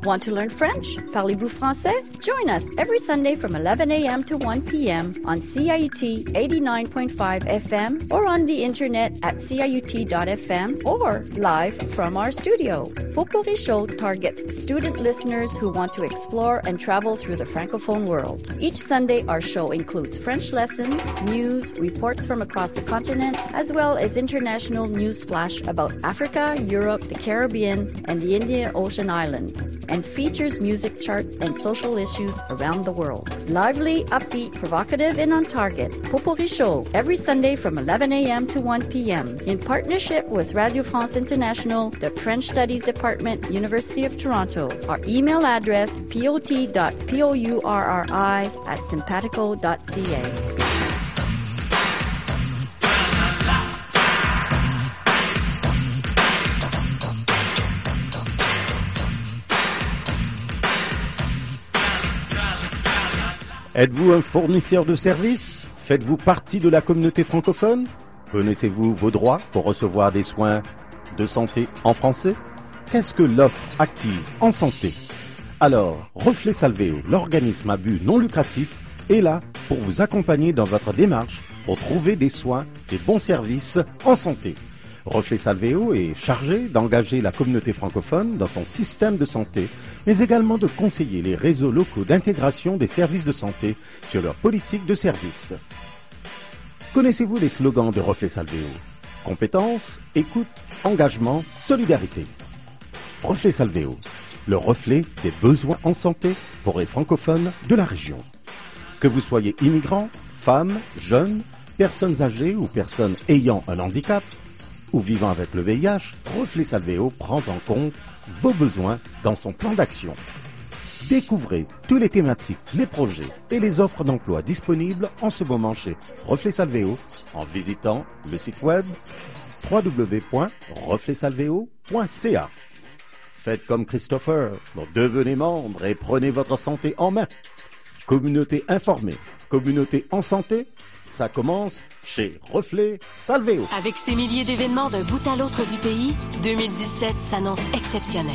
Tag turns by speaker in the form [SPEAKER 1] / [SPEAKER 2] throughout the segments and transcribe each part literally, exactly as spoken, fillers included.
[SPEAKER 1] Want to learn French? Parlez-vous français? Join us every Sunday from eleven a.m. to one p.m. on C I U T eighty-nine point five F M or on the internet at C I U T dot F M or live from our studio. Potpourri Show targets student listeners who want to explore and travel through the Francophone world. Each Sunday, our show includes French lessons, news, reports from across the continent, as well as international news flash about Africa, Europe, the Caribbean, and the Indian Ocean Islands, and features music charts and social issues around the world. Lively, upbeat, provocative, and on target. Potpourri Show every Sunday from eleven a.m. to one p.m. in partnership with Radio France International, the French Studies Department, University of Toronto. Our email address pot dot pourri at simpatico dot c a.
[SPEAKER 2] Êtes-vous un fournisseur de services? Faites-vous partie de la communauté francophone? Connaissez-vous vos droits pour recevoir des soins de santé en français? Qu'est-ce que l'offre active en santé? Alors, Reflet Salvéo, l'organisme à but non lucratif, est là pour vous accompagner dans votre démarche pour trouver des soins, des bons services en santé. Reflet Salvéo est chargé d'engager la communauté francophone dans son système de santé, mais également de conseiller les réseaux locaux d'intégration des services de santé sur leur politique de service. Connaissez-vous les slogans de Reflet Salvéo? Compétence, écoute, engagement, solidarité. Reflet Salvéo, le reflet des besoins en santé pour les francophones de la région. Que vous soyez immigrants, femmes, jeunes, personnes âgées ou personnes ayant un handicap, ou vivant avec le V I H, Reflet Salvéo prend en compte vos besoins dans son plan d'action. Découvrez toutes les thématiques, les projets et les offres d'emploi disponibles en ce moment chez Reflet Salvéo en visitant le site web w w w point reflet salvéo point c a. Faites comme Christopher, devenez membre et prenez votre santé en main. Communauté informée, communauté en santé, ça commence chez Reflet Salvéo.
[SPEAKER 3] Avec ces milliers d'événements d'un bout à l'autre du pays, deux mille dix-sept s'annonce exceptionnel.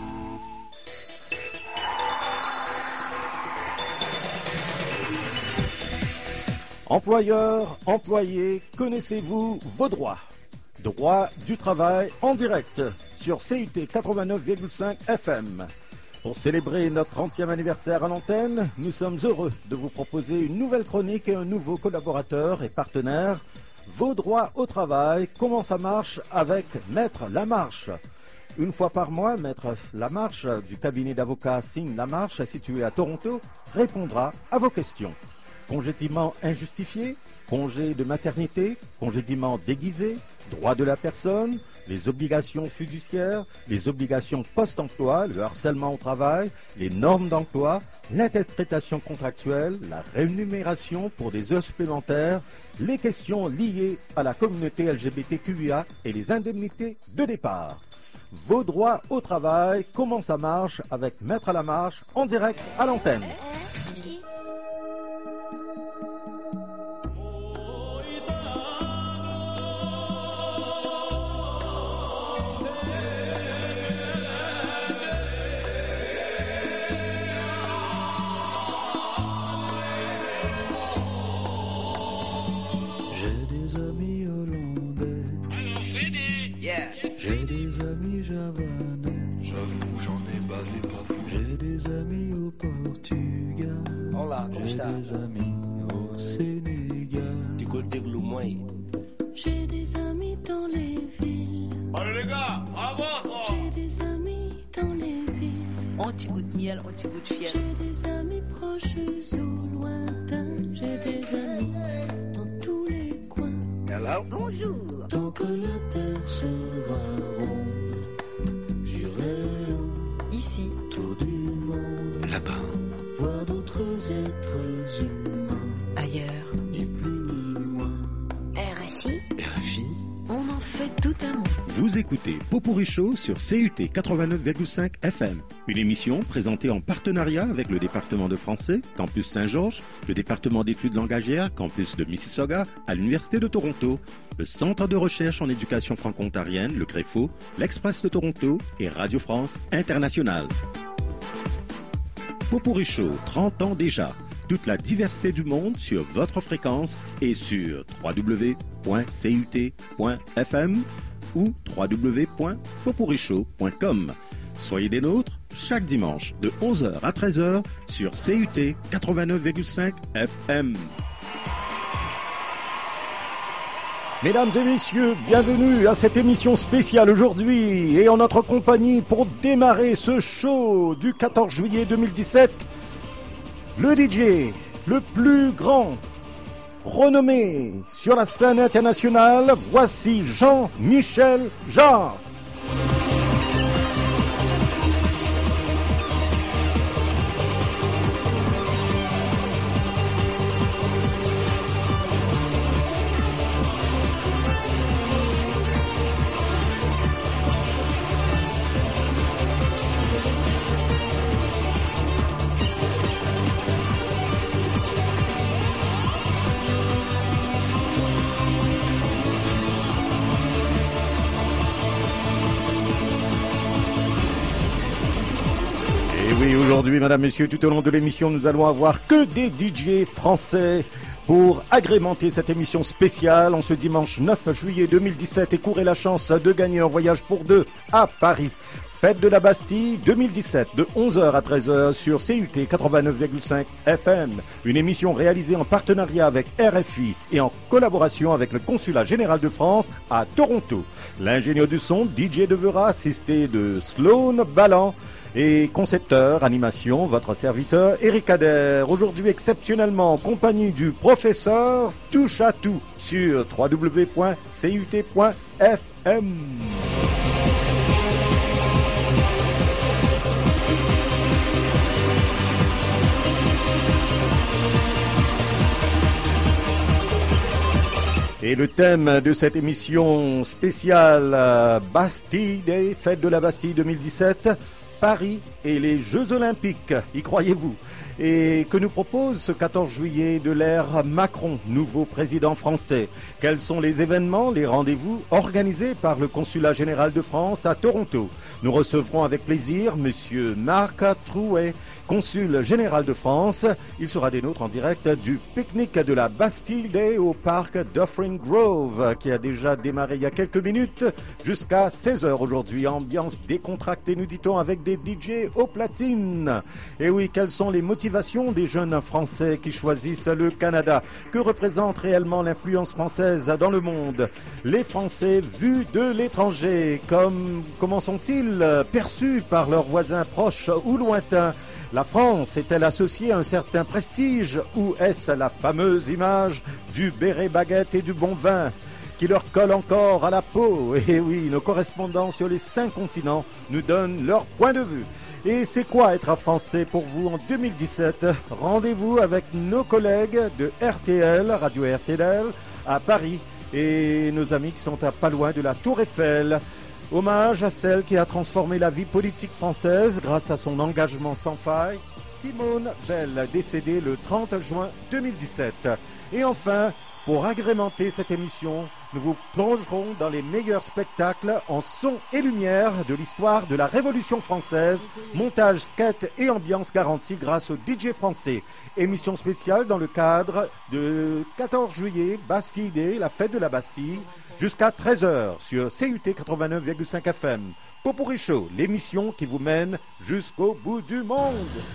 [SPEAKER 2] Employeurs, employés, connaissez-vous vos droits? Droit du travail en direct sur C U T quatre-vingt-neuf virgule cinq F M. Pour célébrer notre trentième anniversaire à l'antenne, nous sommes heureux de vous proposer une nouvelle chronique et un nouveau collaborateur et partenaire. Vos droits au travail, comment ça marche avec Maître Lamarche. Une fois par mois, Maître Lamarche du cabinet d'avocats Signe Lamarche, situé à Toronto, répondra à vos questions. Congédiement injustifié, congé de maternité, congédiement déguisé, droit de la personne, les obligations fiduciaires, les obligations post-emploi, le harcèlement au travail, les normes d'emploi, l'interprétation contractuelle, la rémunération pour des heures supplémentaires, les questions liées à la communauté L G B T Q I A et les indemnités de départ. Vos droits au travail, comment ça marche avec Maître Lamarche en direct à l'antenne.
[SPEAKER 4] J'ai des amis javanais. J'avoue, j'en ai bavé pas fou. J'ai des amis au Portugal.
[SPEAKER 5] Olá, como
[SPEAKER 4] J'ai
[SPEAKER 5] está?
[SPEAKER 4] des amis au Sénégal.
[SPEAKER 6] J'ai des amis dans les villes.
[SPEAKER 5] Allez les gars, bravo!
[SPEAKER 6] J'ai des amis dans les îles.
[SPEAKER 7] Un petit goût de miel, un petit goût de fiel.
[SPEAKER 6] J'ai des amis proches ou lointains. J'ai des amis dans tous les coins.
[SPEAKER 5] Hello?
[SPEAKER 7] Bonjour.
[SPEAKER 4] Tant que la terre sera ronde, j'irai
[SPEAKER 7] Ici,
[SPEAKER 4] autour du monde.
[SPEAKER 8] Là-bas,
[SPEAKER 4] Voir d'autres êtres humains.
[SPEAKER 7] ailleurs,
[SPEAKER 4] Ni plus ni moins.
[SPEAKER 6] R S I.
[SPEAKER 8] R F I,
[SPEAKER 7] on en fait tout un monde.
[SPEAKER 2] Vous écoutez Potpourri Show sur C U T quatre-vingt-neuf virgule cinq F M. Une émission présentée en partenariat avec le département de français, Campus Saint-Georges, le département d'études langagières, Campus de Mississauga, à l'Université de Toronto, le Centre de recherche en éducation franco-ontarienne, le CREFO, l'Express de Toronto et Radio France Internationale. Popurrí Show, trente ans déjà. Toute la diversité du monde sur votre fréquence et sur w w w point c u t point f m ou w w w point popurrí show point com. Soyez des nôtres chaque dimanche de onze heures à treize heures sur C U T quatre-vingt-neuf virgule cinq F M.
[SPEAKER 8] Mesdames et messieurs, bienvenue à cette émission spéciale aujourd'hui et en notre compagnie pour démarrer ce show du quatorze juillet deux mille dix-sept, le D J, le plus grand, renommé sur la scène internationale, voici Jean-Michel Jarre. Aujourd'hui, mesdames, messieurs, tout au long de l'émission, nous allons avoir que des D J français pour agrémenter cette émission spéciale en ce dimanche neuf juillet deux mille dix-sept et courir la chance de gagner un voyage pour deux à Paris. Fête de la Bastille deux mille dix-sept de onze heures à treize heures sur C U T quatre-vingt-neuf virgule cinq F M. Une émission réalisée en partenariat avec R F I et en collaboration avec le Consulat général de France à Toronto. L'ingénieur du son, D J Devera, assisté de Sloan Ballan. Et concepteur, animation, votre serviteur Eric Ader. Aujourd'hui exceptionnellement en compagnie du professeur Touche à tout sur w w w point c u t point f m. Et le thème de cette émission spéciale euh, Bastille Day, fête de la Bastille deux mille dix-sept, Paris et les Jeux Olympiques, y croyez-vous? Et que nous propose ce quatorze juillet de l'ère Macron, nouveau président français? Quels sont les événements, les rendez-vous organisés par le Consulat général de France à Toronto? Nous recevrons avec plaisir Monsieur Marc Trouet, consul général de France. Il sera des nôtres en direct du pique-nique de la Bastille Day au parc d'Offering Grove, qui a déjà démarré il y a quelques minutes jusqu'à seize heures aujourd'hui. Ambiance décontractée, nous dit-on, avec des D J aux platines. Et oui, quelles sont les motivations des jeunes Français qui choisissent le Canada? Que représente réellement l'influence française dans le monde? Les Français vus de l'étranger, comme, comment sont-ils perçus par leurs voisins proches ou lointains? La France est-elle associée à un certain prestige ou est-ce la fameuse image du béret baguette et du bon vin qui leur colle encore à la peau? Et oui, nos correspondants sur les cinq continents nous donnent leur point de vue. Et c'est quoi être un Français pour vous en deux mille dix-sept? Rendez-vous avec nos collègues de R T L, Radio R T L, à Paris, et nos amis qui sont à pas loin de la Tour Eiffel. Hommage à celle qui a transformé la vie politique française grâce à son engagement sans faille, Simone Veil, décédée le trente juin deux mille dix-sept. Et enfin, pour agrémenter cette émission, nous vous plongerons dans les meilleurs spectacles en son et lumière de l'histoire de la Révolution française, montage, skate et ambiance garantie grâce aux D J français. Émission spéciale dans le cadre de quatorze juillet, Bastille Day, la fête de la Bastille, jusqu'à treize heures sur C U T quatre-vingt-neuf virgule cinq F M. Popurrí Show, l'émission qui vous mène jusqu'au bout du monde.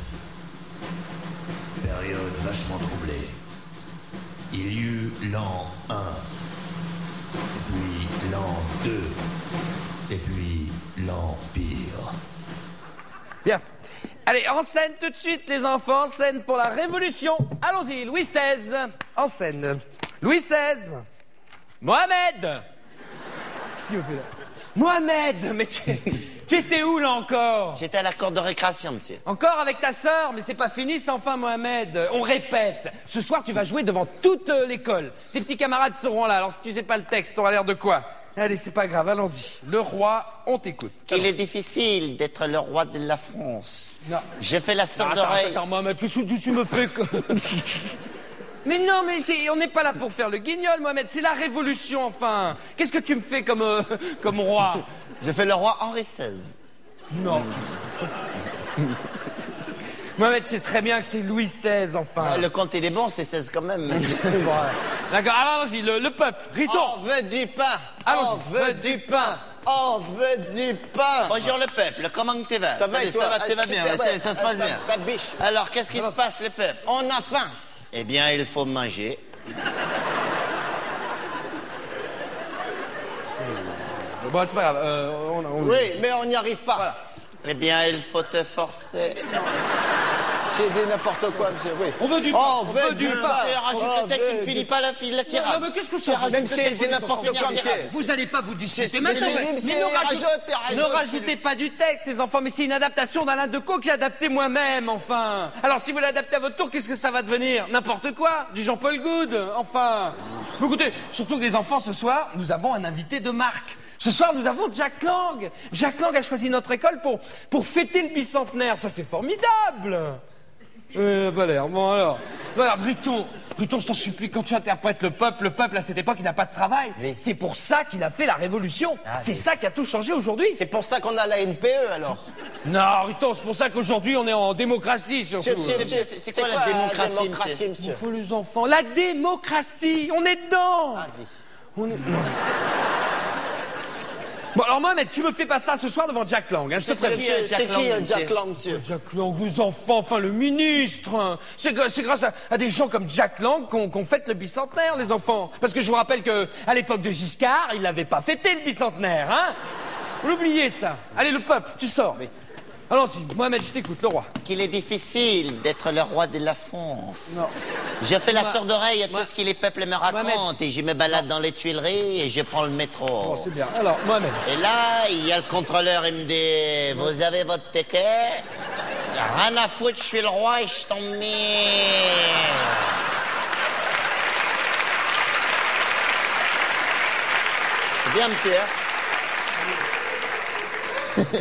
[SPEAKER 9] Période vachement troublée. Il y eut l'an un, et puis l'an deux, et puis l'Empire.
[SPEAKER 10] Bien. Allez, en scène tout de suite, les enfants. En scène pour la Révolution. Allons-y, Louis seize. En scène. Louis seize. Mohamed. Qu'est-ce qu'il me fait là? Mohamed, mais tu, tu étais où là encore?
[SPEAKER 11] J'étais à la cour de récréation, monsieur.
[SPEAKER 10] Encore avec ta sœur? Mais c'est pas fini sans fin, Mohamed. On répète. Ce soir, tu vas jouer devant toute euh, l'école. Tes petits camarades seront là. Alors si tu sais pas le texte, t'auras l'air de quoi? Allez, c'est pas grave, allons-y. Le roi, on t'écoute.
[SPEAKER 11] Il est difficile d'être le roi de la France.
[SPEAKER 10] Non.
[SPEAKER 11] J'ai fait la sourde
[SPEAKER 10] attends,
[SPEAKER 11] oreille.
[SPEAKER 10] Attends, attends, Mohamed, qu'est-ce que tu me fais que... Mais non, mais c'est, on n'est pas là pour faire le guignol, Mohamed. C'est la révolution, enfin. Qu'est-ce que tu me fais comme, euh, comme roi?
[SPEAKER 11] J'ai fait le roi Henri seize.
[SPEAKER 10] Non. Mohamed, c'est très bien que c'est Louis seize, enfin.
[SPEAKER 11] Ah, le compte, il est bon, c'est seize quand même.
[SPEAKER 10] D'accord, alors allons-y, le, le peuple, Riton.
[SPEAKER 11] On veut du pain.
[SPEAKER 10] Allons-y.
[SPEAKER 11] On veut du pain. On veut du pain. Bonjour le peuple, comment tu vas?
[SPEAKER 12] Ça va et toi?
[SPEAKER 11] Ça va, tu
[SPEAKER 12] Ah,
[SPEAKER 11] vas bien,
[SPEAKER 12] super,
[SPEAKER 11] ça,
[SPEAKER 12] ouais.
[SPEAKER 11] ça se
[SPEAKER 12] Ah,
[SPEAKER 11] passe
[SPEAKER 12] ça-
[SPEAKER 11] bien.
[SPEAKER 12] ça biche.
[SPEAKER 11] Alors, qu'est-ce qui se passe le peuple? On a faim. Eh bien, il faut manger.
[SPEAKER 10] Bon, c'est pas grave, euh, on, on...
[SPEAKER 12] Oui, mais on n'y arrive pas.
[SPEAKER 10] Voilà.
[SPEAKER 11] Eh bien, il faut te forcer.
[SPEAKER 12] J'ai dit n'importe quoi, monsieur, oui.
[SPEAKER 10] On veut du pain.
[SPEAKER 11] On veut du pain. Tu rajoutes
[SPEAKER 12] On
[SPEAKER 11] le texte,
[SPEAKER 12] veut
[SPEAKER 11] il ne finit
[SPEAKER 12] du-
[SPEAKER 11] pas la file, la
[SPEAKER 10] Non,
[SPEAKER 11] tirade.
[SPEAKER 10] non, mais qu'est-ce que
[SPEAKER 11] Tu
[SPEAKER 10] ça
[SPEAKER 11] rajoutes
[SPEAKER 12] Même
[SPEAKER 11] le
[SPEAKER 12] si
[SPEAKER 11] texte,
[SPEAKER 12] c'est
[SPEAKER 11] il
[SPEAKER 12] n'importe
[SPEAKER 11] faut
[SPEAKER 12] quoi,
[SPEAKER 11] finir la
[SPEAKER 12] monsieur.
[SPEAKER 11] tirade.
[SPEAKER 10] Vous allez pas vous
[SPEAKER 11] C'est-
[SPEAKER 10] disputer
[SPEAKER 11] c'est-
[SPEAKER 10] maintenant.
[SPEAKER 11] c'est-
[SPEAKER 10] Mais
[SPEAKER 11] c'est-
[SPEAKER 10] ne
[SPEAKER 11] c'est-
[SPEAKER 10] rajoute-
[SPEAKER 11] rajoute,
[SPEAKER 10] ne
[SPEAKER 11] rajoute.
[SPEAKER 10] rajoutez pas du texte, les enfants, mais c'est une adaptation d'Alain Decaux que j'ai adapté moi-même, enfin. Alors si vous l'adaptez à votre tour, qu'est-ce que ça va devenir? N'importe quoi, du Jean-Paul Goude, enfin. Mais écoutez, surtout que les enfants, ce soir, nous avons un invité de marque. Ce soir, nous avons Jack Lang. Jack Lang a choisi notre école pour, pour fêter le bicentenaire. Ça, c'est formidable. Euh, pas l'air. Bon, alors. Voilà, Riton. Riton, je t'en supplie, quand tu interprètes le peuple, le peuple, à cette époque, il n'a pas de travail.
[SPEAKER 11] Oui.
[SPEAKER 10] C'est pour ça qu'il a fait la révolution.
[SPEAKER 11] Ah,
[SPEAKER 10] c'est
[SPEAKER 11] oui.
[SPEAKER 10] ça qui a tout changé aujourd'hui.
[SPEAKER 12] C'est pour ça qu'on a la N P E, alors.
[SPEAKER 10] Non, Riton, c'est pour ça qu'aujourd'hui, on est en démocratie, surtout.
[SPEAKER 12] Monsieur, monsieur, monsieur, C'est
[SPEAKER 11] c'est
[SPEAKER 12] quoi
[SPEAKER 11] quoi
[SPEAKER 12] la
[SPEAKER 11] la
[SPEAKER 12] démocratie,
[SPEAKER 11] démocratie,
[SPEAKER 12] monsieur?
[SPEAKER 10] Il faut les enfants. La démocratie, on est dedans.
[SPEAKER 11] Ah, oui.
[SPEAKER 10] On est... Bon, alors Mohamed, tu me fais pas ça ce soir devant Jack Lang, hein, je te
[SPEAKER 11] C'est
[SPEAKER 10] préviens.
[SPEAKER 11] qui, euh, Jack
[SPEAKER 12] C'est qui,
[SPEAKER 11] Lang,
[SPEAKER 12] euh, Jack
[SPEAKER 11] monsieur
[SPEAKER 12] Lang, monsieur?
[SPEAKER 10] Jack Lang, les enfants, enfin le ministre. hein. C'est gra- c'est grâce à, à des gens comme Jack Lang qu'on qu'on fête le bicentenaire, les enfants. Parce que je vous rappelle que à l'époque de Giscard, il n'avait pas fêté le bicentenaire, hein. Vous l'oubliez ça. Allez, le peuple, tu sors. Allons-y, Mohamed, je t'écoute, le roi.
[SPEAKER 11] Qu'il est difficile d'être le roi de la France.
[SPEAKER 10] Non.
[SPEAKER 11] Je fais la
[SPEAKER 10] Moi-
[SPEAKER 11] sourde oreille à
[SPEAKER 10] moi-
[SPEAKER 11] tout ce que les peuples me racontent
[SPEAKER 10] Mohamed.
[SPEAKER 11] et je me balade dans les Tuileries et je prends le métro.
[SPEAKER 10] Bon, c'est bien. Alors, Mohamed.
[SPEAKER 11] Et là, il y a le contrôleur, il me dit, vous avez votre ticket? Il y a rien à foutre, je suis le roi et je t'en mets. C'est bien, monsieur, hein?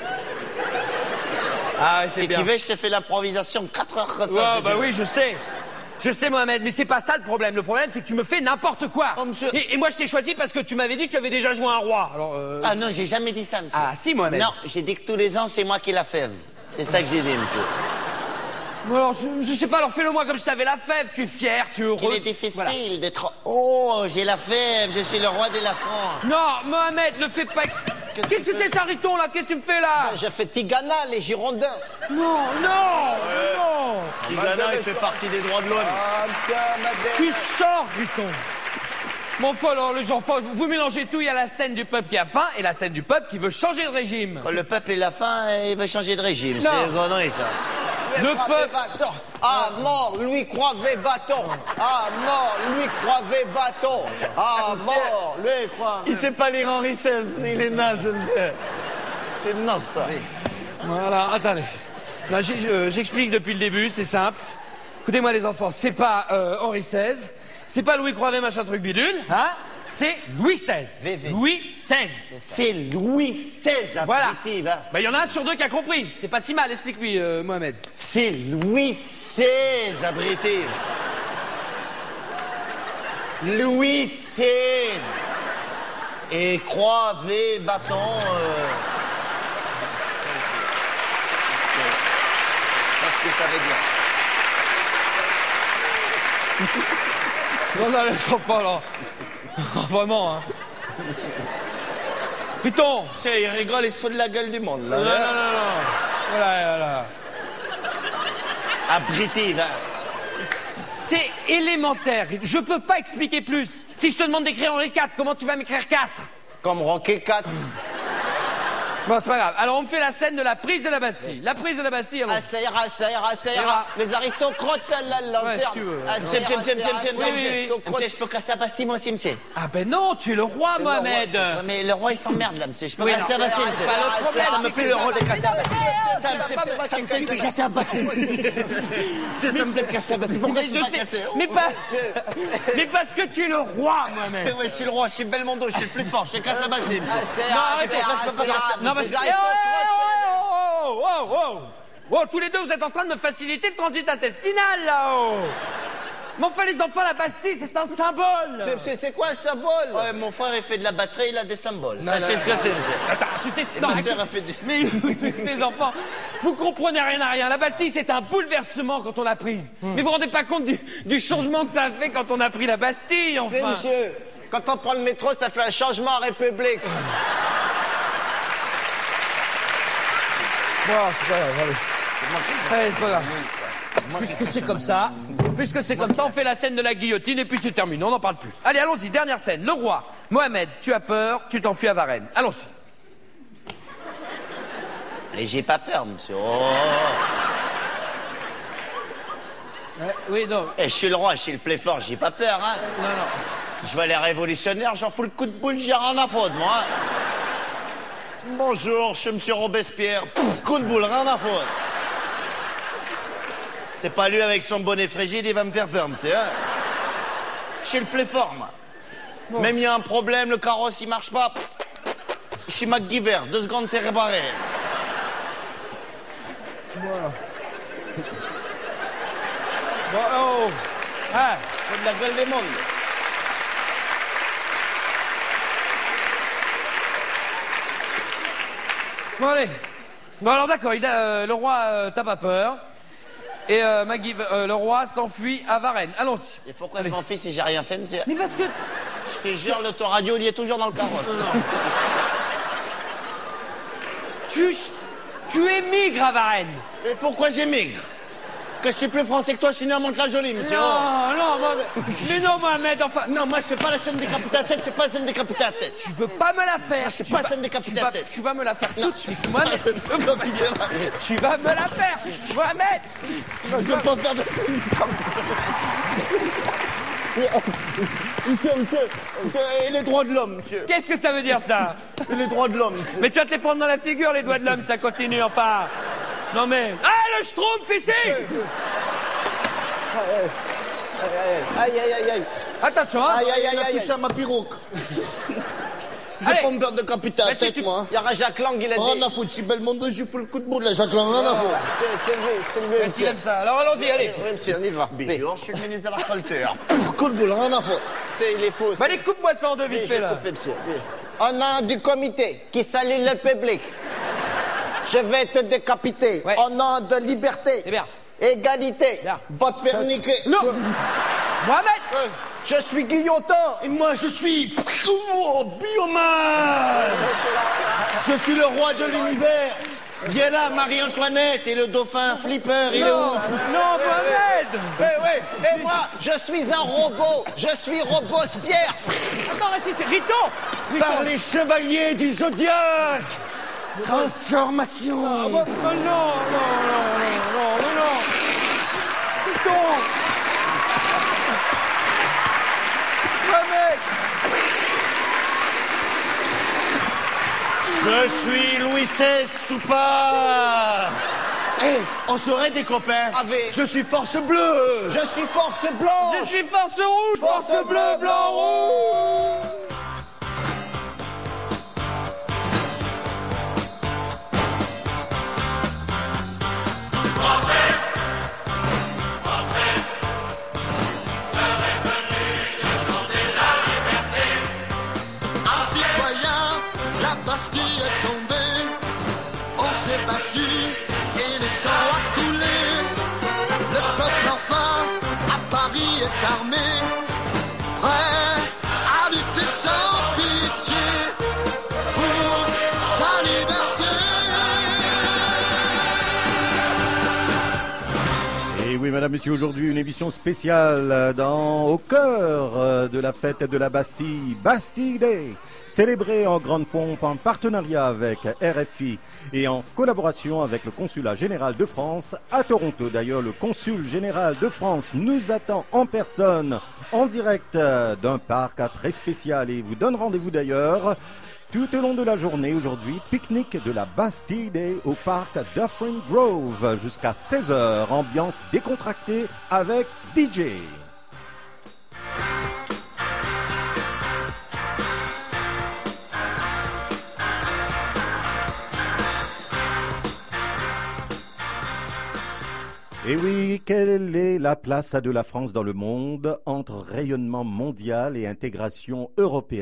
[SPEAKER 10] Ah, c'est
[SPEAKER 11] Si
[SPEAKER 10] bien.
[SPEAKER 11] tu veux, je te fais l'improvisation quatre heures que ça.
[SPEAKER 10] Ouais,
[SPEAKER 11] si
[SPEAKER 10] bah
[SPEAKER 11] tu veux.
[SPEAKER 10] oui, je sais. Je sais, Mohamed, mais c'est pas ça le problème. Le problème, c'est que tu me fais n'importe quoi.
[SPEAKER 11] Oh, monsieur.
[SPEAKER 10] Et, et moi, je t'ai choisi parce que tu m'avais dit que tu avais déjà joué un roi. Alors, euh...
[SPEAKER 11] Ah non, j'ai jamais dit ça, monsieur.
[SPEAKER 10] Ah, si, Mohamed.
[SPEAKER 11] Non, j'ai dit que tous les ans, c'est moi qui la fève. C'est ça que j'ai dit, monsieur.
[SPEAKER 10] Bon, alors, je, je sais pas, alors fais-le moi comme si t'avais la fève. Tu es fier, tu es heureux.
[SPEAKER 11] Il est difficile
[SPEAKER 10] Voilà.
[SPEAKER 11] d'être... Oh, j'ai la fève, je suis le roi de la France.
[SPEAKER 10] Non, Mohamed, ne fais pas... ex- Qu'est-ce que c'est ça, Riton, là? Qu'est-ce que tu me fais, là?
[SPEAKER 12] J'ai fait Tigana, les Girondins.
[SPEAKER 10] Non, non, non.
[SPEAKER 11] Tigana, il fait partie des droits de l'homme.
[SPEAKER 12] Ah, tiens, madame.
[SPEAKER 10] Qui sort, Riton? Bon, enfin, alors, les enfants, vous mélangez tout. Il y a la scène du peuple qui a faim et la scène du peuple qui veut changer de régime.
[SPEAKER 11] Quand le peuple est la faim, il va changer de régime.
[SPEAKER 10] Non.
[SPEAKER 11] C'est connerie, ça.
[SPEAKER 10] Le
[SPEAKER 12] Croivet
[SPEAKER 10] peuple...
[SPEAKER 12] Bâton. Ah, mort, Louis Croivet Bâton. Ah, mort, Louis Croivet Bâton. Ah, mort, Louis Croivet.
[SPEAKER 11] Il sait pas lire Henri seize, il est naze, monsieur. T'es naze, toi.
[SPEAKER 10] Voilà, attendez. Là, j'ai- je- j'explique depuis le début, c'est simple. Écoutez-moi les enfants, c'est pas euh, Henri seize, c'est pas Louis Croivet machin truc bidule, hein? C'est Louis seize.
[SPEAKER 11] V V.
[SPEAKER 10] Louis seize.
[SPEAKER 11] C'est Louis seize,
[SPEAKER 10] Voilà.
[SPEAKER 11] abruti, va.
[SPEAKER 10] Ben, il y en a un sur deux qui a compris. C'est pas si mal, explique-lui, euh, Mohamed.
[SPEAKER 11] C'est Louis seize, abruti. Louis seize. Et Croivet, bâton... Euh... Qu'est-ce que ça veut dire?
[SPEAKER 10] Non, non, les enfants, là. Vraiment, hein. Riton.
[SPEAKER 11] C'est, il rigole, il se fout de la gueule du monde, là.
[SPEAKER 10] Non, non, non, non. Voilà, voilà.
[SPEAKER 11] Abruti, va.
[SPEAKER 10] C'est élémentaire. Je peux pas expliquer plus. Si je te demande d'écrire Henri quatre, comment tu vas m'écrire quatre?
[SPEAKER 12] Comme Rocket quatre.
[SPEAKER 10] Bon, c'est pas grave. Alors, on me fait la scène de la prise de la Bastille. La prise de la Bastille, allons.
[SPEAKER 12] Ah, ça ira, ça ira, ça ira.
[SPEAKER 10] ira.
[SPEAKER 12] Les aristocrates à la lanterne.
[SPEAKER 10] Ouais, si tu veux.
[SPEAKER 12] Ah,
[SPEAKER 11] Monsieur,
[SPEAKER 12] ça
[SPEAKER 11] monsieur,
[SPEAKER 12] ira,
[SPEAKER 11] monsieur,
[SPEAKER 12] ça ira,
[SPEAKER 11] monsieur,
[SPEAKER 12] ça
[SPEAKER 11] monsieur,
[SPEAKER 12] ira.
[SPEAKER 10] oui, oui.
[SPEAKER 11] monsieur. Monsieur, je peux casser la Pastille, moi aussi, monsieur.
[SPEAKER 10] Ah ben non, tu es le roi, Mohamed.
[SPEAKER 11] Ouais, mais le roi, il s'emmerde, là, monsieur. Je peux
[SPEAKER 10] Oui,
[SPEAKER 11] casser
[SPEAKER 10] non,
[SPEAKER 11] la Bastille,
[SPEAKER 10] c'est
[SPEAKER 11] monsieur.
[SPEAKER 10] pas le problème,
[SPEAKER 11] Ça me
[SPEAKER 10] c'est
[SPEAKER 11] plaît
[SPEAKER 10] que
[SPEAKER 11] le
[SPEAKER 10] ça
[SPEAKER 11] rôle de
[SPEAKER 10] va-
[SPEAKER 11] casser la Bastille.
[SPEAKER 12] Ça,
[SPEAKER 11] Ça me
[SPEAKER 12] c'est pas moi
[SPEAKER 11] ça
[SPEAKER 12] qui
[SPEAKER 11] me plaît de
[SPEAKER 12] casse la
[SPEAKER 11] casser la Bastille. Monsieur, ça me plaît de casser la Bastille. Pourquoi
[SPEAKER 10] Mais,
[SPEAKER 11] je
[SPEAKER 10] je
[SPEAKER 11] peux pas
[SPEAKER 10] fais-
[SPEAKER 11] casser?
[SPEAKER 10] mais pas... mais parce que tu es le roi, Mohamed.
[SPEAKER 11] Ouais, je suis le roi, je suis Belmondo, je suis le plus fort. Je casse la Bastille, monsieur.
[SPEAKER 12] Ah, ça
[SPEAKER 10] Non,
[SPEAKER 12] ira,
[SPEAKER 10] arrête,
[SPEAKER 12] ça ira,
[SPEAKER 11] je peux pas
[SPEAKER 12] ça ira.
[SPEAKER 11] casser-
[SPEAKER 10] Non, parce
[SPEAKER 12] Les
[SPEAKER 10] que... Eh,
[SPEAKER 12] aristocrates,
[SPEAKER 10] oh, oh, oh, oh, oh, oh, tous les deux, vous êtes en train de me faciliter le transit intestinal, là-haut. Mais enfin, les enfants, la Bastille, c'est un symbole.
[SPEAKER 12] C'est- C'est c'est quoi un symbole?
[SPEAKER 11] Ouais, mon frère, il fait de la batterie, il a des symboles.
[SPEAKER 10] Non,
[SPEAKER 11] Sachez
[SPEAKER 10] non,
[SPEAKER 11] ce que
[SPEAKER 10] non,
[SPEAKER 11] c'est,
[SPEAKER 10] non.
[SPEAKER 11] monsieur.
[SPEAKER 10] Attends, je t'explique.
[SPEAKER 11] Et
[SPEAKER 10] Non,
[SPEAKER 11] ma sœur
[SPEAKER 10] écoute.
[SPEAKER 11] a fait des...
[SPEAKER 10] Mais les enfants, vous comprenez rien à rien. La Bastille, c'est un bouleversement quand on l'a prise.
[SPEAKER 11] Hmm.
[SPEAKER 10] Mais vous vous rendez pas compte du, du changement que ça a fait quand on a pris la Bastille,
[SPEAKER 12] C'est,
[SPEAKER 10] enfin.
[SPEAKER 12] monsieur, quand on prend le métro, ça fait un changement en République.
[SPEAKER 10] Bon, c'est pas grave, allez. Allez, c'est pas grave. Puisque c'est comme ça, puisque c'est comme ça, on fait la scène de la guillotine et puis c'est terminé, on n'en parle plus. Allez, allons-y, dernière scène. Le roi, Mohamed, tu as peur, tu t'enfuis à Varennes. Allons-y.
[SPEAKER 11] Et j'ai pas peur, monsieur. Oh.
[SPEAKER 10] oui, non.
[SPEAKER 11] Eh, je suis le roi, je suis le plus fort, j'ai pas peur, hein.
[SPEAKER 10] Non, non.
[SPEAKER 11] Je vois les révolutionnaires, j'en fous le coup de boule, j'ai rien à foutre, moi. Bonjour, je suis monsieur Robespierre. Pff, coup de boule, rien à foutre. C'est pas lui avec son bonnet frigide, il va me faire peur, monsieur. Hein. Je suis le plus fort, moi.
[SPEAKER 10] Bon.
[SPEAKER 11] Même il y a un problème, le carrosse il marche pas. Pff, je suis MacGyver, deux secondes c'est réparé.
[SPEAKER 10] Voilà. Bon, oh. Ah.
[SPEAKER 11] C'est de la gueule des mondes.
[SPEAKER 10] Bon, allez. Bon, alors d'accord, il a, euh, le roi, euh, t'as pas peur. Et euh, Maggie, euh, le roi s'enfuit à Varennes. Allons-y.
[SPEAKER 11] Et pourquoi je m'en fais si j'ai rien fait, monsieur?
[SPEAKER 10] Mais parce que...
[SPEAKER 11] Je te jure, l'autoradio, il y est toujours dans le carrosse.
[SPEAKER 10] Tu, tu émigres à Varennes.
[SPEAKER 11] Et pourquoi j'émigre? Que je suis plus français que toi, je suis né à Mantes-la-Jolie, monsieur.
[SPEAKER 10] Non, non, Mohamed. Mais non, Mohamed, enfin...
[SPEAKER 11] Non, moi, je fais pas la scène décapitée à la tête, je fais pas la scène décapitée à la tête.
[SPEAKER 10] Tu veux pas me la faire.
[SPEAKER 11] Je fais
[SPEAKER 10] Tu
[SPEAKER 11] pas
[SPEAKER 10] vas-
[SPEAKER 11] la scène
[SPEAKER 10] tu
[SPEAKER 11] décapitée à
[SPEAKER 10] vas,
[SPEAKER 11] la tête.
[SPEAKER 10] tu vas me la faire
[SPEAKER 11] Non.
[SPEAKER 10] tout de suite. Mohamed, je peux pas dire. Tu vas me la faire. Mohamed.
[SPEAKER 11] Je veux pas faire de... Monsieur, monsieur, monsieur, et les droits de l'homme, monsieur.
[SPEAKER 10] Qu'est-ce que ça veut dire, ça?
[SPEAKER 11] Et les droits de l'homme, monsieur.
[SPEAKER 10] Mais tu vas te les prendre dans la figure, les doigts de l'homme, ça continue, enfin. Non, mais... Ah, le schtroumpf ici.
[SPEAKER 11] Aïe, aïe, aïe, aïe.
[SPEAKER 10] Attention, hein.
[SPEAKER 11] Aïe, aïe, aïe, aïe. Touché à ma pirogue. Je
[SPEAKER 10] Allez.
[SPEAKER 11] vais pas me faire décapiter à la
[SPEAKER 10] Mais si
[SPEAKER 11] tête,
[SPEAKER 10] tu-
[SPEAKER 11] moi.
[SPEAKER 12] Il y aura Jacques Lang, il a dit.
[SPEAKER 11] Rien à foutre, je suis Belmondo, j'ai fait le coup de boule, là, Jacques Lang, rien à foutre.
[SPEAKER 12] C'est c'est lui, c'est lui,
[SPEAKER 10] Est-ce qu'il
[SPEAKER 12] monsieur.
[SPEAKER 10] aime ça? Alors, allons-y, allez.
[SPEAKER 12] Oui, monsieur, on y va.
[SPEAKER 11] Bonjour, je suis le ministre de la Culture. Coup de boule, rien à foutre.
[SPEAKER 12] C'est, il est faux.
[SPEAKER 10] Bah, allez, coupe-moi ça en deux, vite fait, là.
[SPEAKER 12] Au nom du comité qui salue le public, je vais te décapiter.
[SPEAKER 10] Ouais.
[SPEAKER 12] Au nom de liberté,
[SPEAKER 10] C'est bien.
[SPEAKER 12] égalité,
[SPEAKER 10] Bien.
[SPEAKER 11] Va te faire niquer.
[SPEAKER 10] Non. Mohamed.
[SPEAKER 12] je suis guillotin.
[SPEAKER 11] Et moi, je suis oh, Bioman. Je suis le roi de l'univers. Viens là, Marie-Antoinette et le dauphin Flipper, il est
[SPEAKER 10] Non,
[SPEAKER 11] où?
[SPEAKER 10] non, Mohamed.
[SPEAKER 12] Eh ouais, et moi, je suis un robot. Je suis Robespierre.
[SPEAKER 10] Attends, reste ici. Rito. Rito.
[SPEAKER 11] Par les chevaliers du Zodiaque. Transformation.
[SPEAKER 10] Ah, bah, oh, non, non, non, non, non, non. Rito. Mohamed.
[SPEAKER 11] Je suis Louis seize sous pas. Eh, on serait des copains.
[SPEAKER 12] Avec-
[SPEAKER 11] Je suis force bleue.
[SPEAKER 12] Je suis force blanche.
[SPEAKER 10] Je suis force rouge, force,
[SPEAKER 12] Force
[SPEAKER 10] bleu,
[SPEAKER 12] bleu,
[SPEAKER 10] blanc, rouge.
[SPEAKER 13] Un citoyen, la Bastille est tombée. On s'est battu et le sang a coulé. Le peuple enfin à Paris est armé, prêt à lutter sans pitié pour sa liberté.
[SPEAKER 2] Et oui, madame, monsieur, aujourd'hui, une émission spéciale dans, au cœur euh, de la fête de la Bastille, Bastille Day, célébrée en grande pompe en partenariat avec R F I et en collaboration avec le Consulat général de France à Toronto. D'ailleurs, le Consul général de France nous attend en personne, en direct euh, d'un parc très spécial et vous donne rendez-vous d'ailleurs tout au long de la journée aujourd'hui, pique-nique de la Bastille Day au parc Dufferin Grove jusqu'à seize heures, ambiance décontractée avec D J. Et oui, quelle est la place de la France dans le monde entre rayonnement mondial et intégration européenne ?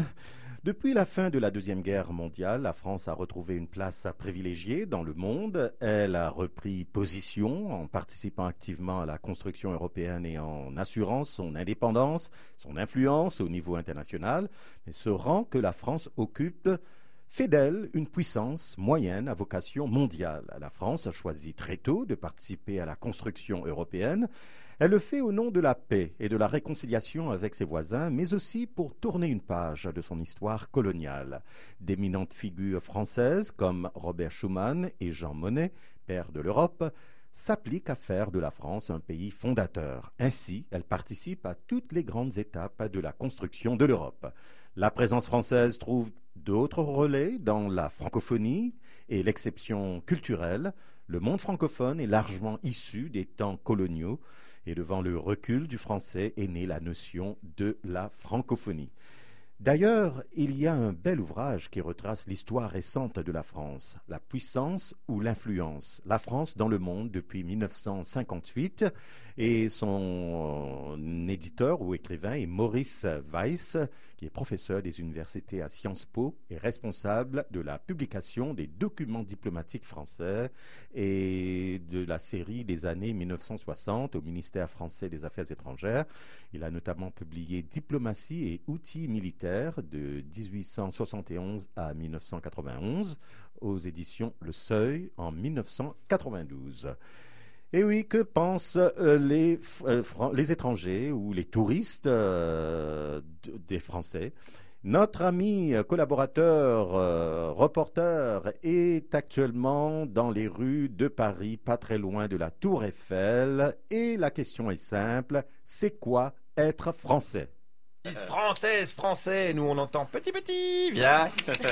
[SPEAKER 2] Depuis la fin de la Deuxième Guerre mondiale, la France a retrouvé une place privilégiée dans le monde. Elle a repris position en participant activement à la construction européenne et en assurant son indépendance, son influence au niveau international. Mais ce rang que la France occupe fait d'elle une puissance moyenne à vocation mondiale. La France a choisi très tôt de participer à la construction européenne. Elle le fait au nom de la paix et de la réconciliation avec ses voisins, mais aussi pour tourner une page de son histoire coloniale. D'éminentes figures françaises comme Robert Schuman et Jean Monnet, père de l'Europe, s'appliquent à faire de la France un pays fondateur. Ainsi, elle participe à toutes les grandes étapes de la construction de l'Europe. La présence française trouve d'autres relais dans la francophonie et l'exception culturelle. Le monde francophone est largement issu des temps coloniaux et devant le recul du français est née la notion de la francophonie. D'ailleurs, il y a un bel ouvrage qui retrace l'histoire récente de la France, la puissance ou l'influence, la France dans le monde depuis mille neuf cent cinquante-huit, et son éditeur ou écrivain est Maurice Weiss, qui est professeur des universités à Sciences Po et responsable de la publication des documents diplomatiques français et de la série des années mille neuf cent soixante au ministère français des Affaires étrangères. Il a notamment publié Diplomatie et outils militaires de dix-huit cent soixante et onze à mille neuf cent quatre-vingt-onze aux éditions Le Seuil en mille neuf cent quatre-vingt-douze. Et oui, que pensent euh, les, euh, fran- les étrangers ou les touristes euh, d- des Français ? Notre ami collaborateur, euh, reporter, est actuellement dans les rues de Paris, pas très loin de la Tour Eiffel. Et la question est simple, c'est quoi être français ?
[SPEAKER 14] Française, français, nous on entend petit petit, viens.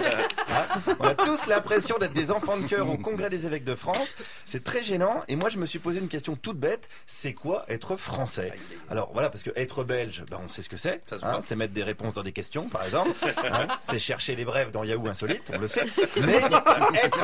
[SPEAKER 14] Hein, on a tous l'impression d'être des enfants de cœur au congrès des évêques de France. C'est très gênant. Et moi je me suis posé une question toute bête. C'est quoi être français ? Alors voilà, parce que être belge, ben, on sait ce que c'est. Hein, c'est mettre des réponses dans des questions, par exemple. Hein, c'est chercher les brèves dans Yahoo Insolite, on le sait. Mais être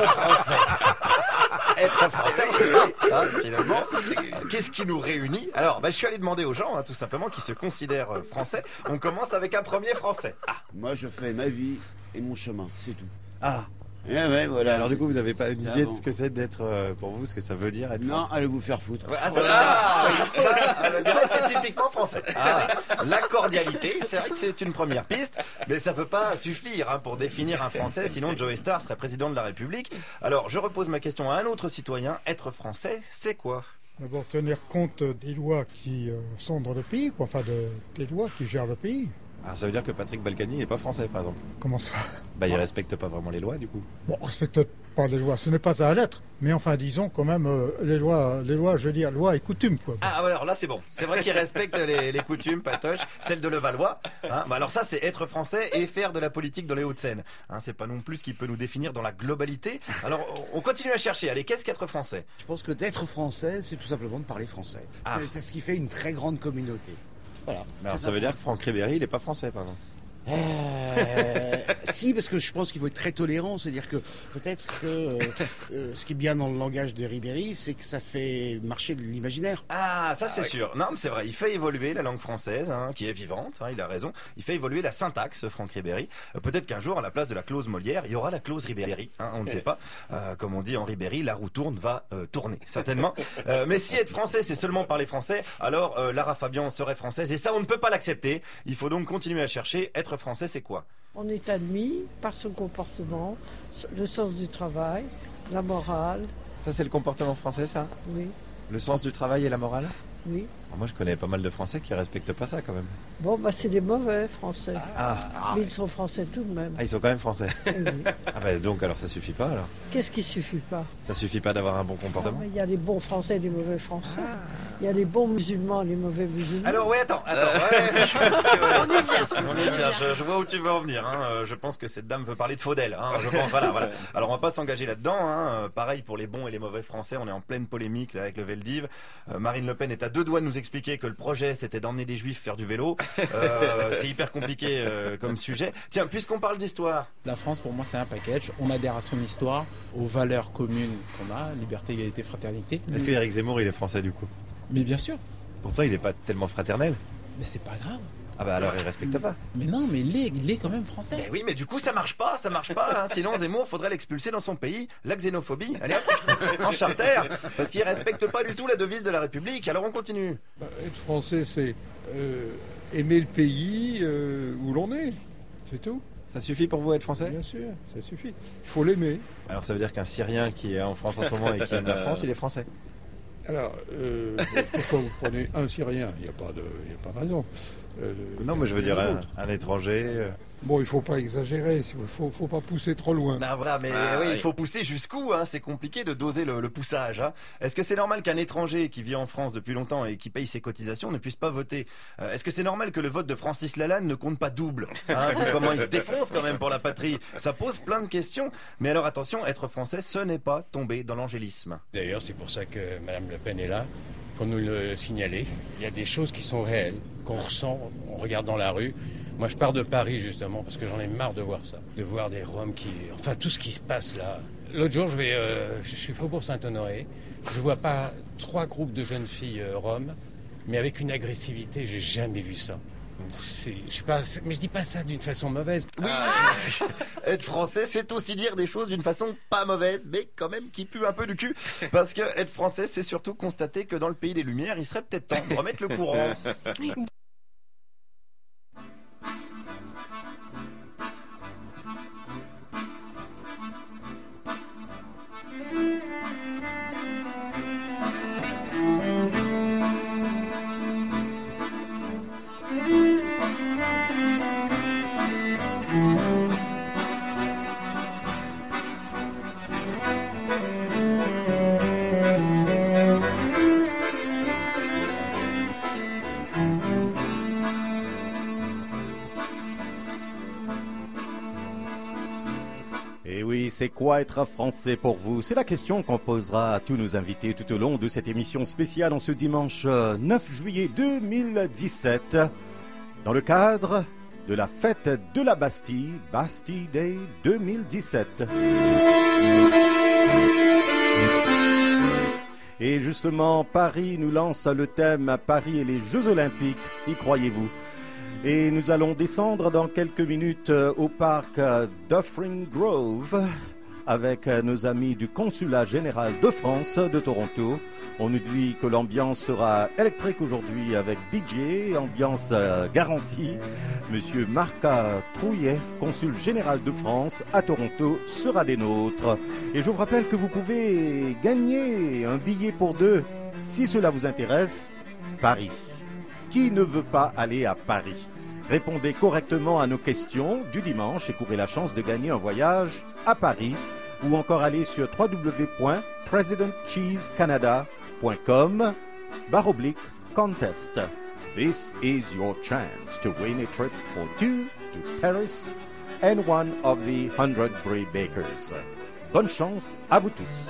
[SPEAKER 14] français, être français, on sait pas. Hein, finalement, qu'est-ce qui nous réunit ? Alors, ben, je suis allé demander aux gens, hein, tout simplement, qui se considèrent français. On commence avec un premier français.
[SPEAKER 15] Ah, moi je fais ma vie et mon chemin, c'est tout.
[SPEAKER 16] Ah
[SPEAKER 15] eh ouais, voilà.
[SPEAKER 16] Alors du coup vous n'avez pas une
[SPEAKER 15] Ça
[SPEAKER 16] idée
[SPEAKER 15] bon.
[SPEAKER 16] de ce que c'est d'être, euh, pour vous, ce que ça veut dire être
[SPEAKER 15] Non,
[SPEAKER 16] français ?
[SPEAKER 15] allez vous faire foutre.
[SPEAKER 14] Ah, ça, voilà. c'est, ça, on dirait, c'est typiquement français. Ah, la cordialité, c'est vrai que c'est une première piste, mais ça peut pas suffire hein, pour définir un français, sinon Joe Star serait président de la République. Alors je repose ma question à un autre citoyen. Être français, c'est quoi ?
[SPEAKER 17] D'abord tenir compte des lois qui euh, sont dans le pays, quoi, enfin de, des lois qui gèrent le pays.
[SPEAKER 16] Alors ça veut dire que Patrick Balkany n'est pas français par exemple ?
[SPEAKER 17] Comment ça ?
[SPEAKER 16] Bah il respecte pas vraiment les lois du coup.
[SPEAKER 17] Bon, on respecte pas les lois, ce n'est pas à la lettre, mais enfin disons quand même euh, les lois, les lois, je veux dire, lois et coutumes quoi.
[SPEAKER 14] Ah alors là c'est bon, c'est vrai qu'il respecte les, les coutumes, Patoche, celle de Levallois. Hein. Bah alors ça c'est être français et faire de la politique dans les Hauts-de-Seine. Hein, c'est pas non plus ce qui peut nous définir dans la globalité. Alors on continue à chercher, allez, qu'est-ce qu'être français ?
[SPEAKER 15] Je pense que d'être français, c'est tout simplement de parler français.
[SPEAKER 14] Ah.
[SPEAKER 15] C'est, c'est ce qui fait une très grande communauté. Voilà.
[SPEAKER 16] Alors ça veut dire que Franck Ribéry il est pas français par exemple ?
[SPEAKER 15] Euh, si, parce que je pense qu'il faut être très tolérant, c'est-à-dire que peut-être que euh, euh, ce qui est bien dans le langage de Ribéry, c'est que ça fait marcher l'imaginaire.
[SPEAKER 14] Ah, ça c'est sûr. Non, mais c'est vrai. Il fait évoluer la langue française, hein, qui est vivante. Hein, il a raison. Il fait évoluer la syntaxe, Franck Ribéry. Euh, peut-être qu'un jour, à la place de la clause Molière, il y aura la clause Ribéry. Hein, on ne sait pas. Euh, comme on dit en Ribéry, la roue tourne va euh, tourner, certainement. Euh, mais si être français, c'est seulement parler français, alors euh, Lara Fabian serait française, et ça, on ne peut pas l'accepter. Il faut donc continuer à chercher. Être français, c'est quoi ?
[SPEAKER 18] On est admis par son comportement, le sens du travail, la morale.
[SPEAKER 16] Ça c'est le comportement français ça ?
[SPEAKER 18] Oui.
[SPEAKER 16] Le sens du travail et la morale ?
[SPEAKER 18] Oui.
[SPEAKER 16] Alors, moi je connais pas mal de Français qui respectent pas ça quand même.
[SPEAKER 18] Bon, bah c'est des mauvais Français.
[SPEAKER 16] Ah.
[SPEAKER 18] Mais ils sont Français tout de même.
[SPEAKER 16] Ah ils sont quand même Français.
[SPEAKER 18] Eh oui.
[SPEAKER 16] Ah bah donc alors ça suffit pas alors ?
[SPEAKER 18] Qu'est-ce qui suffit pas ?
[SPEAKER 16] Ça suffit pas d'avoir un bon comportement ?
[SPEAKER 18] Il y a les bons Français et les mauvais Français. Il y a les bons musulmans et les mauvais musulmans.
[SPEAKER 14] Alors oui, attends, attends. Ouais, je pense que, ouais, on y vient. On y vient. Je, je vois où tu veux en venir. Hein. Euh, Je pense que cette dame veut parler de Faudel. Hein. Je pense, voilà, voilà. Alors on va pas s'engager là-dedans. Hein. Euh, Pareil pour les bons et les mauvais Français. On est en pleine polémique là, avec le Veldiv. Euh, Marine Le Pen est à deux doigts de nous expliquer que le projet c'était d'emmener des juifs faire du vélo. Euh, c'est hyper compliqué euh, comme sujet. Tiens, puisqu'on parle d'histoire.
[SPEAKER 19] La France, pour moi, c'est un package. On adhère à son histoire, aux valeurs communes qu'on a, liberté, égalité, fraternité.
[SPEAKER 16] Est-ce que Éric Zemmour, il est français du coup?
[SPEAKER 19] Mais bien sûr.
[SPEAKER 16] Pourtant, il n'est pas tellement fraternel.
[SPEAKER 19] Mais c'est pas grave.
[SPEAKER 16] Ah bah alors il respecte pas.
[SPEAKER 19] Mais non, mais il est, il est quand même français.
[SPEAKER 14] Mais oui, mais du coup ça marche pas, ça marche pas. Hein. Sinon Zemmour, faudrait l'expulser dans son pays. La xénophobie, allez hop, en charter, parce qu'il respecte pas du tout la devise de la République. Alors on continue.
[SPEAKER 20] Bah, être français, c'est euh, aimer le pays euh, où l'on est, c'est tout.
[SPEAKER 16] Ça suffit pour vous être français?
[SPEAKER 20] Bien sûr, ça suffit. Il faut l'aimer.
[SPEAKER 16] Alors ça veut dire qu'un Syrien qui est en France en ce moment et qui aime la France, il est français?
[SPEAKER 20] Alors, euh, pourquoi vous prenez un Syrien? Il n'y a pas de, il y a pas de raison. Euh,
[SPEAKER 16] non, mais je veux dire un, un étranger. Euh...
[SPEAKER 20] Bon, il faut pas exagérer, il faut, faut pas pousser trop loin.
[SPEAKER 14] Non, voilà, mais ah, oui, oui, il faut pousser jusqu'où, hein, c'est compliqué de doser le, le poussage. Hein. Est-ce que c'est normal qu'un étranger qui vit en France depuis longtemps et qui paye ses cotisations ne puisse pas voter? euh, Est-ce que c'est normal que le vote de Francis Lalanne ne compte pas double, hein, vu comment il se défonce quand même pour la patrie? Ça pose plein de questions. Mais alors attention, être français, ce n'est pas tomber dans l'angélisme.
[SPEAKER 21] D'ailleurs, c'est pour ça que Madame Le Pen est là, pour nous le signaler. Il y a des choses qui sont réelles, qu'on ressent, on regarde dans la rue. Moi, je pars de Paris, justement, parce que j'en ai marre de voir ça. De voir des Roms qui... Enfin, tout ce qui se passe là. L'autre jour, je vais... Euh, je suis Faubourg Saint-Honoré. Je vois pas trois groupes de jeunes filles euh, roms, mais avec une agressivité, j'ai jamais vu ça. C'est, je sais pas, mais je dis pas ça d'une façon mauvaise.
[SPEAKER 14] Oui, être français, c'est aussi dire des choses d'une façon pas mauvaise, mais quand même qui pue un peu du cul. Parce que être français, c'est surtout constater que dans le pays des Lumières, il serait peut-être temps de remettre le courant.
[SPEAKER 2] C'est quoi être français pour vous? C'est la question qu'on posera à tous nos invités tout au long de cette émission spéciale en ce dimanche neuf juillet deux mille dix-sept, dans le cadre de la fête de la Bastille, Bastille Day deux mille dix-sept. Et justement, Paris nous lance le thème Paris et les Jeux Olympiques, y croyez-vous? Et nous allons descendre dans quelques minutes au parc Dufferin Grove avec nos amis du Consulat général de France de Toronto. On nous dit que l'ambiance sera électrique aujourd'hui avec D J, ambiance garantie. Monsieur Marc Trouillet, consul général de France à Toronto, sera des nôtres. Et je vous rappelle que vous pouvez gagner un billet pour deux si cela vous intéresse. Paris. Qui ne veut pas aller à Paris? Répondez correctement à nos questions du dimanche et courez la chance de gagner un voyage à Paris ou encore aller sur w w w point president cheese canada point com barre oblique contest. This is your chance to win a trip for two to Paris and one of the hundred Brie Bakers. Bonne chance à vous tous.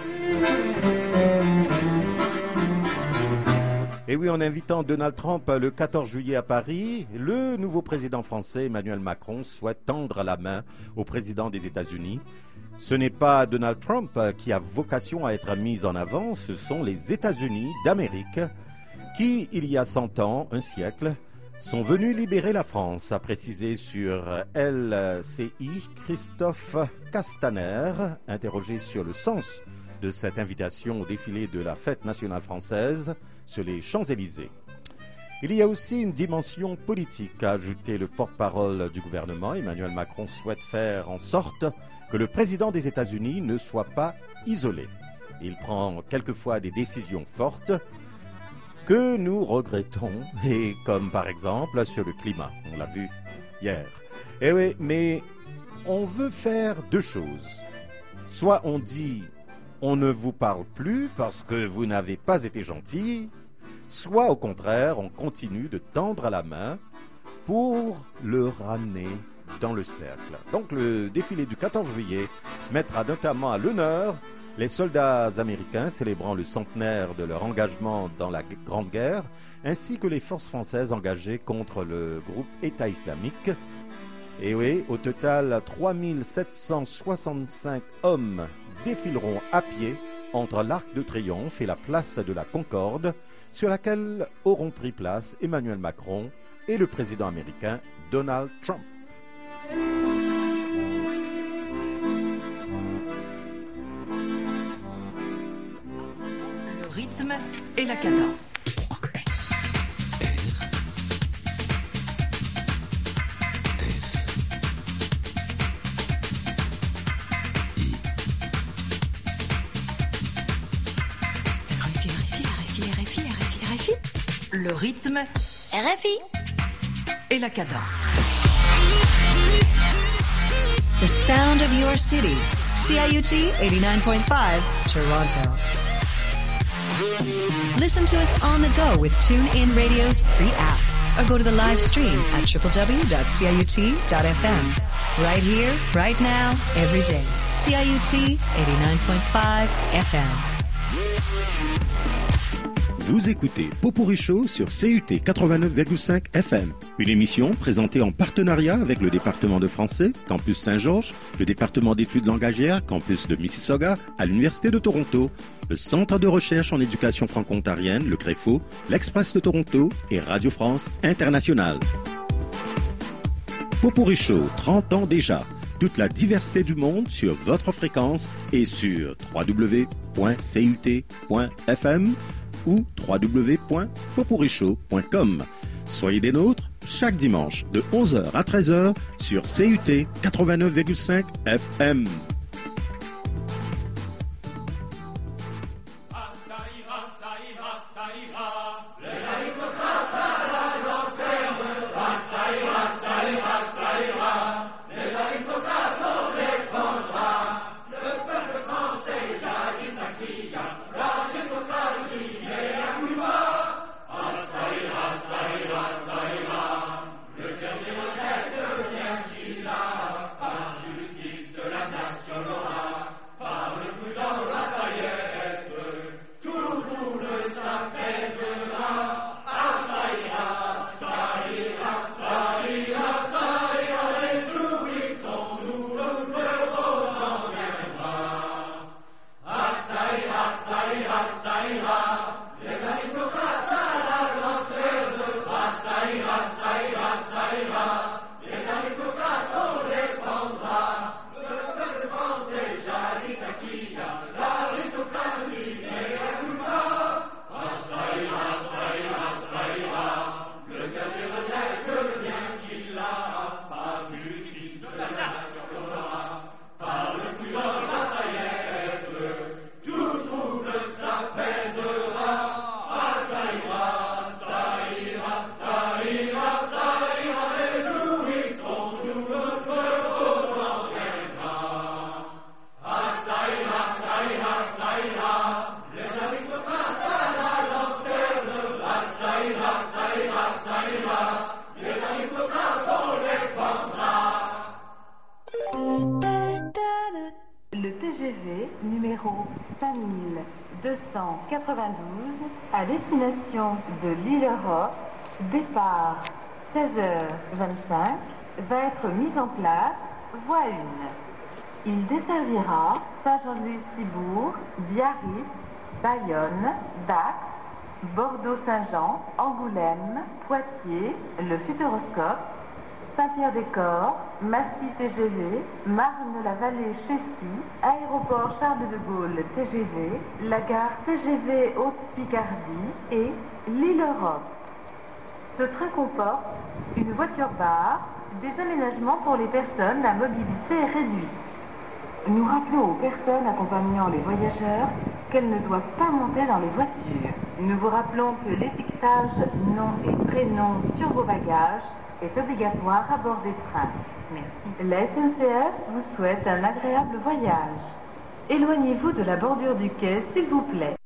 [SPEAKER 2] Et oui, en invitant Donald Trump le quatorze juillet à Paris, le nouveau président français Emmanuel Macron souhaite tendre la main au président des États-Unis. Ce n'est pas Donald Trump qui a vocation à être mis en avant, ce sont les États-Unis d'Amérique qui, il y a cent ans, un siècle, sont venus libérer la France, a précisé sur L C I Christophe Castaner, interrogé sur le sens de cette invitation au défilé de la fête nationale française sur les Champs-Élysées. Il y a aussi une dimension politique, a ajouté le porte-parole du gouvernement. Emmanuel Macron souhaite faire en sorte que le président des États-Unis ne soit pas isolé. Il prend quelquefois des décisions fortes que nous regrettons, et comme par exemple sur le climat, on l'a vu hier. Eh oui, mais on veut faire deux choses. Soit on dit on ne vous parle plus parce que vous n'avez pas été gentil, soit au contraire, on continue de tendre la main pour le ramener dans le cercle. Donc le défilé du quatorze juillet mettra notamment à l'honneur
[SPEAKER 8] Les soldats américains célébrant le centenaire de leur engagement dans la Grande Guerre, ainsi que les forces françaises engagées contre le groupe État islamique. Et oui, au total, trois mille sept cent soixante-cinq hommes défileront à pied entre l'Arc de Triomphe et la place de la Concorde, sur laquelle auront pris place Emmanuel Macron et le président américain Donald Trump.
[SPEAKER 1] Le rythme et la cadence. Le rythme, R F I et la cadence.
[SPEAKER 22] The sound of your city. C I U T eighty-nine point five, Toronto. Listen to us on the go with TuneIn Radio's free app, or go to the live stream at w w w dot c i u t dot f m. Right here, right now, every day. C I U T eighty-nine point five F M.
[SPEAKER 2] Vous écoutez Pot-Pourri Show sur C U T quatre-vingt-neuf virgule cinq F M. Une émission présentée en partenariat avec le département de français, Campus Saint-Georges, le département d'études langagières, Campus de Mississauga, à l'Université de Toronto, le Centre de recherche en éducation franco-ontarienne, le CREFO, l'Express de Toronto et Radio France Internationale. Pot-Pourri Show, trente ans déjà. Toute la diversité du monde sur votre fréquence et sur w w w point c u t point f m ou w w w point potpourrishow point com. Soyez des nôtres chaque dimanche de onze heures à treize heures sur C U T quatre-vingt-neuf virgule cinq F M.
[SPEAKER 23] quatre-vingt-douze à destination de l'île Europe, départ seize heures vingt-cinq, va être mis en place voie un. Il desservira Saint-Jean-de-Luz-Cibourg, Biarritz, Bayonne, Dax, Bordeaux-Saint-Jean, Angoulême, Poitiers, le Futuroscope, Saint-Pierre-des-Corps, Massy T G V, Marne-la-Vallée Chessy, Aéroport Charles de Gaulle T G V, la gare T G V Haute-Picardie et l'île Europe. Ce train comporte une voiture-bar, des aménagements pour les personnes à mobilité réduite. Nous rappelons aux personnes accompagnant les voyageurs qu'elles ne doivent pas monter dans les voitures. Nous vous rappelons que l'étiquetage nom et prénom sur vos bagages est obligatoire à bord des trains. Merci. La S N C F vous souhaite un agréable voyage. Éloignez-vous de la bordure du quai, s'il vous plaît.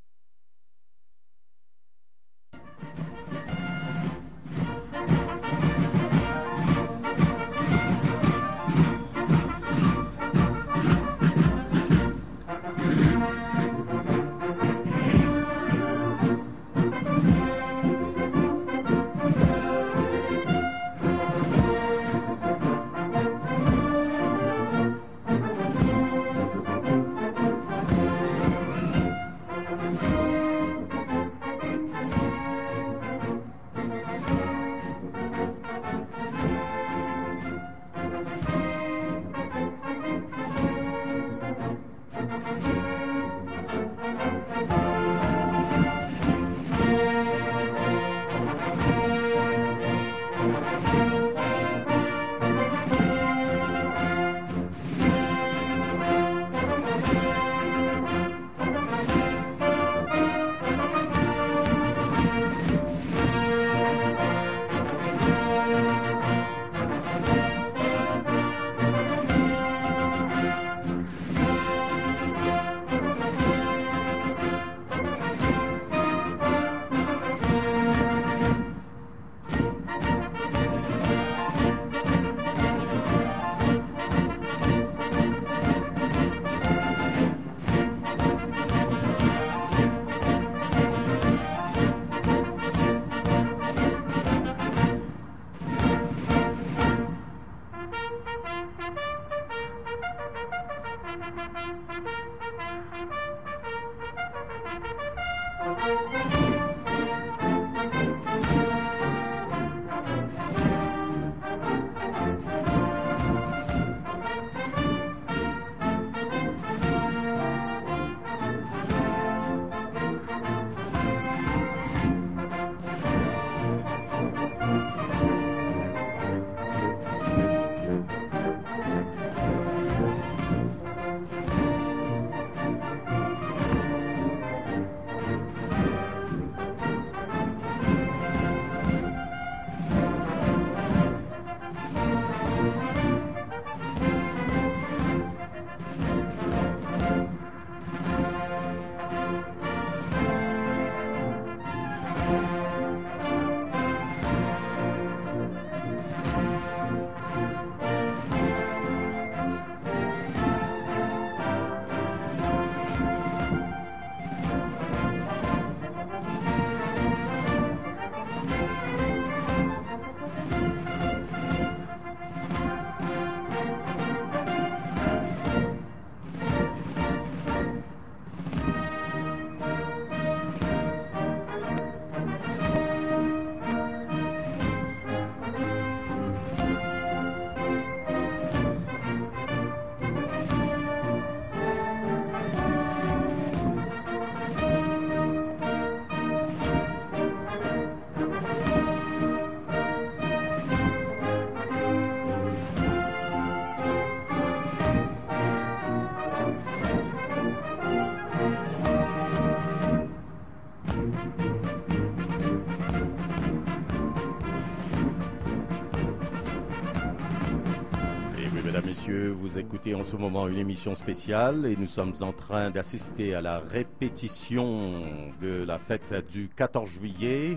[SPEAKER 2] Vous écoutez en ce moment une émission spéciale et nous sommes en train d'assister à la répétition de la fête du quatorze juillet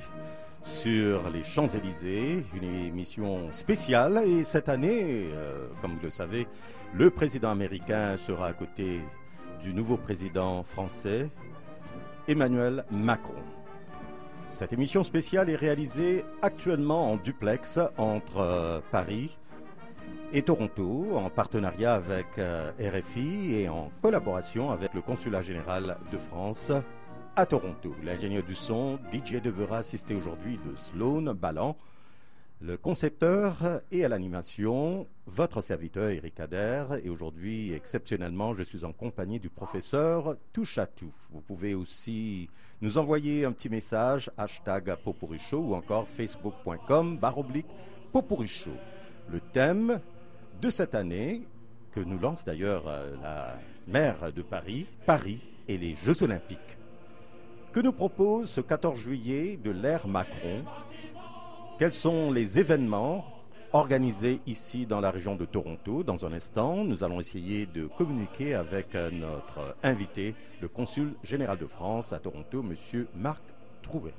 [SPEAKER 2] sur les Champs-Élysées, une émission spéciale. Et cette année, euh, comme vous le savez, le président américain sera à côté du nouveau président français, Emmanuel Macron. Cette émission spéciale est réalisée actuellement en duplex entre euh, Paris et Toronto, en partenariat avec euh, R F I et en collaboration avec le Consulat général de France à Toronto. L'ingénieur du son, D J devra assister aujourd'hui de Sloan Ballan, le concepteur et à l'animation, votre serviteur Eric Ader. Et aujourd'hui, exceptionnellement, je suis en compagnie du professeur Touchatou. Vous pouvez aussi nous envoyer un petit message, hashtag Popuricho ou encore facebook.com barre oblique Popuricho. Le thème de cette année, que nous lance d'ailleurs la maire de Paris, Paris et les Jeux Olympiques, que nous propose ce quatorze juillet de l'ère Macron. Quels sont les événements organisés ici dans la région de Toronto? Dans un instant, nous allons essayer de communiquer avec notre invité, le consul général de France à Toronto, M. Marc Trouet.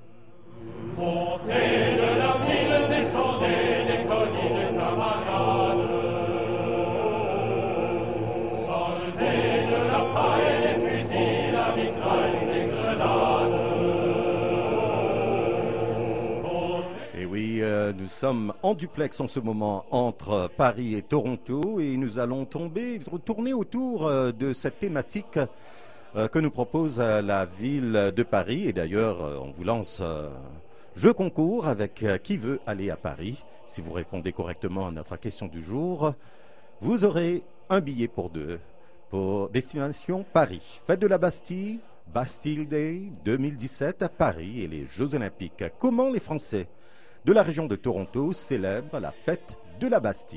[SPEAKER 3] Montez de la ville, descendez des collines, camarades. Sortez de la paille, les fusils, la mitraille, les grenades.
[SPEAKER 2] Et oui, euh, nous sommes en duplex en ce moment entre Paris et Toronto et nous allons tomber, tourner autour euh, de cette thématique euh, que nous propose euh, la ville de Paris. Et d'ailleurs, euh, on vous lance euh, jeu concours avec euh, qui veut aller à Paris. Si vous répondez correctement à notre question du jour, vous aurez un billet pour deux pour destination Paris. Fête de la Bastille, Bastille Day deux mille dix-sept à Paris et les Jeux Olympiques. Comment les Français de la région de Toronto célèbrent la fête de la Bastille?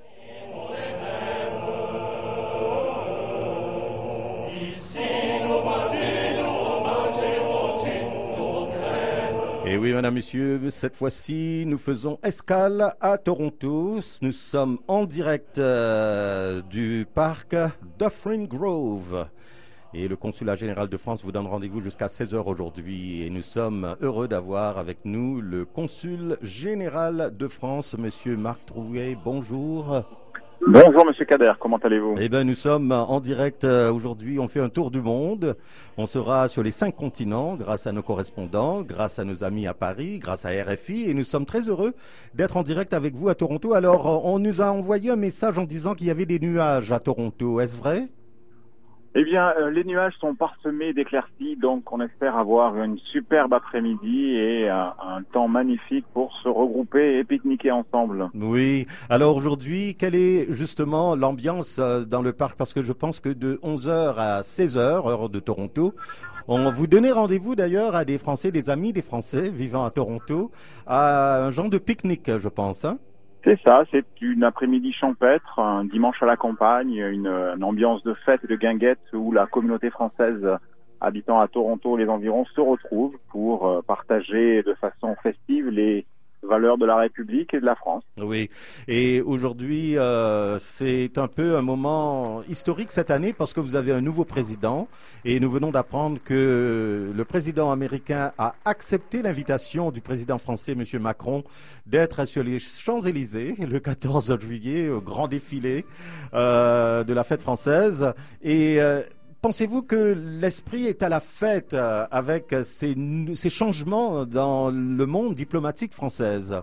[SPEAKER 2] Et oui, madame, monsieur, cette fois-ci, nous faisons escale à Toronto. Nous sommes en direct euh, du parc Dufferin Grove. Et le Consulat général de France vous donne rendez-vous jusqu'à seize heures aujourd'hui. Et nous sommes heureux d'avoir avec nous le Consul général de France, monsieur Marc Trouet. Bonjour.
[SPEAKER 4] Bonjour Monsieur Kader, comment allez-vous?
[SPEAKER 2] Eh bien, nous sommes en direct euh, aujourd'hui, on fait un tour du monde. On sera sur les cinq continents grâce à nos correspondants, grâce à nos amis à Paris, grâce à R F I. Et nous sommes très heureux d'être en direct avec vous à Toronto. Alors, on nous a envoyé un message en disant qu'il y avait des nuages à Toronto, est-ce vrai?
[SPEAKER 4] Eh bien, euh, les nuages sont parsemés d'éclaircies, donc on espère avoir une superbe après-midi et euh, un temps magnifique pour se regrouper et pique-niquer ensemble.
[SPEAKER 8] Oui. Alors aujourd'hui, quelle est justement l'ambiance euh, dans le parc? Parce que je pense que de onze heures à seize heures, heure de Toronto, on vous donnez rendez-vous d'ailleurs à des Français, des amis des Français vivant à Toronto, à un genre de pique-nique, je pense, hein?
[SPEAKER 4] C'est ça, c'est une après-midi champêtre, un dimanche à la campagne, une, une ambiance de fête et de guinguette où la communauté française habitant à Toronto et les environs se retrouve pour partager de façon festive les valeurs de la République et de la France.
[SPEAKER 8] Oui, et aujourd'hui, euh, c'est un peu un moment historique cette année parce que vous avez un nouveau président et nous venons d'apprendre que le président américain a accepté l'invitation du président français, M. Macron, d'être sur les Champs-Élysées le quatorze juillet au grand défilé euh, de la fête française. Et euh, pensez-vous que l'esprit est à la fête euh, avec ces, ces changements dans le monde diplomatique française?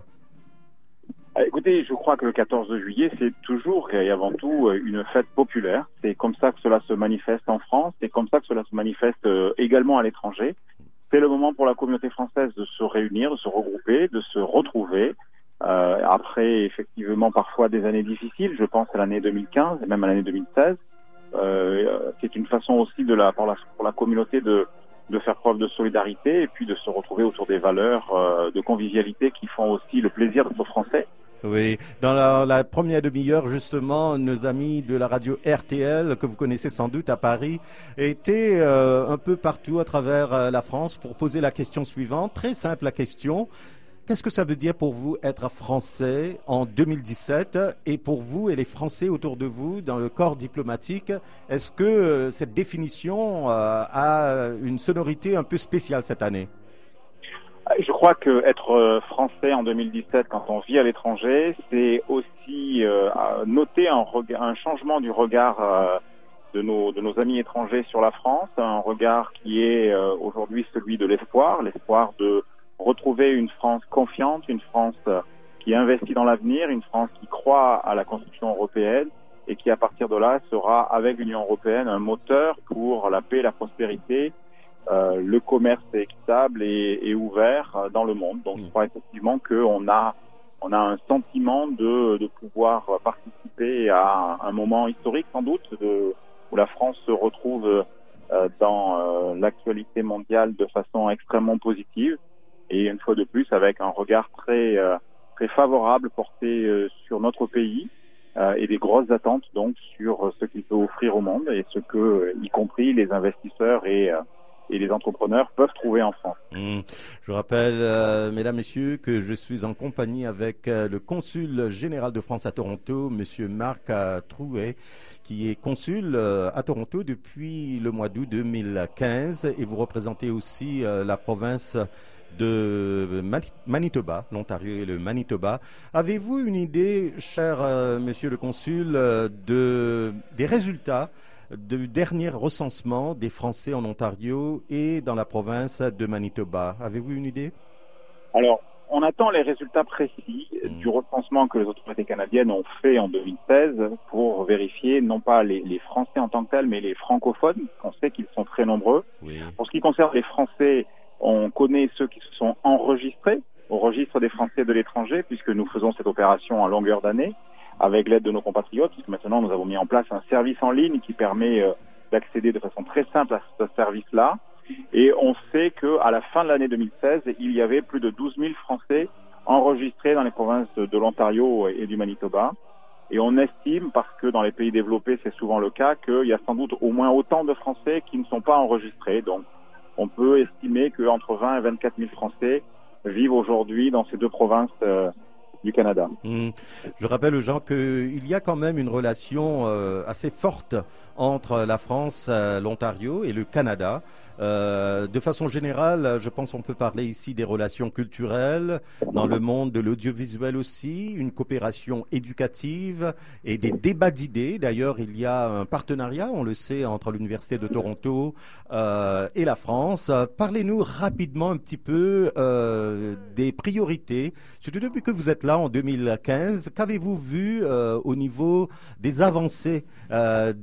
[SPEAKER 4] Écoutez, je crois que le quatorze juillet, c'est toujours et avant tout une fête populaire. C'est comme ça que cela se manifeste en France, c'est comme ça que cela se manifeste également à l'étranger. C'est le moment pour la communauté française de se réunir, de se regrouper, de se retrouver. Euh, après, effectivement, parfois des années difficiles, je pense à l'année deux mille quinze et même à l'année deux mille seize. Euh, c'est une façon aussi de la, pour, la, pour la communauté de, de faire preuve de solidarité et puis de se retrouver autour des valeurs euh, de convivialité qui font aussi le plaisir d'être français.
[SPEAKER 8] Oui, dans la, la première demi-heure, justement, nos amis de la radio R T L, que vous connaissez sans doute à Paris, étaient euh, un peu partout à travers euh, la France pour poser la question suivante. Très simple la question. Qu'est-ce que ça veut dire pour vous être français en deux mille dix-sept et pour vous et les Français autour de vous dans le corps diplomatique? Est-ce que euh, cette définition euh, a une sonorité un peu spéciale cette année?
[SPEAKER 4] Je crois que être français en deux mille dix-sept, quand on vit à l'étranger, c'est aussi euh, noter un, regard, un changement du regard euh, de, nos, de nos amis étrangers sur la France, un regard qui est euh, aujourd'hui celui de l'espoir, l'espoir de retrouver une France confiante, une France qui investit dans l'avenir, une France qui croit à la construction européenne et qui, à partir de là, sera, avec l'Union européenne, un moteur pour la paix et la prospérité, euh, le commerce équitable et, et ouvert dans le monde. Donc, je crois effectivement qu'on a, on a un sentiment de, de pouvoir participer à un moment historique, sans doute, de, où la France se retrouve euh, dans euh, l'actualité mondiale de façon extrêmement positive. Et une fois de plus, avec un regard très euh, très favorable porté euh, sur notre pays euh, et des grosses attentes donc sur ce qu'il peut offrir au monde et ce que, euh, y compris les investisseurs et euh, et les entrepreneurs peuvent trouver en France.
[SPEAKER 8] Mmh. Je rappelle, euh, mesdames, messieurs, que je suis en compagnie avec euh, le consul général de France à Toronto, monsieur Marc euh, Trouet, qui est consul euh, à Toronto depuis le mois d'août deux mille quinze et vous représentez aussi euh, la province de Manitoba, l'Ontario et le Manitoba. Avez-vous une idée, cher euh, monsieur le consul, euh, de, des résultats du dernier recensement des Français en Ontario et dans la province de Manitoba? Avez-vous une idée?
[SPEAKER 4] Alors, on attend les résultats précis mmh. du recensement que les autorités canadiennes ont fait en deux mille seize pour vérifier non pas les, les Français en tant que tels, mais les francophones. On sait qu'ils sont très nombreux. Oui. Pour ce qui concerne les Français, on connaît ceux qui se sont enregistrés au registre des Français de l'étranger, puisque nous faisons cette opération en longueur d'année avec l'aide de nos compatriotes, puisque maintenant nous avons mis en place un service en ligne qui permet euh, d'accéder de façon très simple à ce service-là. Et on sait qu'à la fin de l'année deux mille seize, il y avait plus de douze mille Français enregistrés dans les provinces de l'Ontario et du Manitoba. Et on estime, parce que dans les pays développés c'est souvent le cas, qu'il y a sans doute au moins autant de Français qui ne sont pas enregistrés. Donc on peut estimer qu'entre vingt et vingt-quatre mille Français vivent aujourd'hui dans ces deux provinces euh, du Canada.
[SPEAKER 8] Mmh. Je rappelle aux gens qu'il y a quand même une relation euh, assez forte entre la France, euh, l'Ontario et le Canada. Euh, de façon générale, je pense qu'on peut parler ici des relations culturelles, dans le monde de l'audiovisuel aussi, une coopération éducative et des débats d'idées. D'ailleurs, il y a un partenariat, on le sait, entre l'Université de Toronto euh, et la France. Parlez-nous rapidement un petit peu euh, des priorités, surtout depuis que vous êtes là en deux mille quinze. Qu'avez-vous vu euh, au niveau des avancées euh, des politiques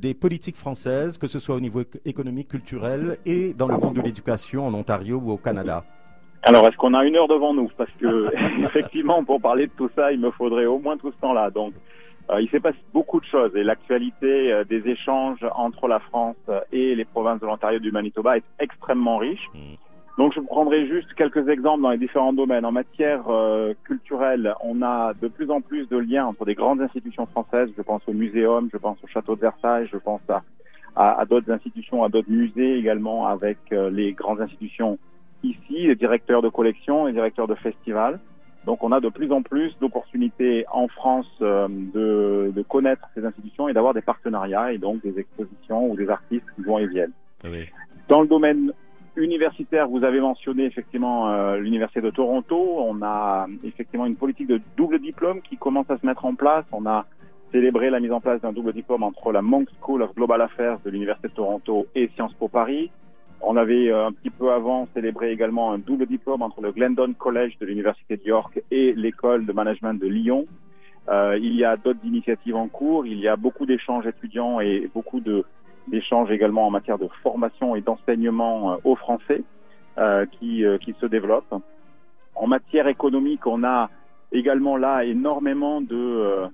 [SPEAKER 8] politique française, que ce soit au niveau économique, culturel et dans le monde de l'éducation en Ontario ou au Canada?
[SPEAKER 4] Alors, est-ce qu'on a une heure devant nous? Parce que, effectivement, pour parler de tout ça, il me faudrait au moins tout ce temps-là. Donc, euh, il s'est passé beaucoup de choses et l'actualité euh, des échanges entre la France et les provinces de l'Ontario et du Manitoba est extrêmement riche. Donc, je prendrai juste quelques exemples dans les différents domaines. En matière euh, culturelle, on a de plus en plus de liens entre des grandes institutions françaises. Je pense au Muséum, je pense au Château de Versailles, je pense à, à, à d'autres institutions, à d'autres musées également, avec euh, les grandes institutions ici, les directeurs de collection, les directeurs de festivals. Donc, on a de plus en plus d'opportunités en France euh, de, de connaître ces institutions et d'avoir des partenariats et donc des expositions ou des artistes qui vont et viennent.
[SPEAKER 8] Oui.
[SPEAKER 4] Dans le domaine universitaire, vous avez mentionné effectivement euh, l'Université de Toronto. On a effectivement une politique de double diplôme qui commence à se mettre en place. On a célébré la mise en place d'un double diplôme entre la Monk School of Global Affairs de l'Université de Toronto et Sciences Po Paris. On avait euh, un petit peu avant célébré également un double diplôme entre le Glendon College de l'Université de York et l'École de Management de Lyon. Euh, il y a d'autres initiatives en cours. Il y a beaucoup d'échanges étudiants et beaucoup de d'échanges également en matière de formation et d'enseignement euh, aux Français euh, qui, euh, qui se développent. En matière économique, on a également là énormément de, euh,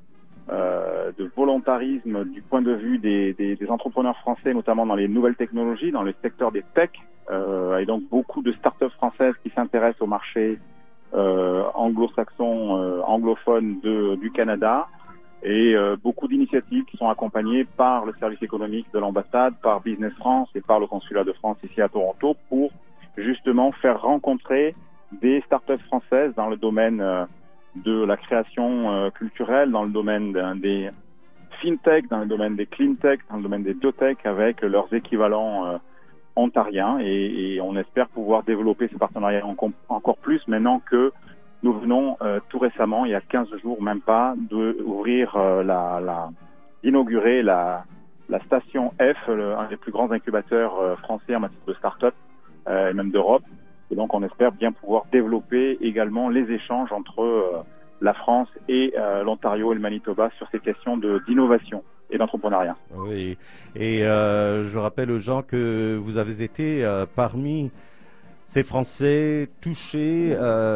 [SPEAKER 4] euh, de volontarisme du point de vue des, des, des entrepreneurs français, notamment dans les nouvelles technologies, dans le secteur des tech, euh, et donc beaucoup de start-up françaises qui s'intéressent au marché euh, anglo-saxon, euh, anglophone de, du Canada. Et euh, beaucoup d'initiatives qui sont accompagnées par le service économique de l'ambassade, par Business France et par le consulat de France ici à Toronto pour justement faire rencontrer des startups françaises dans le domaine euh, de la création euh, culturelle, dans le domaine des fintech, dans le domaine des cleantech, dans le domaine des biotech avec leurs équivalents euh, ontariens et, et on espère pouvoir développer ce partenariat en, encore plus maintenant que nous venons euh, tout récemment, il y a quinze jours, même pas, d'ouvrir euh, la, la, d'inaugurer la, la station F, le, un des plus grands incubateurs euh, français en matière de start-up, euh, et même d'Europe. Et donc, on espère bien pouvoir développer également les échanges entre euh, la France et euh, l'Ontario et le Manitoba sur ces questions de, d'innovation et d'entrepreneuriat.
[SPEAKER 8] Oui, et euh, je rappelle aux gens que vous avez été euh, parmi ces Français touchés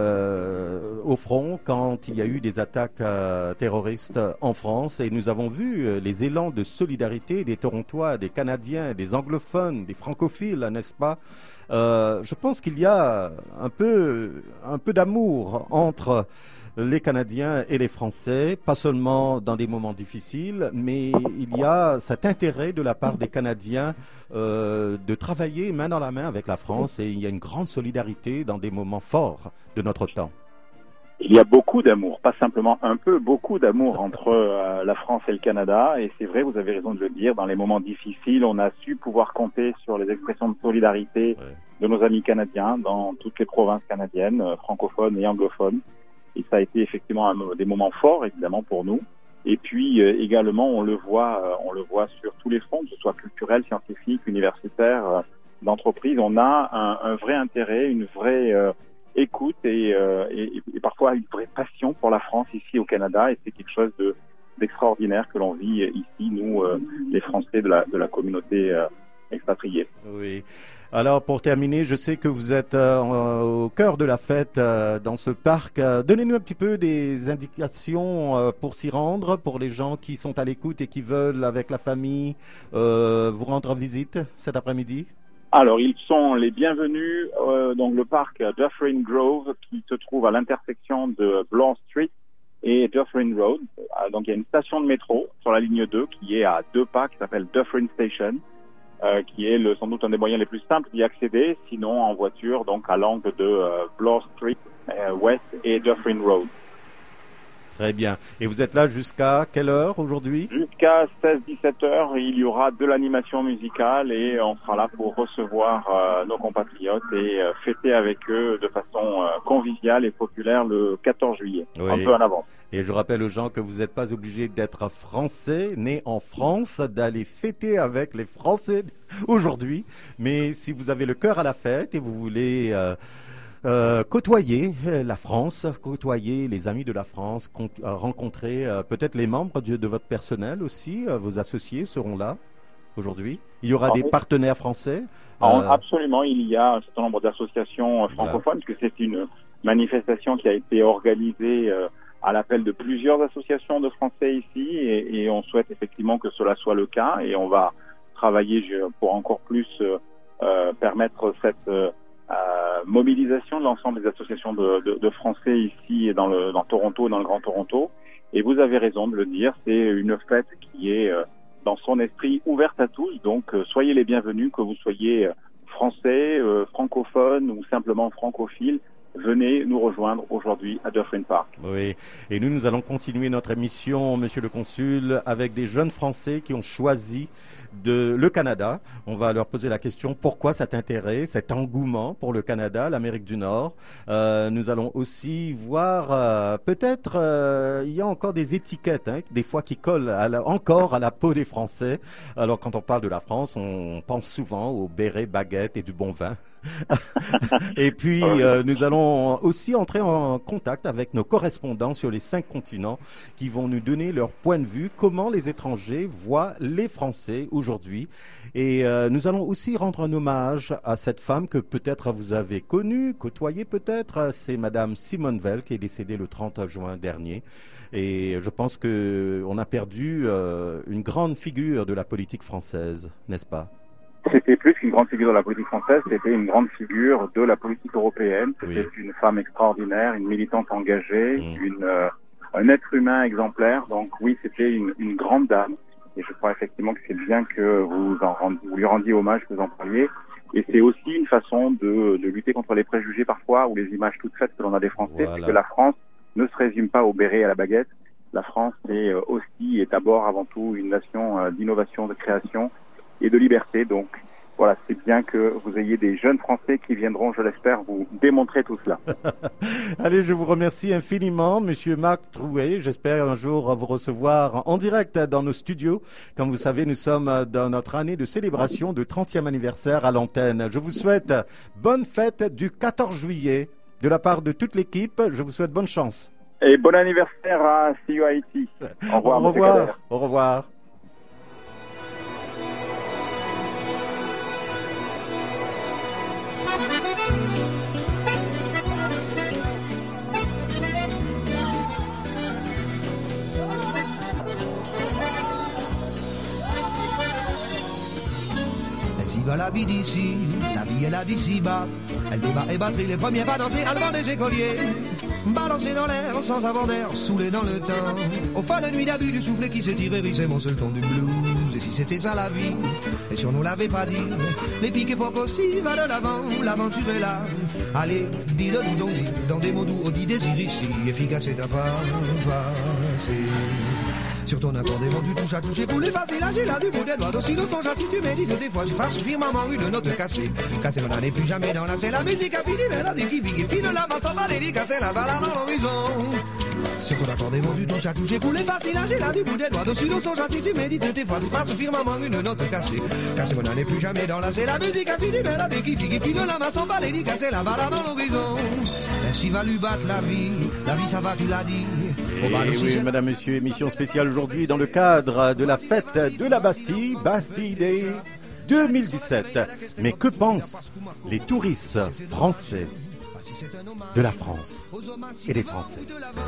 [SPEAKER 8] euh, au front quand il y a eu des attaques euh, terroristes en France et nous avons vu euh, les élans de solidarité des Torontois, des Canadiens, des anglophones, des francophiles, n'est-ce pas? Euh, je pense qu'il y a un peu, un peu d'amour entre les Canadiens et les Français, pas seulement dans des moments difficiles, mais il y a cet intérêt de la part des Canadiens euh, de travailler main dans la main avec la France et il y a une grande solidarité dans des moments forts de notre temps.
[SPEAKER 4] Il y a beaucoup d'amour, pas simplement un peu, beaucoup d'amour entre euh, la France et le Canada et c'est vrai, vous avez raison de le dire, dans les moments difficiles, on a su pouvoir compter sur les expressions de solidarité ouais. de nos amis canadiens dans toutes les provinces canadiennes, euh, francophones et anglophones. Et ça a été effectivement un, des moments forts, évidemment, pour nous. Et puis, euh, également, on le voit, euh, on le voit sur tous les fronts, que ce soit culturel, scientifique, universitaire, euh, d'entreprise. On a un, un vrai intérêt, une vraie euh, écoute et, euh, et, et parfois une vraie passion pour la France ici au Canada. Et c'est quelque chose de, d'extraordinaire que l'on vit ici, nous, euh, les Français de la, de la communauté euh, expatriée.
[SPEAKER 8] Oui. Alors, pour terminer, je sais que vous êtes euh, au cœur de la fête euh, dans ce parc. Euh, donnez-nous un petit peu des indications euh, pour s'y rendre, pour les gens qui sont à l'écoute et qui veulent, avec la famille, euh, vous rendre visite cet après-midi.
[SPEAKER 4] Alors, ils sont les bienvenus. Euh, donc, le parc Dufferin Grove, qui se trouve à l'intersection de Bloor Street et Dufferin Road. Euh, donc, il y a une station de métro sur la ligne deux qui est à deux pas, qui s'appelle Dufferin Station. Euh, qui est le, sans doute un des moyens les plus simples d'y accéder, sinon en voiture, donc à l'angle de euh, Bloor Street euh, West et Dufferin Road.
[SPEAKER 8] Très bien. Et vous êtes là jusqu'à quelle heure aujourd'hui?
[SPEAKER 4] Jusqu'à seize à dix-sept heures, il y aura de l'animation musicale et on sera là pour recevoir euh, nos compatriotes et euh, fêter avec eux de façon euh, conviviale et populaire le quatorze juillet, oui. Un peu en avance.
[SPEAKER 8] Et je rappelle aux gens que vous n'êtes pas obligé d'être français, né en France, d'aller fêter avec les Français aujourd'hui. Mais si vous avez le cœur à la fête et vous voulez euh, euh, côtoyer la France, côtoyer les amis de la France, rencontrer euh, peut-être les membres de, de votre personnel aussi, euh, vos associés seront là. aujourd'hui? Il y aura
[SPEAKER 4] Alors,
[SPEAKER 8] des partenaires français?
[SPEAKER 4] Alors,
[SPEAKER 8] euh...
[SPEAKER 4] Absolument, il y a un certain nombre d'associations francophones, puisque c'est une manifestation qui a été organisée euh, à l'appel de plusieurs associations de Français ici, et, et on souhaite effectivement que cela soit le cas, et on va travailler pour encore plus euh, euh, permettre cette euh, euh, mobilisation de l'ensemble des associations de, de, de Français ici dans, le, dans Toronto, dans le Grand Toronto. Et vous avez raison de le dire, c'est une fête qui est euh, dans son esprit ouverte à tous, donc euh, soyez les bienvenus, que vous soyez euh, français, euh, francophone ou simplement francophile. Venez nous rejoindre aujourd'hui à Dufferin Park.
[SPEAKER 8] Oui, et nous, nous allons continuer notre émission, Monsieur le Consul, avec des jeunes Français qui ont choisi de, le Canada. On va leur poser la question, pourquoi cet intérêt, cet engouement pour le Canada, l'Amérique du Nord. Euh, nous allons aussi voir, euh, peut-être, euh, il y a encore des étiquettes, hein, des fois qui collent à la, encore à la peau des Français. Alors, quand on parle de la France, on pense souvent aux bérets, baguettes et du bon vin. Et puis, euh, nous allons aussi entrer en contact avec nos correspondants sur les cinq continents qui vont nous donner leur point de vue, comment les étrangers voient les Français aujourd'hui. Et euh, nous allons aussi rendre un hommage à cette femme que peut-être vous avez connue, côtoyée peut-être. C'est Madame Simone Veil qui est décédée le trente juin dernier. Et je pense qu'on a perdu euh, une grande figure de la politique française, n'est-ce pas?
[SPEAKER 4] C'était plus qu'une grande figure de la politique française, c'était une grande figure de la politique européenne. C'était oui. une femme extraordinaire, une militante engagée, mmh. une, euh, un être humain exemplaire. Donc oui, c'était une, une grande dame. Et je crois effectivement que c'est bien que vous, en rendiez, vous lui rendiez hommage, que vous en parliez. Et c'est aussi une façon de, de lutter contre les préjugés parfois, ou les images toutes faites que l'on a des Français. Voilà. C'est que la France ne se résume pas au béret et à la baguette. La France est aussi, est d'abord avant tout une nation d'innovation, de création et de liberté. Donc voilà, c'est bien que vous ayez des jeunes Français qui viendront, je l'espère, vous démontrer tout cela.
[SPEAKER 8] Allez, je vous remercie infiniment, Monsieur Marc Drouet. J'espère un jour vous recevoir en direct dans nos studios. Comme vous savez, nous sommes dans notre année de célébration de trentième anniversaire à l'antenne. Je vous souhaite bonne fête du quatorze juillet de la part de toute l'équipe. Je vous souhaite bonne chance.
[SPEAKER 4] Et bon anniversaire à C U I T. Au revoir.
[SPEAKER 8] Au revoir. Au revoir.
[SPEAKER 5] Ainsi va la vie d'ici, la vie est là d'ici bas. Elle débat et batterie, les premiers pas danser, allemand des écoliers. Balancer dans l'air sans avoir d'air, saoulé dans le temps. Au fin de nuit d'abus du soufflet qui s'est tiré, c'est mon seul ton du blues. Et si c'était ça la vie, et si on nous l'avait pas dit, les piques époques aussi, va de l'avant, l'aventure est là. Allez, dis-le nous donc, dis, dans des mots doux, on dit désir ici, efficace et à pas passer. Sur ton accordéon du touche à toucher pour les facile là j'ai là du bout des doigts aussi le songe à si tu médites des fois tu fasses suffire maman une note cassée cassée on n'en est plus jamais dans la c'est la musique a fini mais la qui vit qui file la basse en bas les casser la balade dans l'horizon. Sur ton accordéon du touche à toucher pour les facile là j'ai là du bout des doigts aussi le songe à si tu médites des fois tu fasses suffire maman une note cassée cassée on n'en est plus jamais dans la c'est la musique a fini mais la qui vit qui file la basse en bas les casser la balade dans l'horizon. Ainsi va lui battre la vie la vie ça va tu l'as dit.
[SPEAKER 8] Et oui, madame, monsieur, émission spéciale aujourd'hui dans le cadre de la fête de la Bastille, Bastille Day deux mille dix-sept. Mais que pensent les touristes français de la France et des Français?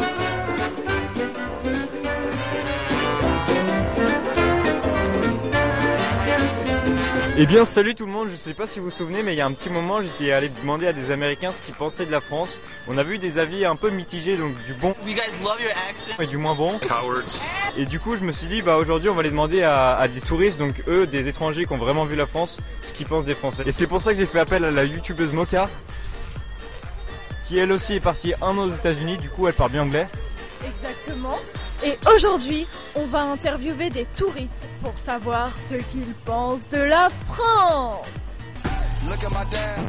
[SPEAKER 6] Eh bien salut tout le monde, je sais pas si vous vous souvenez mais il y a un petit moment j'étais allé demander à des Américains ce qu'ils pensaient de la France. On a vu des avis un peu mitigés, donc du bon
[SPEAKER 7] We guys love your accent.
[SPEAKER 6] et du moins bon.
[SPEAKER 7] Cowards.
[SPEAKER 6] Et du coup je me suis dit bah aujourd'hui on va les demander à, à des touristes, donc eux des étrangers qui ont vraiment vu la France, ce qu'ils pensent des Français. Et c'est pour ça que j'ai fait appel à la youtubeuse Mocha, qui elle aussi est partie un an aux États-Unis, du coup elle parle bien anglais.
[SPEAKER 24] Exactement. Et aujourd'hui, on va interviewer des touristes pour savoir ce qu'ils pensent de la France. Look at my dad.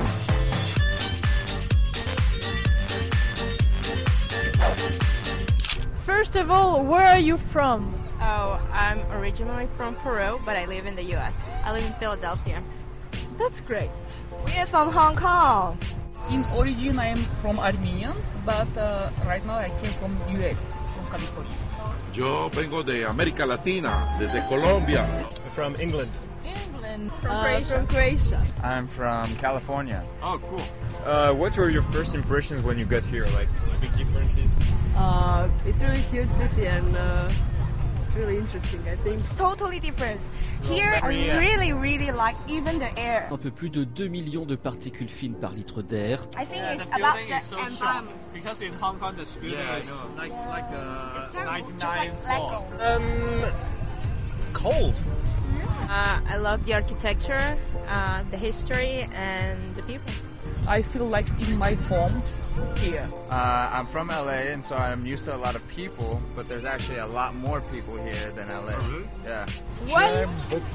[SPEAKER 24] First of all, where are you from?
[SPEAKER 25] Oh, I'm originally from Peru, but I live in the U S. I live in Philadelphia.
[SPEAKER 24] That's great.
[SPEAKER 25] We're from Hong Kong.
[SPEAKER 26] In origin, I am from Armenia, but uh, right now I came from U S, from California.
[SPEAKER 27] Yo vengo de América Latina, desde Colombia.
[SPEAKER 28] From England.
[SPEAKER 26] And uh, from Croatia.
[SPEAKER 7] I'm from California.
[SPEAKER 6] Oh, cool. Uh, what were your first impressions when you got here? Like, big differences?
[SPEAKER 26] Uh, it's really huge city and uh, it's really interesting, I think.
[SPEAKER 25] It's totally different. Here,
[SPEAKER 6] Very,
[SPEAKER 25] I
[SPEAKER 6] uh,
[SPEAKER 25] really, really like even the air.
[SPEAKER 9] Un peu plus de deux millions de particules fines par litre d'air.
[SPEAKER 25] I think
[SPEAKER 10] Yeah,
[SPEAKER 25] it's
[SPEAKER 10] the
[SPEAKER 25] about
[SPEAKER 10] building
[SPEAKER 25] the
[SPEAKER 10] is so
[SPEAKER 25] environment.
[SPEAKER 10] strong. Because in Hong Kong, the building
[SPEAKER 6] Yeah, I
[SPEAKER 10] is
[SPEAKER 6] know.
[SPEAKER 10] like like uh,
[SPEAKER 25] It's terrible, just
[SPEAKER 10] ninety-nine
[SPEAKER 25] like
[SPEAKER 10] floor.
[SPEAKER 25] Lego.
[SPEAKER 6] Um, cold.
[SPEAKER 25] Uh, I love the architecture, uh, the history, and the people.
[SPEAKER 26] I feel like in my home here.
[SPEAKER 7] Uh, I'm from L A, and so I'm used to a lot of people, but there's actually a lot more people here than L A.
[SPEAKER 6] really?
[SPEAKER 7] Yeah.
[SPEAKER 26] Why?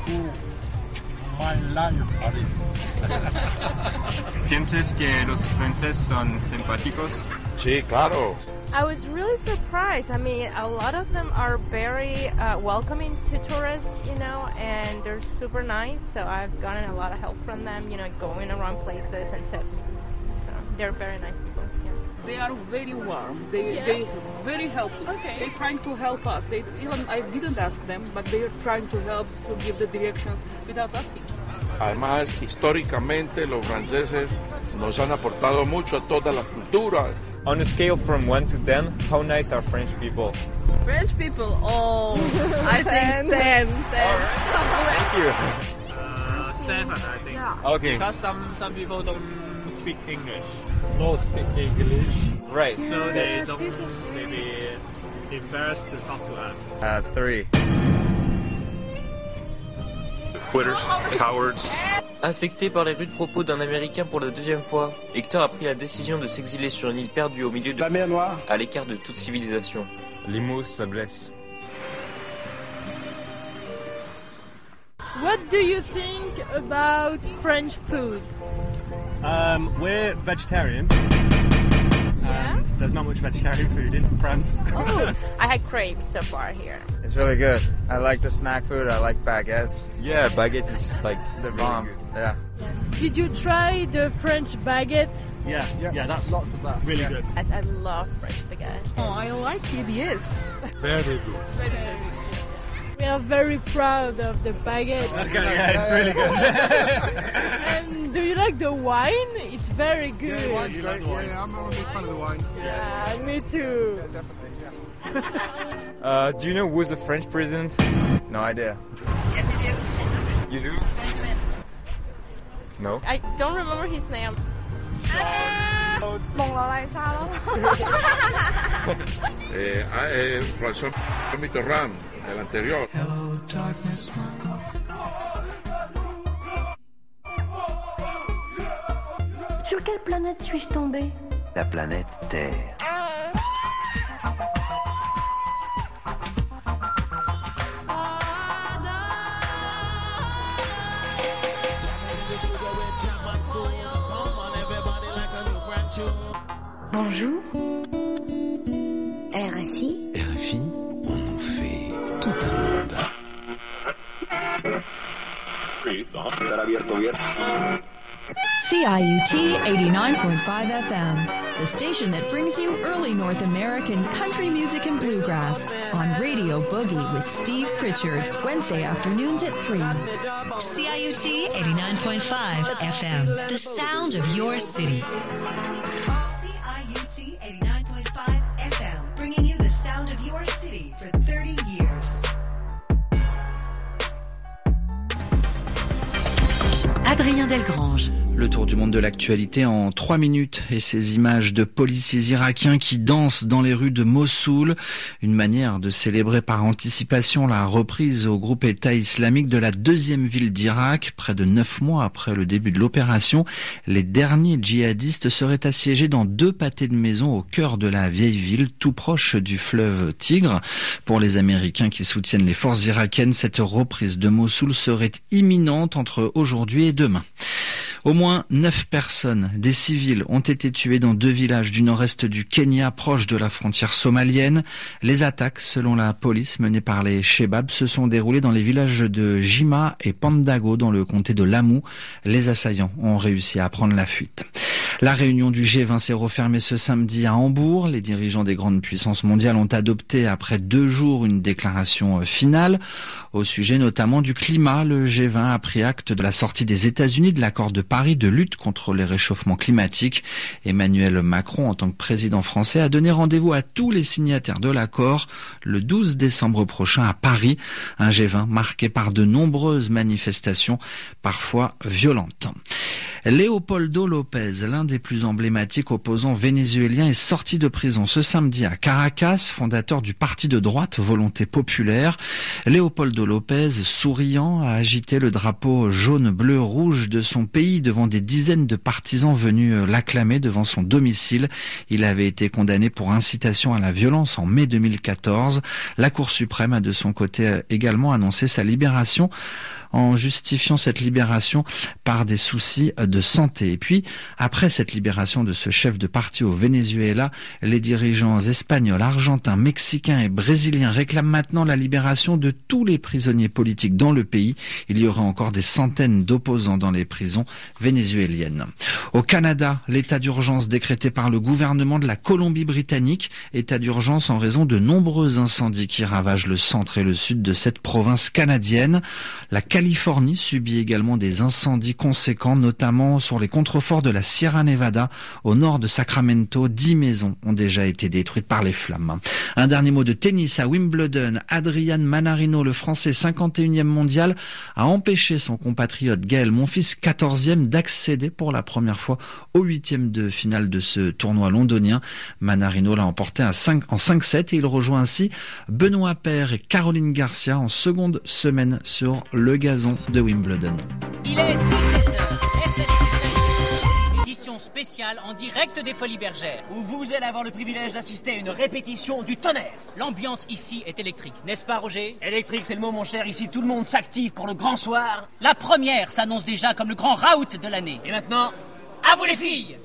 [SPEAKER 10] My life,
[SPEAKER 6] ¿Piensas que los franceses son simpáticos?
[SPEAKER 10] Sí, claro.
[SPEAKER 25] I was really surprised. I mean, a lot of them are very uh, welcoming to tourists, you know, and they're super nice. So I've gotten a lot of help from them, you know, going around places and tips. So they're very nice people. Yeah.
[SPEAKER 26] They are very warm. They
[SPEAKER 25] Yes.
[SPEAKER 26] they very helpful.
[SPEAKER 25] Okay.
[SPEAKER 26] They're trying to help us. They even I didn't ask them, but they are trying to help to give the directions without asking.
[SPEAKER 10] Además, históricamente los franceses nos han aportado mucho a toda la cultura.
[SPEAKER 6] On a scale from one to ten, how nice are French people?
[SPEAKER 26] French people, oh, I think ten. ten.
[SPEAKER 6] Thank you.
[SPEAKER 10] Uh, seven, I think.
[SPEAKER 6] Okay.
[SPEAKER 10] Because some some people don't speak English. No speak English.
[SPEAKER 6] Right.
[SPEAKER 10] So they
[SPEAKER 26] Yes,
[SPEAKER 10] don't
[SPEAKER 26] this is
[SPEAKER 10] maybe embarrassed to talk to us.
[SPEAKER 7] Uh, three.
[SPEAKER 10] Quitters, cowards.
[SPEAKER 11] Affecté par les rudes propos d'un Américain pour la deuxième fois, Hector a pris la décision de s'exiler sur une île perdue au milieu de
[SPEAKER 10] La mer Noire.
[SPEAKER 11] à l'écart de toute civilisation.
[SPEAKER 6] Les mots, ça blesse.
[SPEAKER 24] What do you think about French food?
[SPEAKER 10] Um, we're vegetarian.
[SPEAKER 25] Yeah?
[SPEAKER 10] And there's not much vegetarian food in France.
[SPEAKER 25] Oh, I had crepes so far here.
[SPEAKER 7] It's really good. I like the snack food. I like baguettes.
[SPEAKER 6] Yeah, baguette is like
[SPEAKER 7] The
[SPEAKER 6] really
[SPEAKER 7] bomb.
[SPEAKER 6] good.
[SPEAKER 7] Yeah.
[SPEAKER 24] Did you try the French baguette?
[SPEAKER 10] Yeah, yeah, that's lots of that. Really good.
[SPEAKER 25] As I love French spaghetti.
[SPEAKER 26] Oh, I like it. Yes.
[SPEAKER 10] Very good.
[SPEAKER 24] We are very proud of the baguette.
[SPEAKER 10] Okay, yeah, it's really good.
[SPEAKER 24] And do you like the wine? It's very good.
[SPEAKER 10] Yeah, wine's great. Yeah, I'm a big fan of the wine.
[SPEAKER 24] Yeah, me too.
[SPEAKER 10] Yeah, definitely. Yeah.
[SPEAKER 6] Uh, do you know who's the French president?
[SPEAKER 7] No idea.
[SPEAKER 25] Yes, you do.
[SPEAKER 6] You do?
[SPEAKER 25] Benjamin.
[SPEAKER 6] No.
[SPEAKER 25] I don't remember his name. Mong lo lai sao lo.
[SPEAKER 10] Eh, ah, eh, François Mitterrand, el anterior.
[SPEAKER 5] Hello, darkness.
[SPEAKER 1] Sur quelle planète suis-je tombé?
[SPEAKER 12] La planète Terre.
[SPEAKER 1] Bonjour. R F I.
[SPEAKER 12] R F I, on en fait tout un monde.
[SPEAKER 22] C I U T eighty-nine point five F M, the station that brings you early North American country music and bluegrass on Radio Boogie with Steve Pritchard, Wednesday afternoons at three. C I U T eighty-nine point five F M, the sound of your city. C I U T eighty-nine point five F M, bringing you the sound of your city for thirty years. Adrien Delgrange.
[SPEAKER 13] Le tour du monde de l'actualité en trois minutes et ces images de policiers irakiens qui dansent dans les rues de Mossoul. Une manière de célébrer par anticipation la reprise au groupe État islamique de la deuxième ville d'Irak. Près de neuf mois après le début de l'opération, les derniers djihadistes seraient assiégés dans deux pâtés de maison au cœur de la vieille ville, tout proche du fleuve Tigre. Pour les Américains qui soutiennent les forces irakiennes, cette reprise de Mossoul serait imminente entre aujourd'hui et demain. Au moins neuf personnes, des civils, ont été tués dans deux villages du nord-est du Kenya, proche de la frontière somalienne. Les attaques, selon la police, menées par les Shebabs, se sont déroulées dans les villages de Jima et Pandago, dans le comté de Lamu. Les assaillants ont réussi à prendre la fuite. La réunion du G vingt s'est refermée ce samedi à Hambourg. Les dirigeants des grandes puissances mondiales ont adopté après deux jours une déclaration finale au sujet notamment du climat. Le G vingt a pris acte de la sortie des États-Unis de l'accord de Paris de lutte contre les réchauffements climatiques. Emmanuel Macron, en tant que président français, a donné rendez-vous à tous les signataires de l'accord le douze décembre prochain à Paris. Un G vingt marqué par de nombreuses manifestations, parfois violentes. Leopoldo López, l'un des plus emblématiques opposants vénézuéliens, est sorti de prison ce samedi à Caracas, fondateur du parti de droite Volonté Populaire. Leopoldo López, souriant, a agité le drapeau jaune, bleu, rouge de son pays devant des dizaines de partisans venus l'acclamer devant son domicile. Il avait été condamné pour incitation à la violence en mai deux mille quatorze. La Cour suprême a de son côté également annoncé sa libération, en justifiant cette libération par des soucis de santé. Et puis, après cette libération de ce chef de parti au Venezuela, les dirigeants espagnols, argentins, mexicains et brésiliens réclament maintenant la libération de tous les prisonniers politiques dans le pays. Il y aura encore des centaines d'opposants dans les prisons vénézuéliennes. Au Canada, l'état d'urgence décrété par le gouvernement de la Colombie-Britannique, état d'urgence en raison de nombreux incendies qui ravagent le centre et le sud de cette province canadienne. La Californie subit également des incendies conséquents, notamment sur les contreforts de la Sierra Nevada, au nord de Sacramento. Dix maisons ont déjà été détruites par les flammes. Un dernier mot de tennis à Wimbledon. Adrian Manarino, le Français cinquante et unième mondial, a empêché son compatriote Gaël Monfils, quatorzième, d'accéder pour la première fois au huitième de finale de ce tournoi londonien. Manarino l'a emporté à cinq, en cinq sept et il rejoint ainsi Benoît Paire et Caroline Garcia en seconde semaine sur le gazon de Wimbledon.
[SPEAKER 15] Il est dix-sept heures. Édition spéciale en direct des Folies Bergères, où vous allez avoir le privilège d'assister à une répétition du tonnerre. L'ambiance ici est électrique, n'est-ce pas Roger? Électrique, c'est le mot mon cher. Ici, tout le monde s'active pour le grand soir. La première s'annonce déjà comme le grand raout de l'année. Et maintenant, à vous les filles!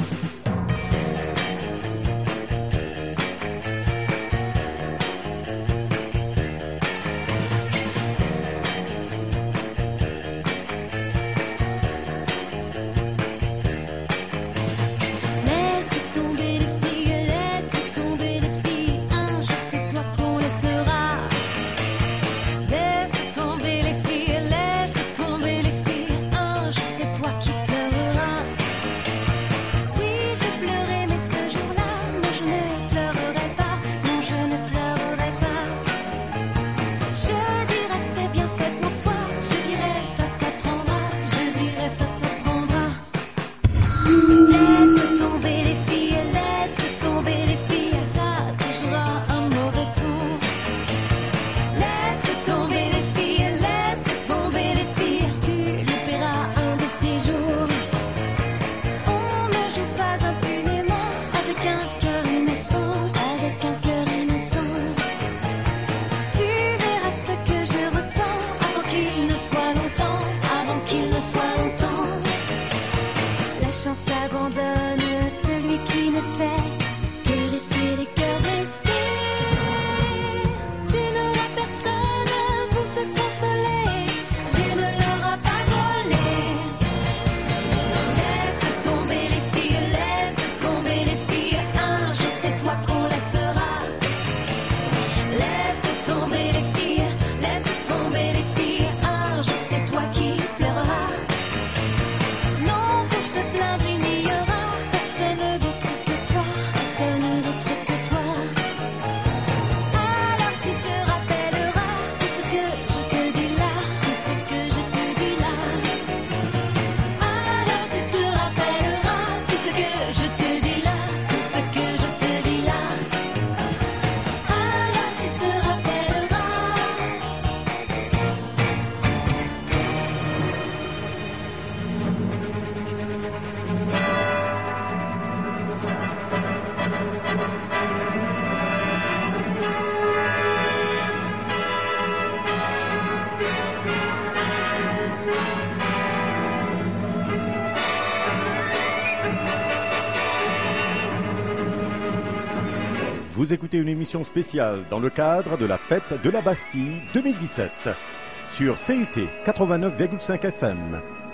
[SPEAKER 8] Vous écoutez une émission spéciale dans le cadre de la fête de la Bastille deux mille dix-sept sur C U T quatre-vingt-neuf virgule cinq F M,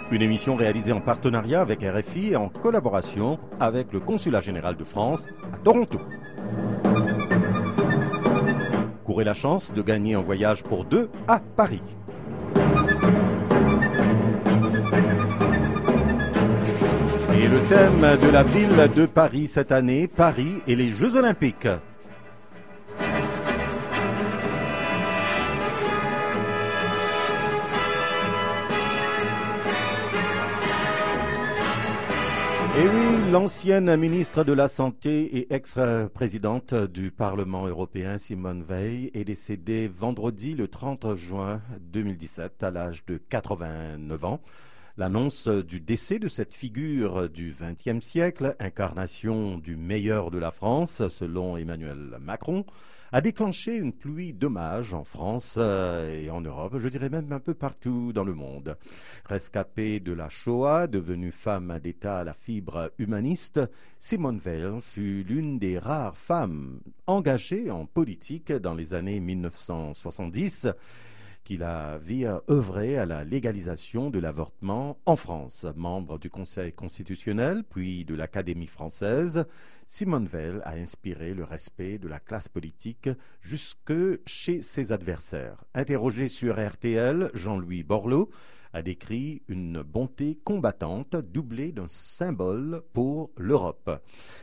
[SPEAKER 8] Une émission réalisée en partenariat avec R F I et en collaboration avec le Consulat général de France à Toronto. Courez la chance de gagner un voyage pour deux à Paris. Et le thème de la ville de Paris cette année, Paris et les Jeux Olympiques. Et oui, l'ancienne ministre de la Santé et ex-présidente du Parlement européen, Simone Veil, est décédée vendredi le trente juin deux mille dix-sept à l'âge de quatre-vingt-neuf ans. L'annonce du décès de cette figure du vingtième siècle, incarnation du meilleur de la France, selon Emmanuel Macron, a déclenché une pluie d'hommages en France et en Europe, je dirais même un peu partout dans le monde. Rescapée de la Shoah, devenue femme d'État à la fibre humaniste, Simone Veil fut l'une des rares femmes engagées en politique dans les années mille neuf cent soixante-dix, qui la vit œuvrer à la légalisation de l'avortement en France. Membre du Conseil constitutionnel, puis de l'Académie française, Simone Veil a inspiré le respect de la classe politique jusque chez ses adversaires. Interrogé sur R T L, Jean-Louis Borloo a décrit une bonté combattante doublée d'un symbole pour l'Europe.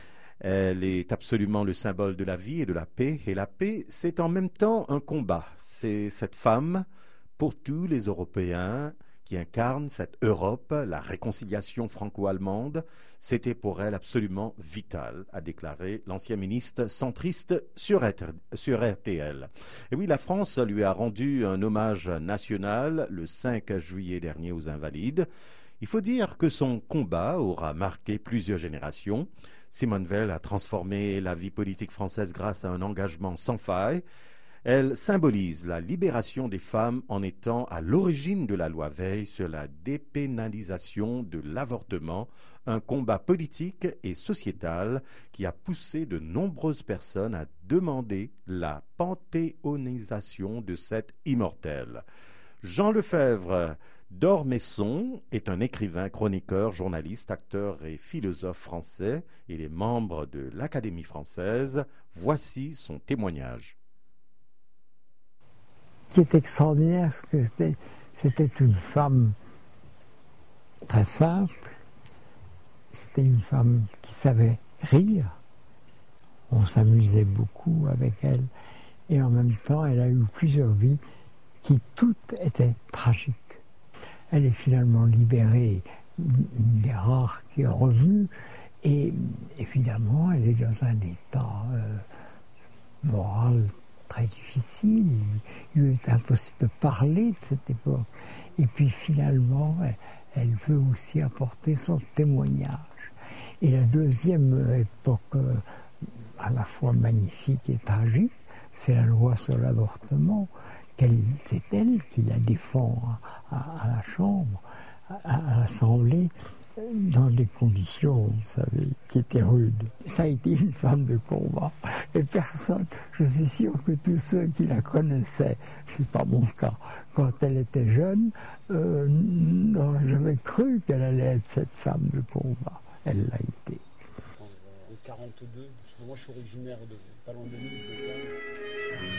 [SPEAKER 8] Elle est absolument le symbole de la vie et de la paix. Et la paix, c'est en même temps un combat. C'est cette femme, pour tous les Européens, qui incarne cette Europe, la réconciliation franco-allemande. C'était pour elle absolument vital, a déclaré l'ancien ministre centriste sur R T L. Et oui, la France lui a rendu un hommage national le cinq juillet dernier aux Invalides. Il faut dire que son combat aura marqué plusieurs générations. Simone Veil a transformé la vie politique française grâce à un engagement sans faille. Elle symbolise la libération des femmes en étant à l'origine de la loi Veil sur la dépénalisation de l'avortement, un combat politique et sociétal qui a poussé de nombreuses personnes à demander la panthéonisation de cette immortelle. Jean Lefebvre d'Ormesson est un écrivain, chroniqueur, journaliste, acteur et philosophe français. Il est membre de l'Académie française. Voici son témoignage.
[SPEAKER 16] Ce qui est extraordinaire, c'est que c'était, c'était une femme très simple. C'était une femme qui savait rire. On s'amusait beaucoup avec elle. Et en même temps, elle a eu plusieurs vies qui toutes étaient tragiques. Elle est finalement libérée, une des rares qui est revenue, et évidemment, elle est dans un état euh, moral très difficile. Il lui est impossible de parler de cette époque. Et puis finalement, elle, elle veut aussi apporter son témoignage. Et la deuxième époque, euh, à la fois magnifique et tragique, c'est la loi sur l'avortement. C'est elle qui la défend à, à la Chambre, à, à l'Assemblée, dans des conditions, vous savez, qui étaient rudes. Ça a été une femme de combat. Et personne, je suis sûr que tous ceux qui la connaissaient, c'est pas mon cas, quand elle était jeune, euh, n'auraient jamais cru qu'elle allait être cette femme de combat. Elle l'a été.
[SPEAKER 17] En quarante-deux, moi je suis originaire de pas loin de Nice, de Cannes.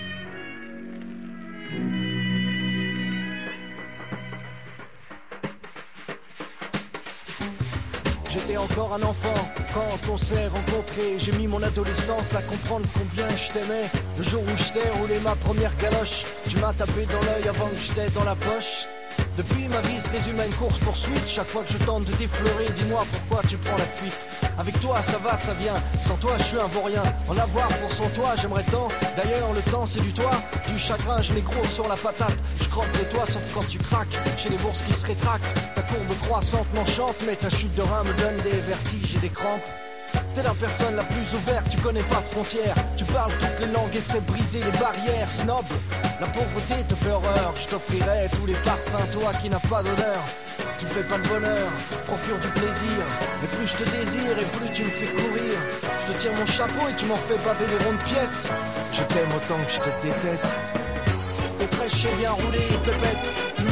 [SPEAKER 18] J'étais encore un enfant quand on s'est rencontrés. J'ai mis mon adolescence à comprendre combien je t'aimais. Le jour où je t'ai roulé ma première galoche, tu m'as tapé dans l'œil avant que je t'aie dans la poche. Depuis ma vie se résume à une course poursuite. Chaque fois que je tente de t'effleurer, dis-moi pourquoi tu prends la fuite. Avec toi ça va, ça vient, sans toi je suis un vaurien. En avoir pour son toit, j'aimerais tant. D'ailleurs le temps c'est du toit, du chagrin je l'ai gros sur la patate. Je croque les toits sauf quand tu craques, j'ai les bourses qui se rétractent. Ta courbe croissante m'enchante, mais ta chute de rein me donne des vertiges et des crampes. T'es la personne la plus ouverte, tu connais pas de frontières. Tu parles toutes les langues et sais briser les barrières. Snob, la pauvreté te fait horreur. Je t'offrirai tous les parfums, toi qui n'as pas d'odeur. Tu me fais pas de bonheur, procure du plaisir. Et plus je te désire et plus tu me fais courir. Je te tire mon chapeau et tu m'en fais baver les rondes pièces. Je t'aime autant que je te déteste. T'es fraîche et bien roulée, pépette. Tu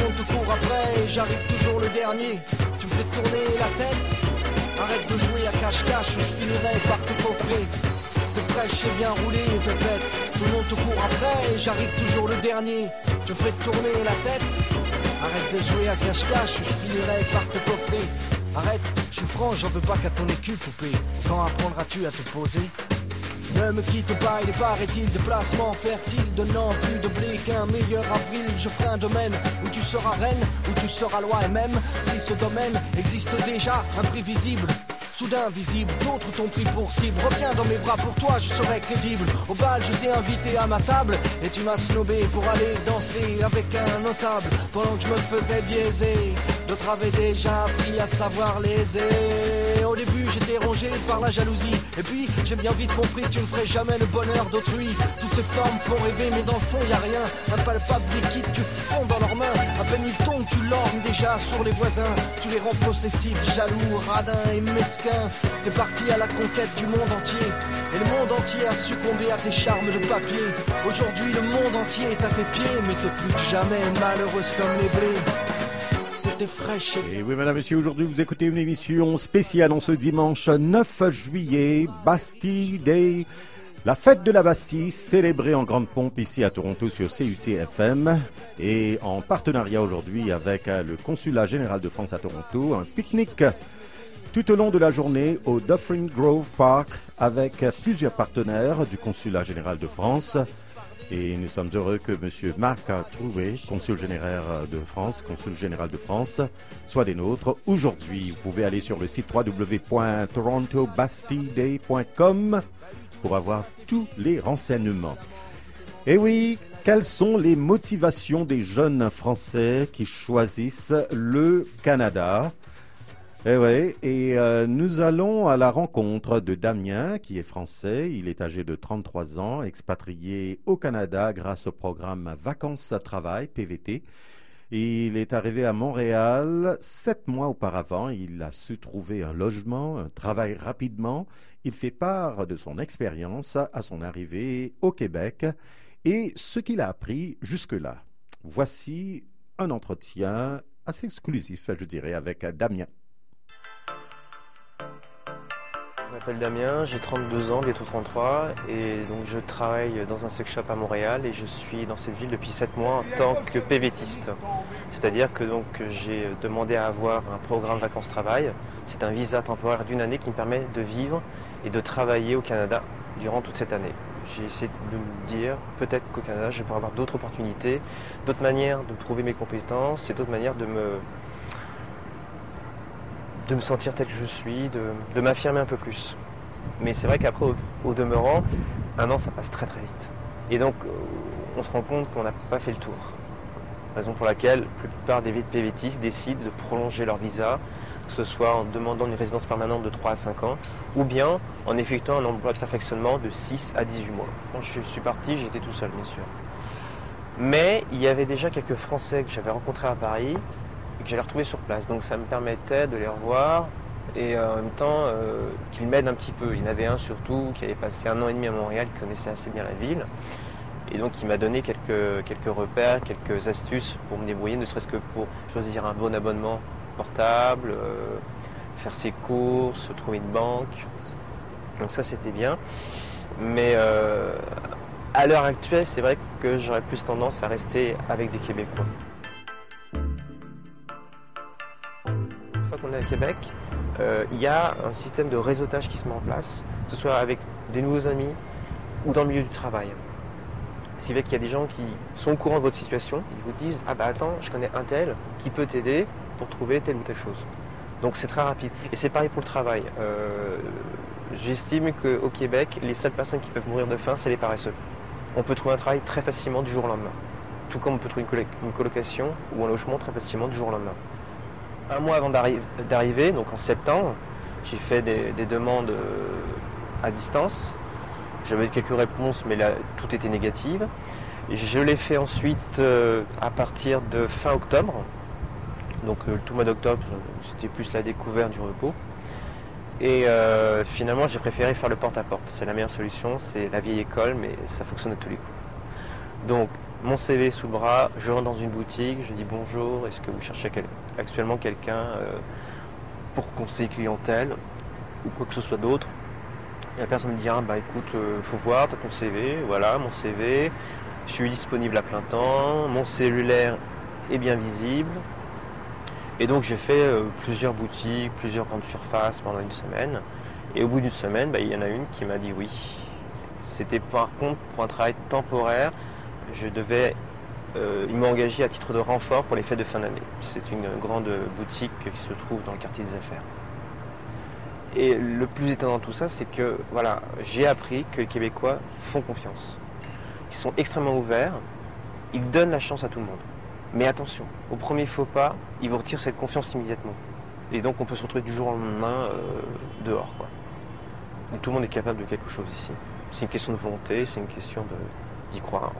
[SPEAKER 18] monde te court après et j'arrive toujours le dernier. Tu me fais tourner la tête. Arrête de jouer à cache-cache ou je finirai par te coffrer. T'es fraîche et bien roulée, pépette. Tout le monde te court après et j'arrive toujours le dernier. Tu me fais tourner la tête. Arrête de jouer à cache-cache ou je finirai par te coffrer. Arrête, je suis franc, j'en veux pas qu'à ton écu, poupée. Quand apprendras-tu à te poser? Ne me quitte pas, il est paraît-il de placement fertile. Donnant plus de blé qu'un meilleur avril. Je ferai un domaine où tu seras reine, où tu seras loi. Et même si ce domaine existe déjà, imprévisible, soudain visible, d'autres t'ont pris pour cible. Reviens dans mes bras, pour toi je serai crédible. Au bal je t'ai invité à ma table et tu m'as snobé pour aller danser avec un notable. Pendant que je me faisais biaiser, d'autres avaient déjà appris à savoir léser. Au début j'étais rongé par la jalousie, et puis j'ai bien vite compris que tu ne ferais jamais le bonheur d'autrui. Toutes ces formes font rêver mais dans le fond y a rien. Impalpable liquide, tu fonds dans leurs mains. À peine ils tombent, tu l'ormes déjà sur les voisins. Tu les rends possessifs, jaloux, radins et mesquins. T'es parti à la conquête du monde entier, et le monde entier a succombé à tes charmes de papier. Aujourd'hui le monde entier est à tes pieds, mais t'es plus que jamais malheureuse comme les blés. Fraîche.
[SPEAKER 8] Et oui, madame, monsieur, aujourd'hui vous écoutez une émission spéciale en ce dimanche neuf juillet, Bastille Day, la fête de la Bastille, célébrée en grande pompe ici à Toronto sur C U T F M, et en partenariat aujourd'hui avec le Consulat général de France à Toronto, un pique-nique tout au long de la journée au Dufferin Grove Park avec plusieurs partenaires du Consulat général de France. Et nous sommes heureux que M. Marc Trouvé, consul général de France, consul général de France, soit des nôtres. Aujourd'hui, vous pouvez aller sur le site w w w point toronto bastille day point com pour avoir tous les renseignements. Et oui, quelles sont les motivations des jeunes Français qui choisissent le Canada ? Eh ouais, et euh, nous allons à la rencontre de Damien, qui est français. Il est âgé de trente-trois ans, expatrié au Canada grâce au programme Vacances-Travail, P V T. Il est arrivé à Montréal sept mois auparavant. Il a su trouver un logement, un travail rapidement. Il fait part de son expérience à son arrivée au Québec et ce qu'il a appris jusque-là. Voici un entretien assez exclusif, je dirais, avec Damien.
[SPEAKER 3] Je m'appelle Damien, j'ai trente-deux ans, bientôt trente-trois, et donc je travaille dans un sex shop à Montréal et je suis dans cette ville depuis sept mois en tant que PVTiste. C'est-à-dire que donc j'ai demandé à avoir un programme vacances-travail. C'est un visa temporaire d'une année qui me permet de vivre et de travailler au Canada durant toute cette année. J'ai essayé de me dire peut-être qu'au Canada je pourrais avoir d'autres opportunités, d'autres manières de prouver mes compétences et d'autres manières de me... de me sentir tel que je suis, de, de m'affirmer un peu plus. Mais c'est vrai qu'après, au, au demeurant, un an, ça passe très très vite. Et donc, on se rend compte qu'on n'a pas fait le tour. Raison pour laquelle la plupart des PVTistes décident de prolonger leur visa, que ce soit en demandant une résidence permanente de trois à cinq ans, ou bien en effectuant un emploi de perfectionnement de six à dix-huit mois. Quand je suis parti, j'étais tout seul, bien sûr. Mais il y avait déjà quelques Français que j'avais rencontrés à Paris, que j'allais retrouver sur place. Donc ça me permettait de les revoir et euh, en même temps euh, qu'ils m'aident un petit peu. Il y en avait un surtout qui avait passé un an et demi à Montréal, qui connaissait assez bien la ville. Et donc il m'a donné quelques, quelques repères, quelques astuces pour me débrouiller, ne serait-ce que pour choisir un bon abonnement portable, euh, faire ses courses, trouver une banque. Donc ça c'était bien. Mais euh, à l'heure actuelle, c'est vrai que j'aurais plus tendance à rester avec des Québécois. Une fois qu'on est à Québec, euh, il y a un système de réseautage qui se met en place, que ce soit avec des nouveaux amis ou dans le milieu du travail. Ce qui fait qu'il y a des gens qui sont au courant de votre situation, ils vous disent « Ah bah attends, je connais un tel qui peut t'aider pour trouver telle ou telle chose ». Donc c'est très rapide. Et c'est pareil pour le travail. Euh, j'estime qu'au Québec, les seules personnes qui peuvent mourir de faim, c'est les paresseux. On peut trouver un travail très facilement du jour au lendemain. Tout comme on peut trouver une, colo- une colocation ou un logement très facilement du jour au lendemain. Un mois avant d'arri- d'arriver, donc en septembre, j'ai fait des, des demandes euh, à distance. J'avais quelques réponses, mais là, tout était négatif. Et je l'ai fait ensuite euh, à partir de fin octobre. Donc euh, tout le mois d'octobre, c'était plus la découverte du repos. Et euh, finalement, j'ai préféré faire le porte-à-porte. C'est la meilleure solution, c'est la vieille école, mais ça fonctionne à tous les coups. Donc, mon C V sous le bras, je rentre dans une boutique, je dis bonjour, est-ce que vous cherchez quel- actuellement quelqu'un euh, pour conseiller clientèle ou quoi que ce soit d'autre. Et la personne me dit, ah, bah écoute, euh, faut voir, t'as ton C V, voilà mon C V, je suis disponible à plein temps, mon cellulaire est bien visible. Et donc j'ai fait euh, plusieurs boutiques, plusieurs grandes surfaces pendant une semaine. Et au bout d'une semaine, bah, il y en a une qui m'a dit oui. C'était par contre pour un travail temporaire. Je devais, euh, ils m'ont engagé à titre de renfort pour les fêtes de fin d'année. C'est une grande boutique qui se trouve dans le quartier des affaires. Et le plus étonnant de tout ça, c'est que voilà, j'ai appris que les Québécois font confiance. Ils sont extrêmement ouverts, ils donnent la chance à tout le monde. Mais attention, au premier faux pas, ils vous retirent cette confiance immédiatement. Et donc on peut se retrouver du jour au lendemain euh, dehors, quoi. Donc, tout le monde est capable de quelque chose ici. C'est une question de volonté, c'est une question de, d'y croire.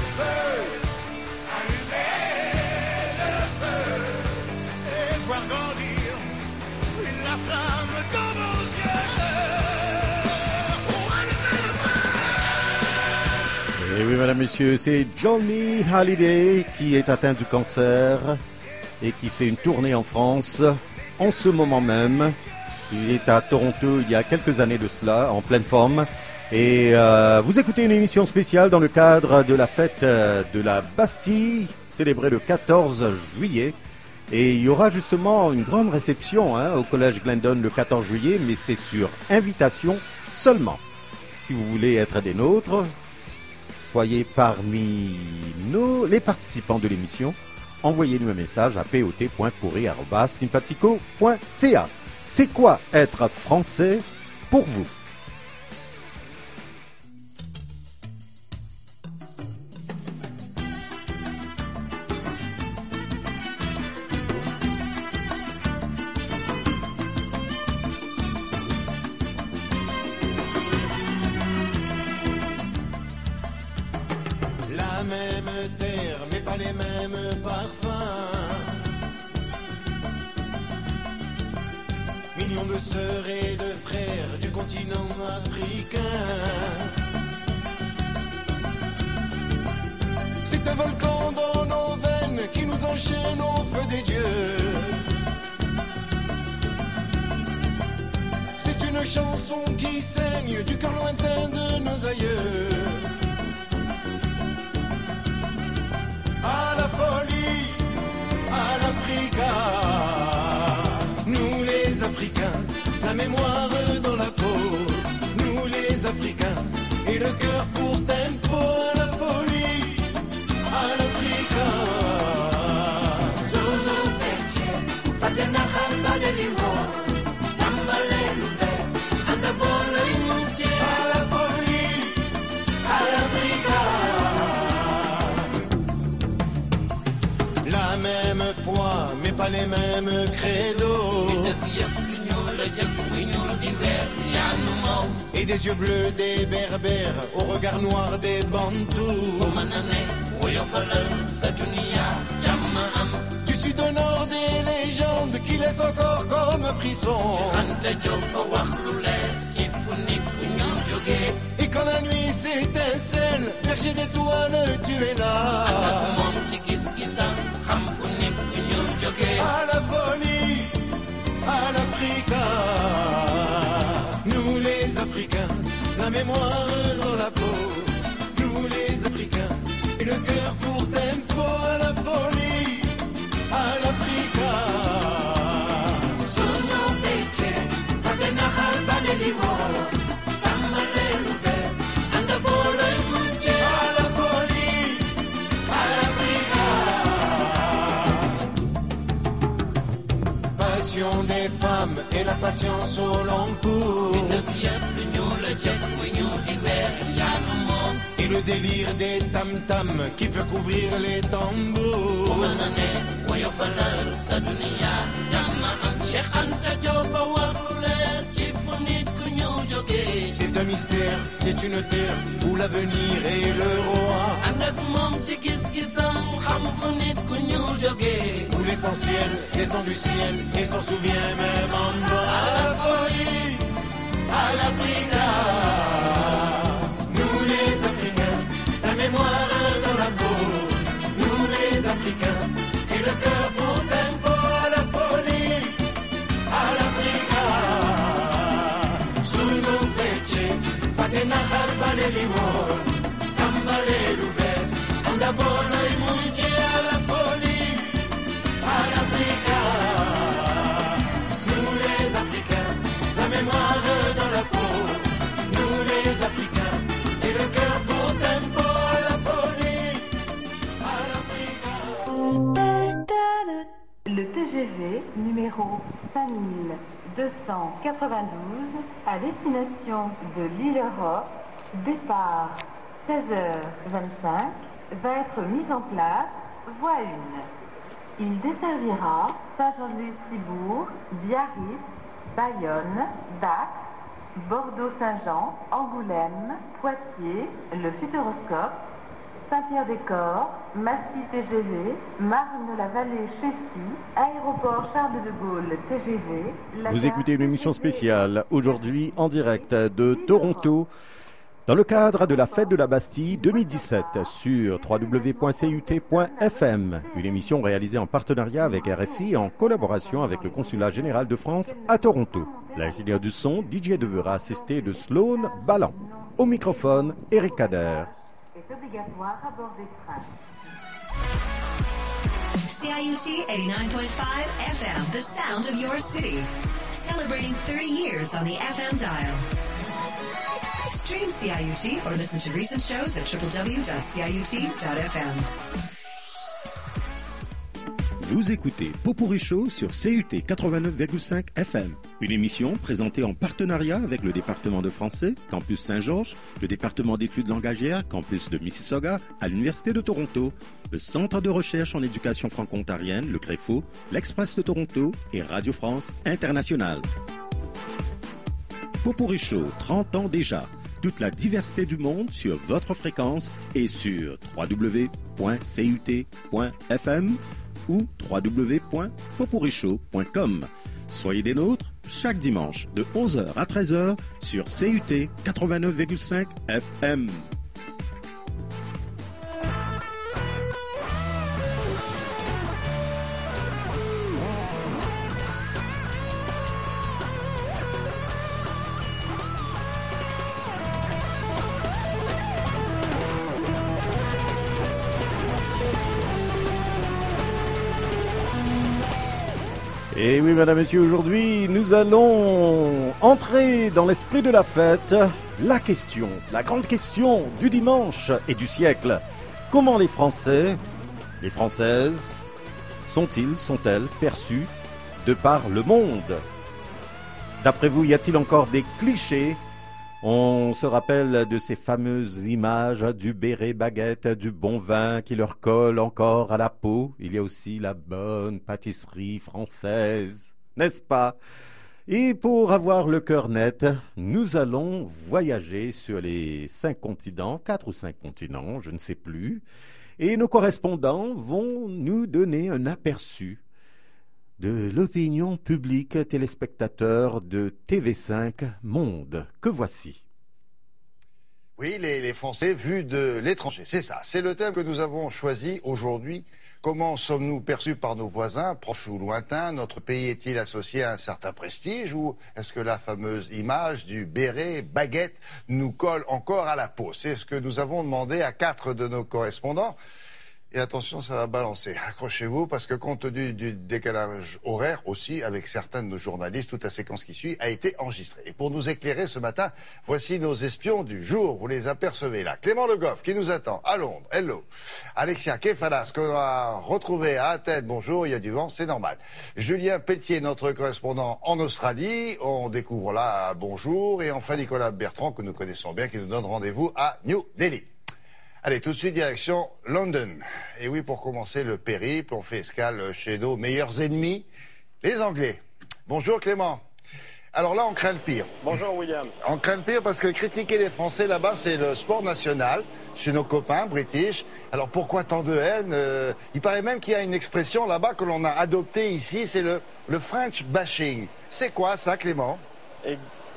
[SPEAKER 2] We're going
[SPEAKER 8] Oui, madame, messieurs, c'est Johnny Hallyday qui est atteint du cancer et qui fait une tournée en France en ce moment même. Il est à Toronto il y a quelques années de cela, en pleine forme. Et euh, vous écoutez une émission spéciale dans le cadre de la fête de la Bastille, célébrée le quatorze juillet. Et il y aura justement une grande réception hein, au Collège Glendon le quatorze juillet, mais c'est sur invitation seulement. Si vous voulez être des nôtres, soyez parmi nous, les participants de l'émission. Envoyez-nous un message à pot point pourri arobase sympathico point c a. C'est quoi être français pour vous?
[SPEAKER 18] La même terre, mais pas les mêmes parfums. Millions de sœurs et de frères du continent africain. C'est un volcan dans nos veines qui nous enchaîne au feu des dieux. C'est une chanson qui saigne du cœur lointain de nos aïeux. À la folie, à l'Africa. Nous les Africains, la mémoire dans la peau. Nous les Africains, et le cœur pour tempo. À la folie, à l'Africa. Zulu Fetche, Patena Halba de Limo, Tambale Lubes, Andabole Imuche. À la folie, à l'Africa. La même foi, mais pas les mêmes credos. Et des yeux bleus des berbères, au regard noir des bantous. Du sud au nord des légendes qui laissent encore comme un frisson. Et quand la nuit s'étincelle, berger d'étoiles, tu es là. À la folie, à l'Africa. Nous les Africains, la mémoire dans la peau. Nous les Africains, et le cœur pour tempo. À la folie, à l'Africa. Sono fece, patena halba de limon. Tambale lubes, andabolo imuche. À la folie, à l'Africa. Passion des femmes et la patience au long cours. Et le délire des tam-tams qui peut couvrir les tambours. C'est un mystère, c'est une terre où l'avenir est le roi. Où l'essentiel descend du ciel et s'en souvient même en bas. À la folie, à l'Africa. Nous les Africains, la mémoire dans la peau. Nous les Africains, et le cœur pour tempo. À la folie, à l'Africa. Suno fece, patena harba le limon. Tambale lubes, andabolo y muche. À la folie, à l'Africa. Nous les Africains, la mémoire dans la peau. Nous les Africains, et le cœur pour tempo. À la folie, à l'Africa.
[SPEAKER 2] Le T G V numéro cinq mille deux cent quatre-vingt-douze à destination de l'île-Europe, départ seize heures vingt-cinq, va être mis en place, voie un. Il desservira Saint-Jean-de-Luz-Cibourg, Biarritz, Bayonne, Dax, Bordeaux-Saint-Jean, Angoulême, Poitiers, le Futuroscope, Saint-Pierre-des-Corps, Massy T G V, Marne-la-Vallée Chessy, Aéroport Charles de Gaulle T G V.
[SPEAKER 8] Vous écoutez une émission spéciale aujourd'hui en direct de Toronto Dans le cadre de la fête de la Bastille deux mille dix-sept sur w w w point c u t point f m, une émission réalisée en partenariat avec R F I et en collaboration avec le Consulat général de France à Toronto. L'ingénieur du son, D J Devera, assisté de Sloan Ballan. Au microphone, Eric Kader.
[SPEAKER 2] Est obligatoire à bord des trains.
[SPEAKER 22] C I U T eighty-nine point five F M, the sound of your city. Celebrating thirty years on the F M dial. Stream C I U T or listen to recent shows at w w w dot c i u t dot f m.
[SPEAKER 8] Vous écoutez Pot-Pourri Chaud sur C U T quatre-vingt-neuf virgule cinq F M, une émission présentée en partenariat avec le département de français, Campus Saint-Georges, le département d'études langagières, Campus de Mississauga, à l'Université de Toronto, le Centre de recherche en éducation franco-ontarienne, le CREFO, l'Express de Toronto et Radio France Internationale. Pot-Pourri Chaud, trente ans déjà. Toute la diversité du monde sur votre fréquence et sur w w w point c u t point f m ou w w w point potpourrichaud point com. Soyez des nôtres chaque dimanche de onze heures à treize heures sur C U T quatre-vingt-neuf virgule cinq F M. Et oui, mesdames, messieurs, aujourd'hui, nous allons entrer dans l'esprit de la fête. La question, la grande question du dimanche et du siècle. Comment les Français, les Françaises, sont-ils, sont-elles perçus de par le monde? D'après vous, y a-t-il encore des clichés? On se rappelle de ces fameuses images du béret baguette, du bon vin qui leur colle encore à la peau. Il y a aussi la bonne pâtisserie française, n'est-ce pas? Et pour avoir le cœur net, nous allons voyager sur les cinq continents, quatre ou cinq continents, je ne sais plus. Et nos correspondants vont nous donner un aperçu de l'opinion publique téléspectateur de T V cinq Monde. Que voici.
[SPEAKER 4] Oui, les, les Français vus de l'étranger, c'est ça. C'est le thème que nous avons choisi aujourd'hui. Comment sommes-nous perçus par nos voisins, proches ou lointains? Notre pays est-il associé à un certain prestige ou est-ce que la fameuse image du béret baguette nous colle encore à la peau? C'est ce que nous avons demandé à quatre de nos correspondants. Et attention, ça va balancer. Accrochez-vous, parce que compte tenu du décalage horaire aussi, avec certains de nos journalistes, toute la séquence qui suit a été enregistrée. Et pour nous éclairer ce matin, voici nos espions du jour. Vous les apercevez là. Clément Le Goff, qui nous attend à Londres. Hello. Alexia Kefalas, qu'on a retrouvé à Athènes. Bonjour, il y a du vent, c'est normal. Julien Pelletier, notre correspondant en Australie. On découvre là, bonjour. Et enfin, Nicolas Bertrand, que nous connaissons bien, qui nous donne rendez-vous à New Delhi. Allez, tout de suite, direction London. Et oui, pour commencer le périple, on fait escale chez nos meilleurs ennemis, les Anglais. Bonjour Clément. Alors là, on craint le pire.
[SPEAKER 14] Bonjour William.
[SPEAKER 4] On craint le pire parce que critiquer les Français là-bas, c'est le sport national, chez nos copains british. Alors pourquoi tant de haine? euh, Il paraît même qu'il y a une expression là-bas que l'on a adoptée ici, c'est le, le French bashing. C'est quoi ça, Clément?
[SPEAKER 14] Et...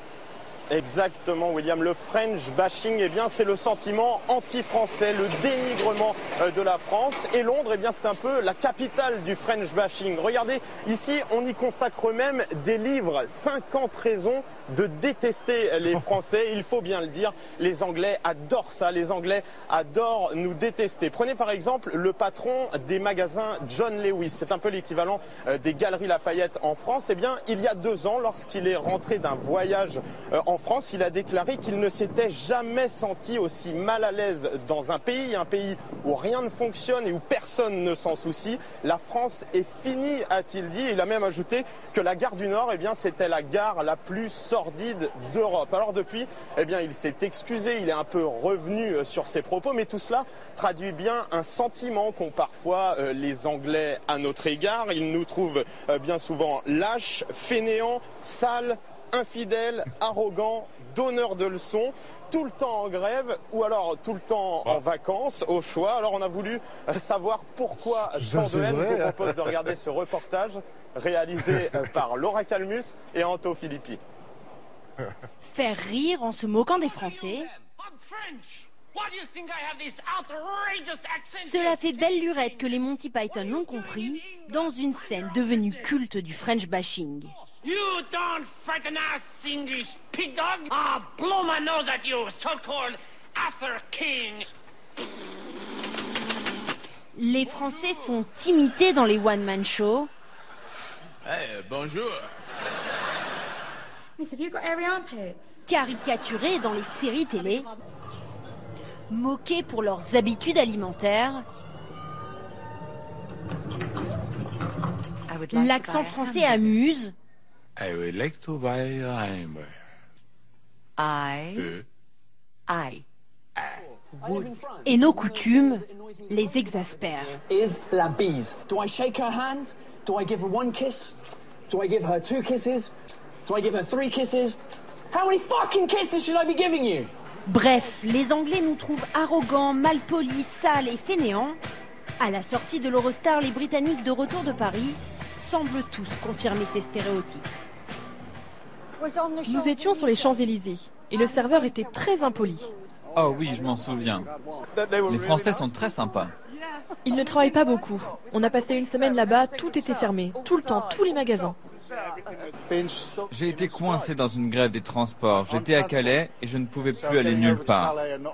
[SPEAKER 14] Exactement William, le French bashing, eh bien c'est le sentiment anti-français, le dénigrement de la France. Et Londres, eh bien c'est un peu la capitale du French bashing. Regardez, ici on y consacre même des livres, cinquante raisons de détester les Français. Il faut bien le dire, les Anglais adorent ça, les Anglais adorent nous détester. Prenez par exemple le patron des magasins John Lewis, c'est un peu l'équivalent des Galeries Lafayette en France. Eh bien il y a deux ans, lorsqu'il est rentré d'un voyage en En France, il a déclaré qu'il ne s'était jamais senti aussi mal à l'aise dans un pays, un pays où rien ne fonctionne et où personne ne s'en soucie. La France est finie, a-t-il dit. Il a même ajouté que la gare du Nord, eh bien, c'était la gare la plus sordide d'Europe. Alors depuis, eh bien, il s'est excusé, il est un peu revenu sur ses propos, mais tout cela traduit bien un sentiment qu'ont parfois euh, les Anglais à notre égard. Ils nous trouvent euh, bien souvent lâches, fainéants, sales, infidèles, arrogants, donneurs de leçons, tout le temps en grève ou alors tout le temps en vacances, au choix. Alors on a voulu savoir pourquoi tant de haine. Je vous propose de regarder ce reportage réalisé par Laura Calmus et Anto Filippi.
[SPEAKER 19] Faire rire en se moquant des Français,
[SPEAKER 9] Cela fait belle lurette que les Monty Python l'ont compris dans une scène devenue culte du French bashing.
[SPEAKER 11] You don't frighten us, English pig dog! I'll blow my nose at you, so-called Arthur King!
[SPEAKER 9] Les Français sont imités dans les one-man shows.
[SPEAKER 7] Hey, bonjour!
[SPEAKER 9] Miss, have you got hairy armpits? Caricaturés dans les séries télé. Moqués pour leurs habitudes alimentaires. L'accent français amuse.
[SPEAKER 10] I would like to buy a hamburger.
[SPEAKER 9] I.
[SPEAKER 10] Euh.
[SPEAKER 9] I. Et nos coutumes les exaspèrent.
[SPEAKER 18] Is la bise. Do I shake her hand? Do I give her one kiss? Do I give her two kisses? Do I give her three kisses? How many fucking kisses should I be giving you?
[SPEAKER 9] Bref, les Anglais nous trouvent arrogants, malpolis, sales et fainéants. À la sortie de l'Eurostar, les Britanniques de retour de Paris semblent tous confirmer ces stéréotypes.
[SPEAKER 24] Nous étions sur les Champs-Élysées et le serveur était très impoli.
[SPEAKER 6] Oh oui, je m'en souviens. Les Français sont très sympas.
[SPEAKER 24] Ils ne travaillent pas beaucoup. On a passé une semaine là-bas, tout était fermé, tout le temps, tous les magasins.
[SPEAKER 6] J'ai été coincé dans une grève des transports. J'étais à Calais et je ne pouvais plus aller nulle part.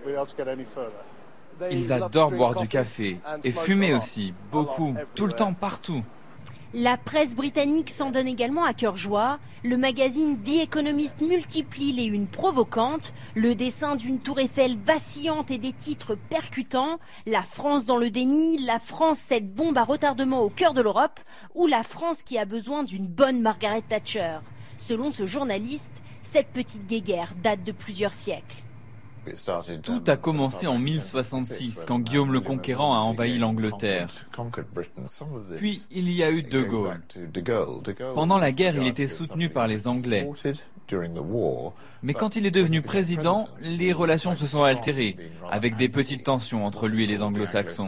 [SPEAKER 6] Ils adorent boire du café et fumer aussi, beaucoup, tout le temps, partout.
[SPEAKER 9] La presse britannique s'en donne également à cœur joie. Le magazine The Economist multiplie les unes provocantes, le dessin d'une tour Eiffel vacillante et des titres percutants, la France dans le déni, la France cette bombe à retardement au cœur de l'Europe, ou la France qui a besoin d'une bonne Margaret Thatcher. Selon ce journaliste, cette petite guéguerre date de plusieurs siècles.
[SPEAKER 6] Tout a commencé en mille soixante-six, quand Guillaume le Conquérant a envahi l'Angleterre. Puis il y a eu De Gaulle. Pendant la guerre, il était soutenu par les Anglais. Mais quand il est devenu président, les relations se sont altérées, avec des petites tensions entre lui et les anglo-saxons.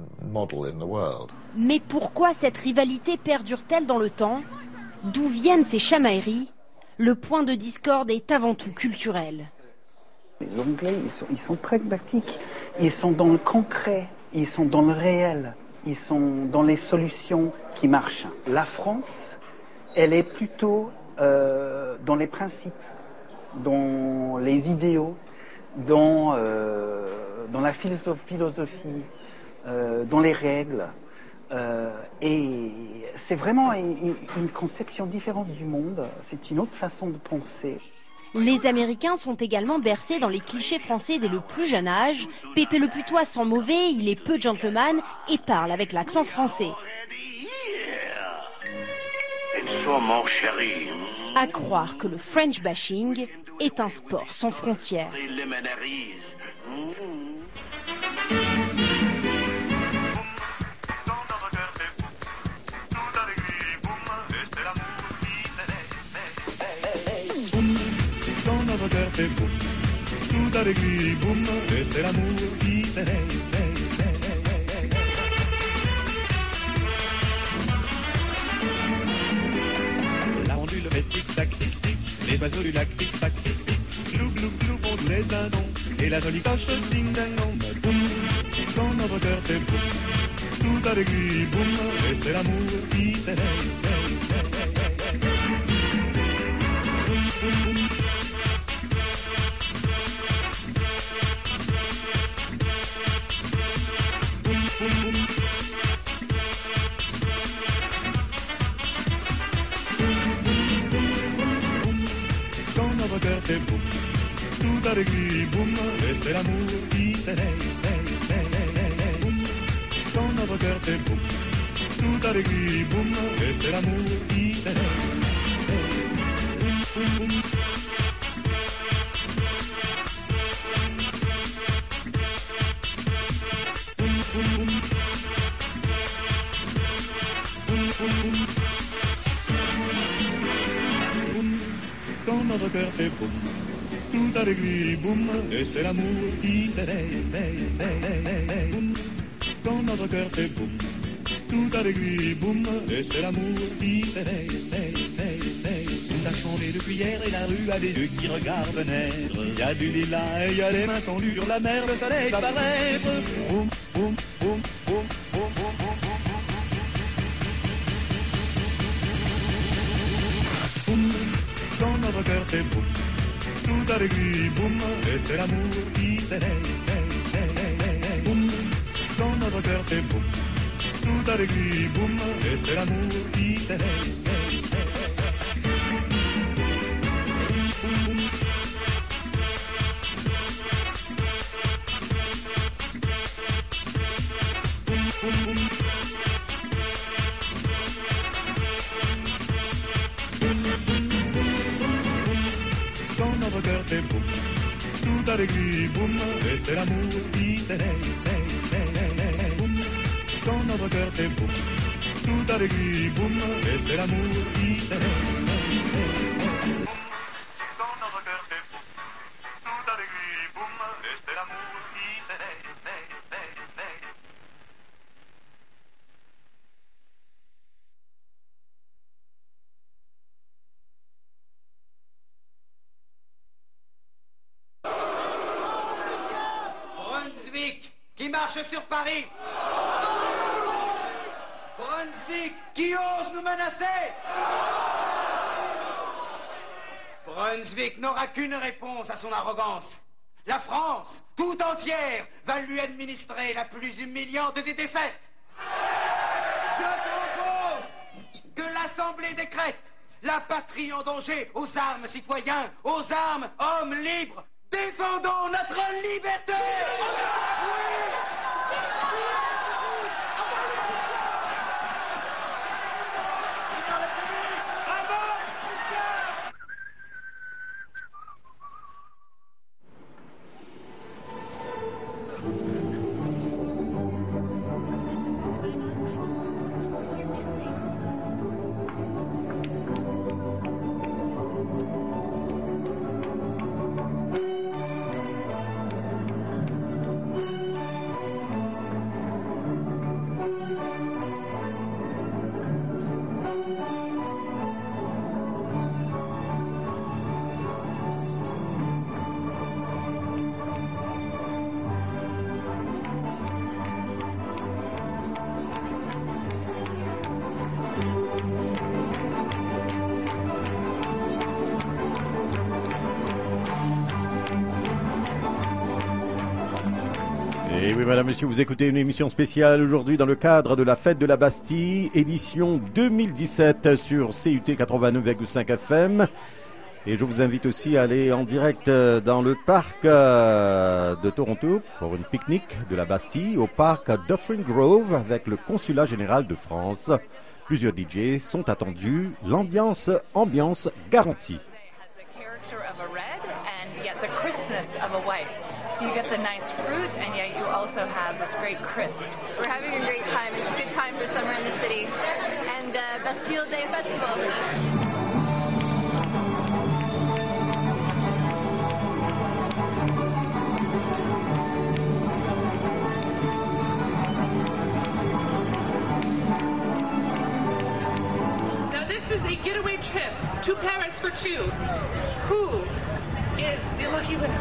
[SPEAKER 9] Mais pourquoi cette rivalité perdure-t-elle dans le temps? D'où viennent ces chamailleries? Le point de discorde est avant tout culturel.
[SPEAKER 19] Les Anglais, ils sont, ils sont pragmatiques, ils sont dans le concret, ils sont dans le réel, ils sont dans les solutions qui marchent. La France, elle est plutôt euh, dans les principes, dans les idéaux, dans, euh, dans la philosophie, euh, dans les règles. Euh, et c'est vraiment une, une conception différente du monde, c'est une autre façon de penser.
[SPEAKER 9] Les Américains sont également bercés dans les clichés français dès le plus jeune âge. Pépé le Putois sent mauvais, il est peu gentleman et parle avec l'accent français. À croire que le French bashing est un sport sans frontières.
[SPEAKER 20] Notre cœur fait boum, tout avec lui boum, et c'est l'amour qui s'éveille. La pendule fait tic-tac, tic-tic, les oiseaux du lac tic-tac, tic-tic, glou glou glou pour tous les dindons, et la jolie coche ding-ding-dong, boum, quand notre cœur fait boum, tout avec lui boum, et c'est l'amour qui s'éveille. Tout avec lui, boum, et c'est l'amour qui s'éveille. Quand notre cœur fait boum, tout avec lui, boum, et c'est l'amour qui s'éveille. Quand notre cœur fait boum, tout avec lui, boum, et c'est l'amour qui s'éveille. Quand notre cœur fait boum, tout avec lui, boum, et c'est l'amour qui s'éveille. La chanson et de cuillère et la rue a des yeux qui regardent naître. Il y a du lilas et il y a les mains tendues sur la mer, le soleil va paraître. Boum, boum, boum, boum, boum, boum, boum, boum. Boum, dans notre cœur c'est boum. Tout avec lui, boum, et c'est l'amour qui s'éveille. Boum, dans notre cœur c'est boum. Tout avec lui, boum, et c'est l'amour qui s'éveille. Dans notre cœur c'est boum, tout avec lui, boum, et c'est l'amour qui s'éveille. Dans notre cœur c'est boum, tout avec lui, boum, et c'est l'amour qui s'éveille. Dans notre cœur c'est boum, tout avec lui, boum, et c'est l'amour qui s'éveille.
[SPEAKER 1] Brunswick qui marche sur Paris. Brunswick qui ose nous menacer. Brunswick n'aura qu'une réponse à son arrogance. La France, tout entière, va lui administrer la plus humiliante des défaites. Je propose que l'Assemblée décrète la patrie en danger, aux armes citoyens, aux armes hommes libres. Défendons notre liberté.
[SPEAKER 8] Et oui, madame, monsieur, vous écoutez une émission spéciale aujourd'hui dans le cadre de la fête de la Bastille, édition deux mille dix-sept sur C U T quatre-vingt-neuf virgule cinq F M. Et je vous invite aussi à aller en direct dans le parc de Toronto pour une pique-nique de la Bastille au parc Dufferin Grove avec le consulat général de France. Plusieurs D J sont attendus, l'ambiance, ambiance garantie.
[SPEAKER 5] So you get the nice fruit, and yet you also have this great crisp.
[SPEAKER 21] We're having a great time. It's a good time for summer in the city. And uh, Bastille Day Festival.
[SPEAKER 23] Now this is a getaway trip to Paris for two. Who is the lucky winner?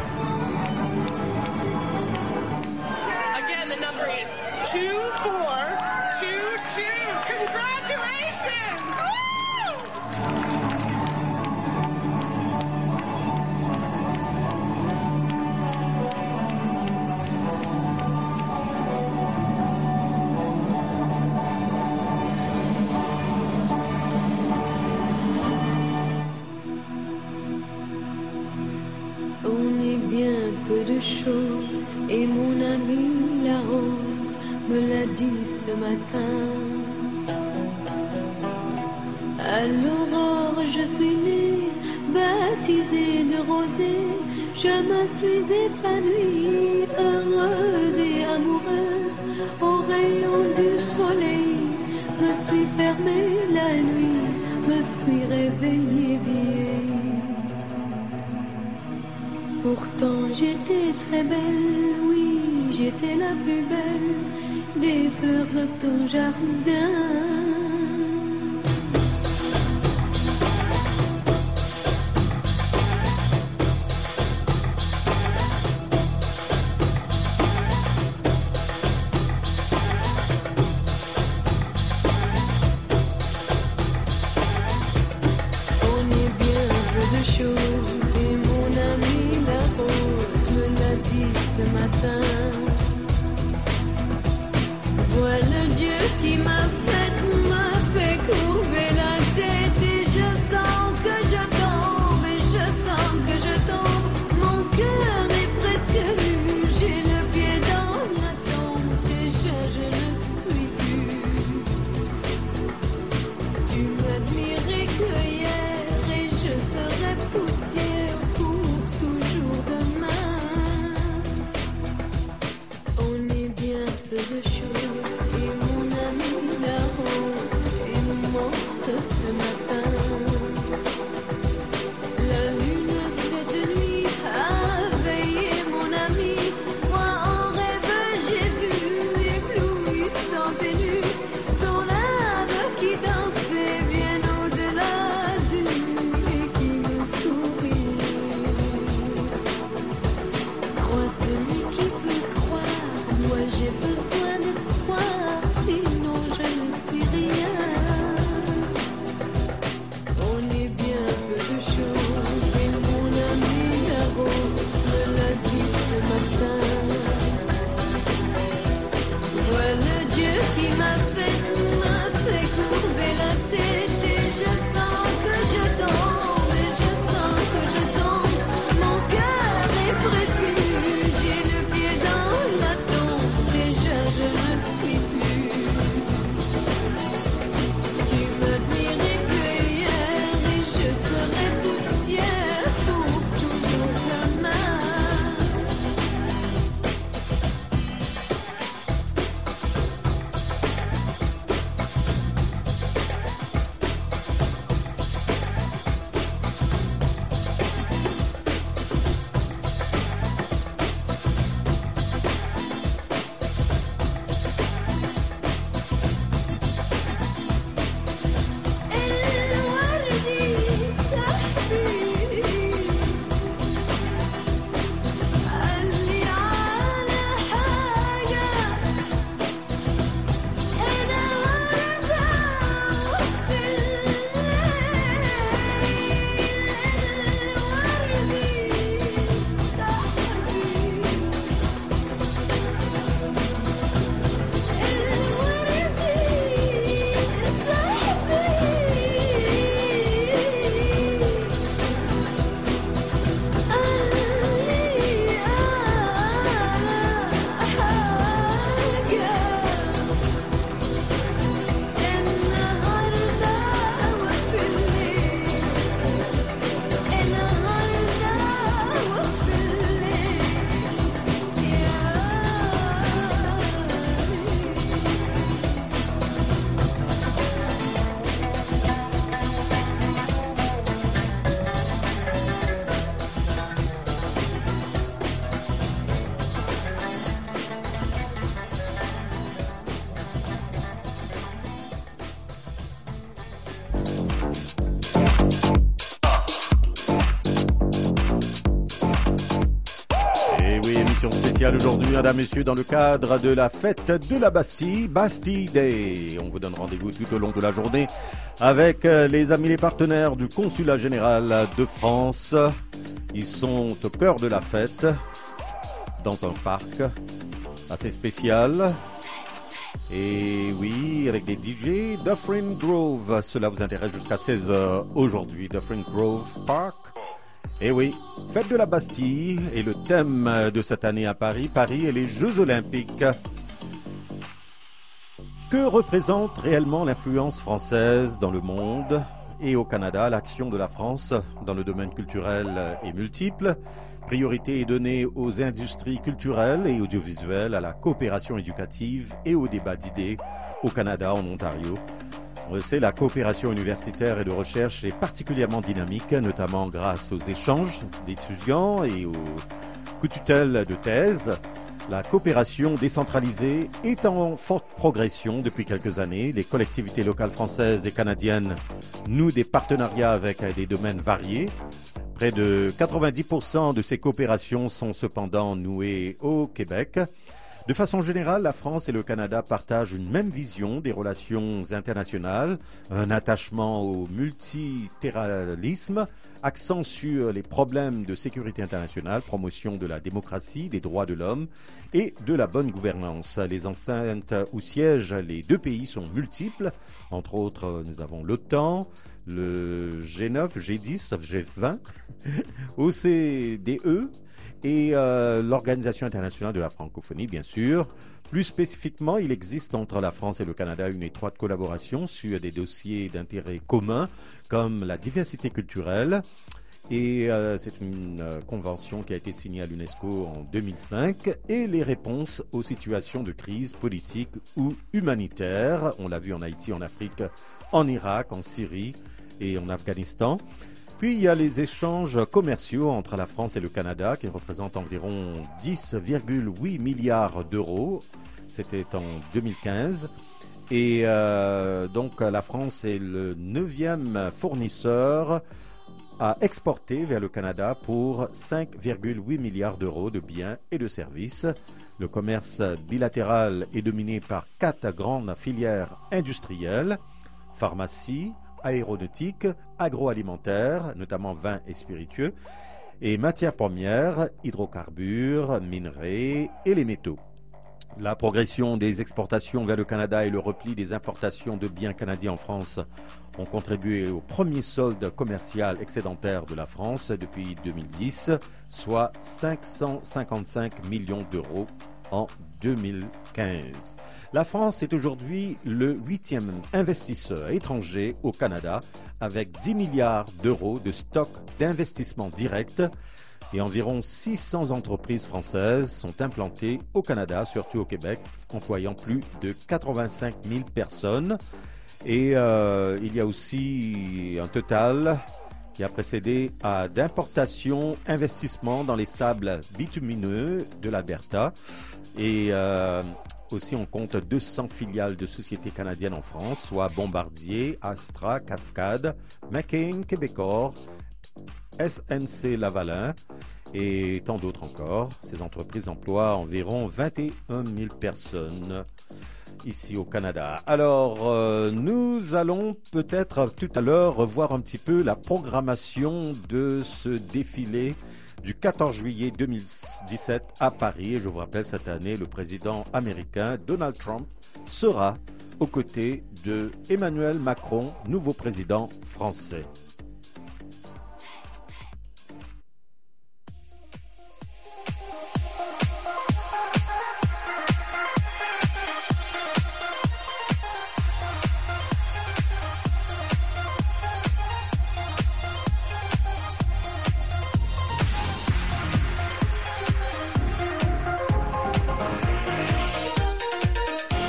[SPEAKER 23] Again, the number is two four two two. Congratulations! Woo!
[SPEAKER 25] On est bien peu de choses et mon ami la rose me l'a dit ce matin. À l'aurore je suis née, baptisée de rosée, je me suis épanouie, heureuse et amoureuse, au rayon du soleil, me suis fermée la nuit, me suis réveillée vieille. Pourtant j'étais très belle, oui, j'étais la plus belle des fleurs de ton jardin. tôt ce matin. La lune cette nuit a veillé mon ami. Moi en rêve j'ai vu éblouissante et nue son âme qui dansait bien au-delà du et qui me sourit. Crois celui qui peut croire, moi j'ai besoin d'espoir, sinon je ne suis rien. On est bien peu de choses et mon ami la rose me l'a dit ce matin. Voilà Dieu qui m'a fait, m'a fait courber la tête et je sens que je tombe, et je sens que je tombe. Mon cœur est presque nu, j'ai le pied dans la tombe, déjà je ne suis plus. Tu m'admirais que hier et je serai poussière pour toujours demain. الوردي صاحبي قالي على حاجة أنا وردة وفي الليل الوردي
[SPEAKER 8] Et oui, émission spéciale aujourd'hui, mesdames, messieurs, dans le cadre de la fête de la Bastille, Bastille Day. On vous donne rendez-vous tout au long de la journée avec les amis, les partenaires du Consulat Général de France. Ils sont au cœur de la fête, dans un parc assez spécial. Et oui, avec des D J, Dufferin Grove. Cela vous intéresse jusqu'à seize heures aujourd'hui, Dufferin Grove Park. Et oui, fête de la Bastille et le thème de cette année à Paris, Paris et les Jeux Olympiques. Que représente réellement l'influence française dans le monde et au Canada? L'action de la France dans le domaine culturel est multiple. Priorité est donnée aux industries culturelles et audiovisuelles, à la coopération éducative et au débat d'idées au Canada, en Ontario. On le sait, la coopération universitaire et de recherche est particulièrement dynamique, notamment grâce aux échanges d'étudiants et aux coups de tutelle de thèse. La coopération décentralisée est en forte progression depuis quelques années. Les collectivités locales françaises et canadiennes nouent des partenariats avec des domaines variés. Près de quatre-vingt-dix pour cent de ces coopérations sont cependant nouées au Québec. De façon générale, la France et le Canada partagent une même vision des relations internationales, un attachement au multilatéralisme, accent sur les problèmes de sécurité internationale, promotion de la démocratie, des droits de l'homme et de la bonne gouvernance. Les enceintes où siègent les deux pays sont multiples. Entre autres, nous avons l'OTAN, le G neuf, G dix, G vingt, O C D E et euh, l'Organisation internationale de la francophonie, bien sûr. Plus spécifiquement, il existe entre la France et le Canada une étroite collaboration sur des dossiers d'intérêt commun comme la diversité culturelle Et euh, c'est une euh, convention qui a été signée à l'UNESCO en deux mille cinq. Et les réponses aux situations de crise politique ou humanitaire, on l'a vu en Haïti, en Afrique, en Irak, en Syrie et en Afghanistan. Puis il y a les échanges commerciaux entre la France et le Canada qui représentent environ dix virgule huit milliards d'euros. C'était en deux mille quinze. Et euh, donc la France est le neuvième fournisseur à exporter vers le Canada pour cinq virgule huit milliards d'euros de biens et de services. Le commerce bilatéral est dominé par quatre grandes filières industrielles, pharmacie, aéronautique, agroalimentaire, notamment vin et spiritueux, et matières premières, hydrocarbures, minerais et les métaux. La progression des exportations vers le Canada et le repli des importations de biens canadiens en France ont contribué au premier solde commercial excédentaire de la France depuis deux mille dix, soit cinq cent cinquante-cinq millions d'euros en deux mille quinze. La France est aujourd'hui le huitième investisseur étranger au Canada avec dix milliards d'euros de stock d'investissement direct et environ six cents entreprises françaises sont implantées au Canada, surtout au Québec, employant plus de quatre-vingt-cinq mille personnes. Et euh, il y a aussi un total qui a précédé à d'importations, investissements dans les sables bitumineux de l'Alberta. Et euh, aussi, on compte deux cents filiales de sociétés canadiennes en France, soit Bombardier, Astra, Cascade, McCain, Québecor, S N C Lavalin et tant d'autres encore. Ces entreprises emploient environ vingt et un mille personnes ici au Canada. Alors, euh, nous allons peut-être tout à l'heure revoir un petit peu la programmation de ce défilé du quatorze juillet deux mille dix-sept à Paris. Et je vous rappelle, cette année, le président américain Donald Trump sera aux côtés de Emmanuel Macron, nouveau président français.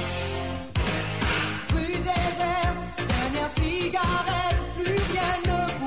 [SPEAKER 25] Rue déserte, dernière cigarette, plus rien ne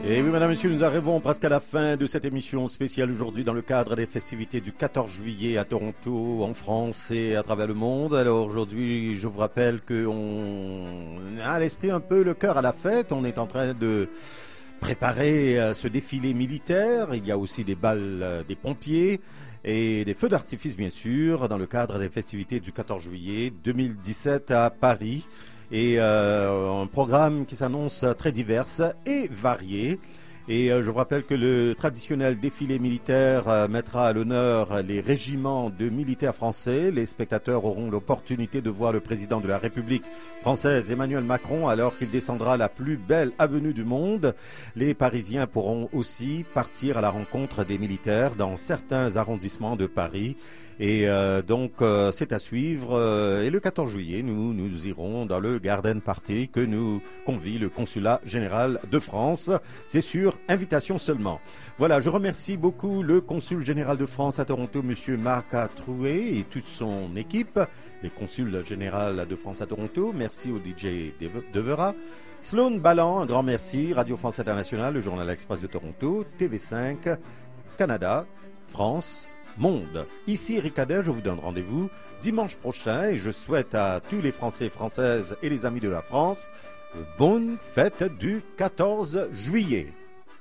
[SPEAKER 8] Et oui, madame, monsieur, nous arrivons presque à la fin de cette émission spéciale aujourd'hui dans le cadre des festivités du quatorze juillet à Toronto, en France et à travers le monde. Alors aujourd'hui, je vous rappelle qu'on a à l'esprit un peu le cœur à la fête. On est en train de préparer ce défilé militaire. Il y a aussi des balles des pompiers et des feux d'artifice, bien sûr, dans le cadre des festivités du quatorze juillet deux mille dix-sept à Paris. Et euh, un programme qui s'annonce très divers et varié. Et euh, je vous rappelle que le traditionnel défilé militaire euh, mettra à l'honneur les régiments de militaires français. Les spectateurs auront l'opportunité de voir le président de la République française, Emmanuel Macron, alors qu'il descendra la plus belle avenue du monde. Les Parisiens pourront aussi partir à la rencontre des militaires dans certains arrondissements de Paris. Et euh, donc euh, c'est à suivre. Euh, et le quatorze juillet, nous nous irons dans le Garden Party que nous convie le consulat général de France. C'est sur invitation seulement. Voilà, je remercie beaucoup le consul général de France à Toronto, monsieur Marc Troué, et toute son équipe, les consuls généraux de France à Toronto. Merci au D J Devera. Sloan Ballan, un grand merci. Radio France Internationale, le Journal Express de Toronto, T V cinq, Canada, France, Monde. Ici Eric Adel, je vous donne rendez-vous dimanche prochain et je souhaite à tous les Français et Françaises et les amis de la France bonne fête du quatorze juillet.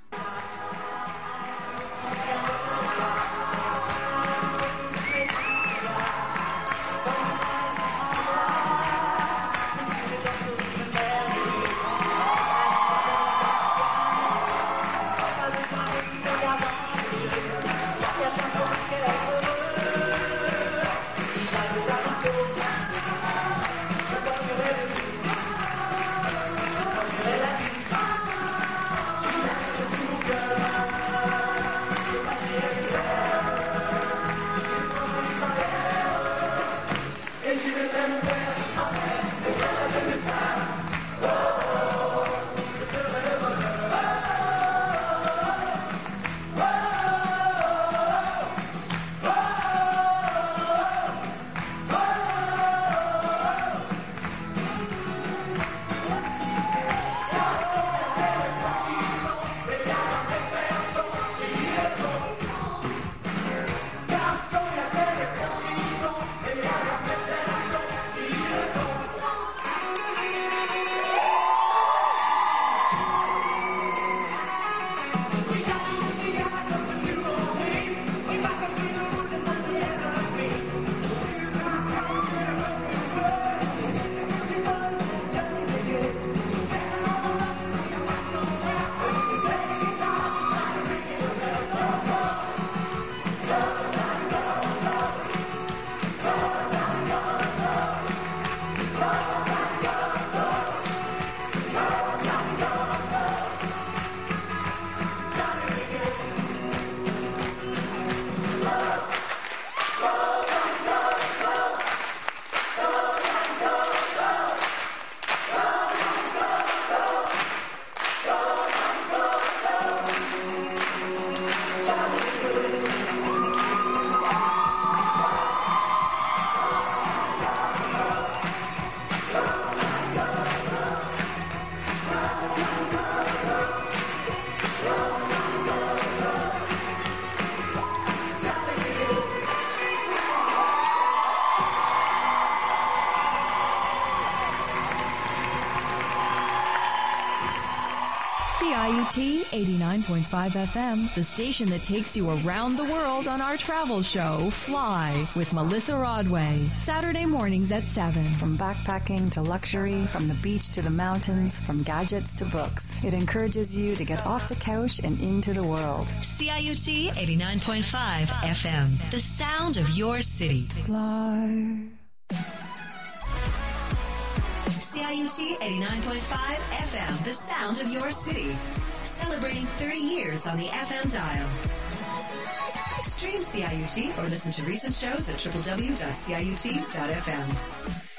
[SPEAKER 22] C I U T eighty-nine point five F M, the station that takes you around the world on our travel show, Fly, with Melissa Rodway. Saturday mornings at seven.
[SPEAKER 12] From backpacking to luxury, from the beach to the mountains, from gadgets to books, it encourages you to get off the couch and into the world.
[SPEAKER 22] C I U T eighty-nine point five F M, the sound of your city.
[SPEAKER 12] Fly.
[SPEAKER 22] C I U T eighty-nine point five F M, the sound of your city. Celebrating thirty years on the F M dial. Stream C I U T or listen to recent shows at w w w dot c i u t dot f m.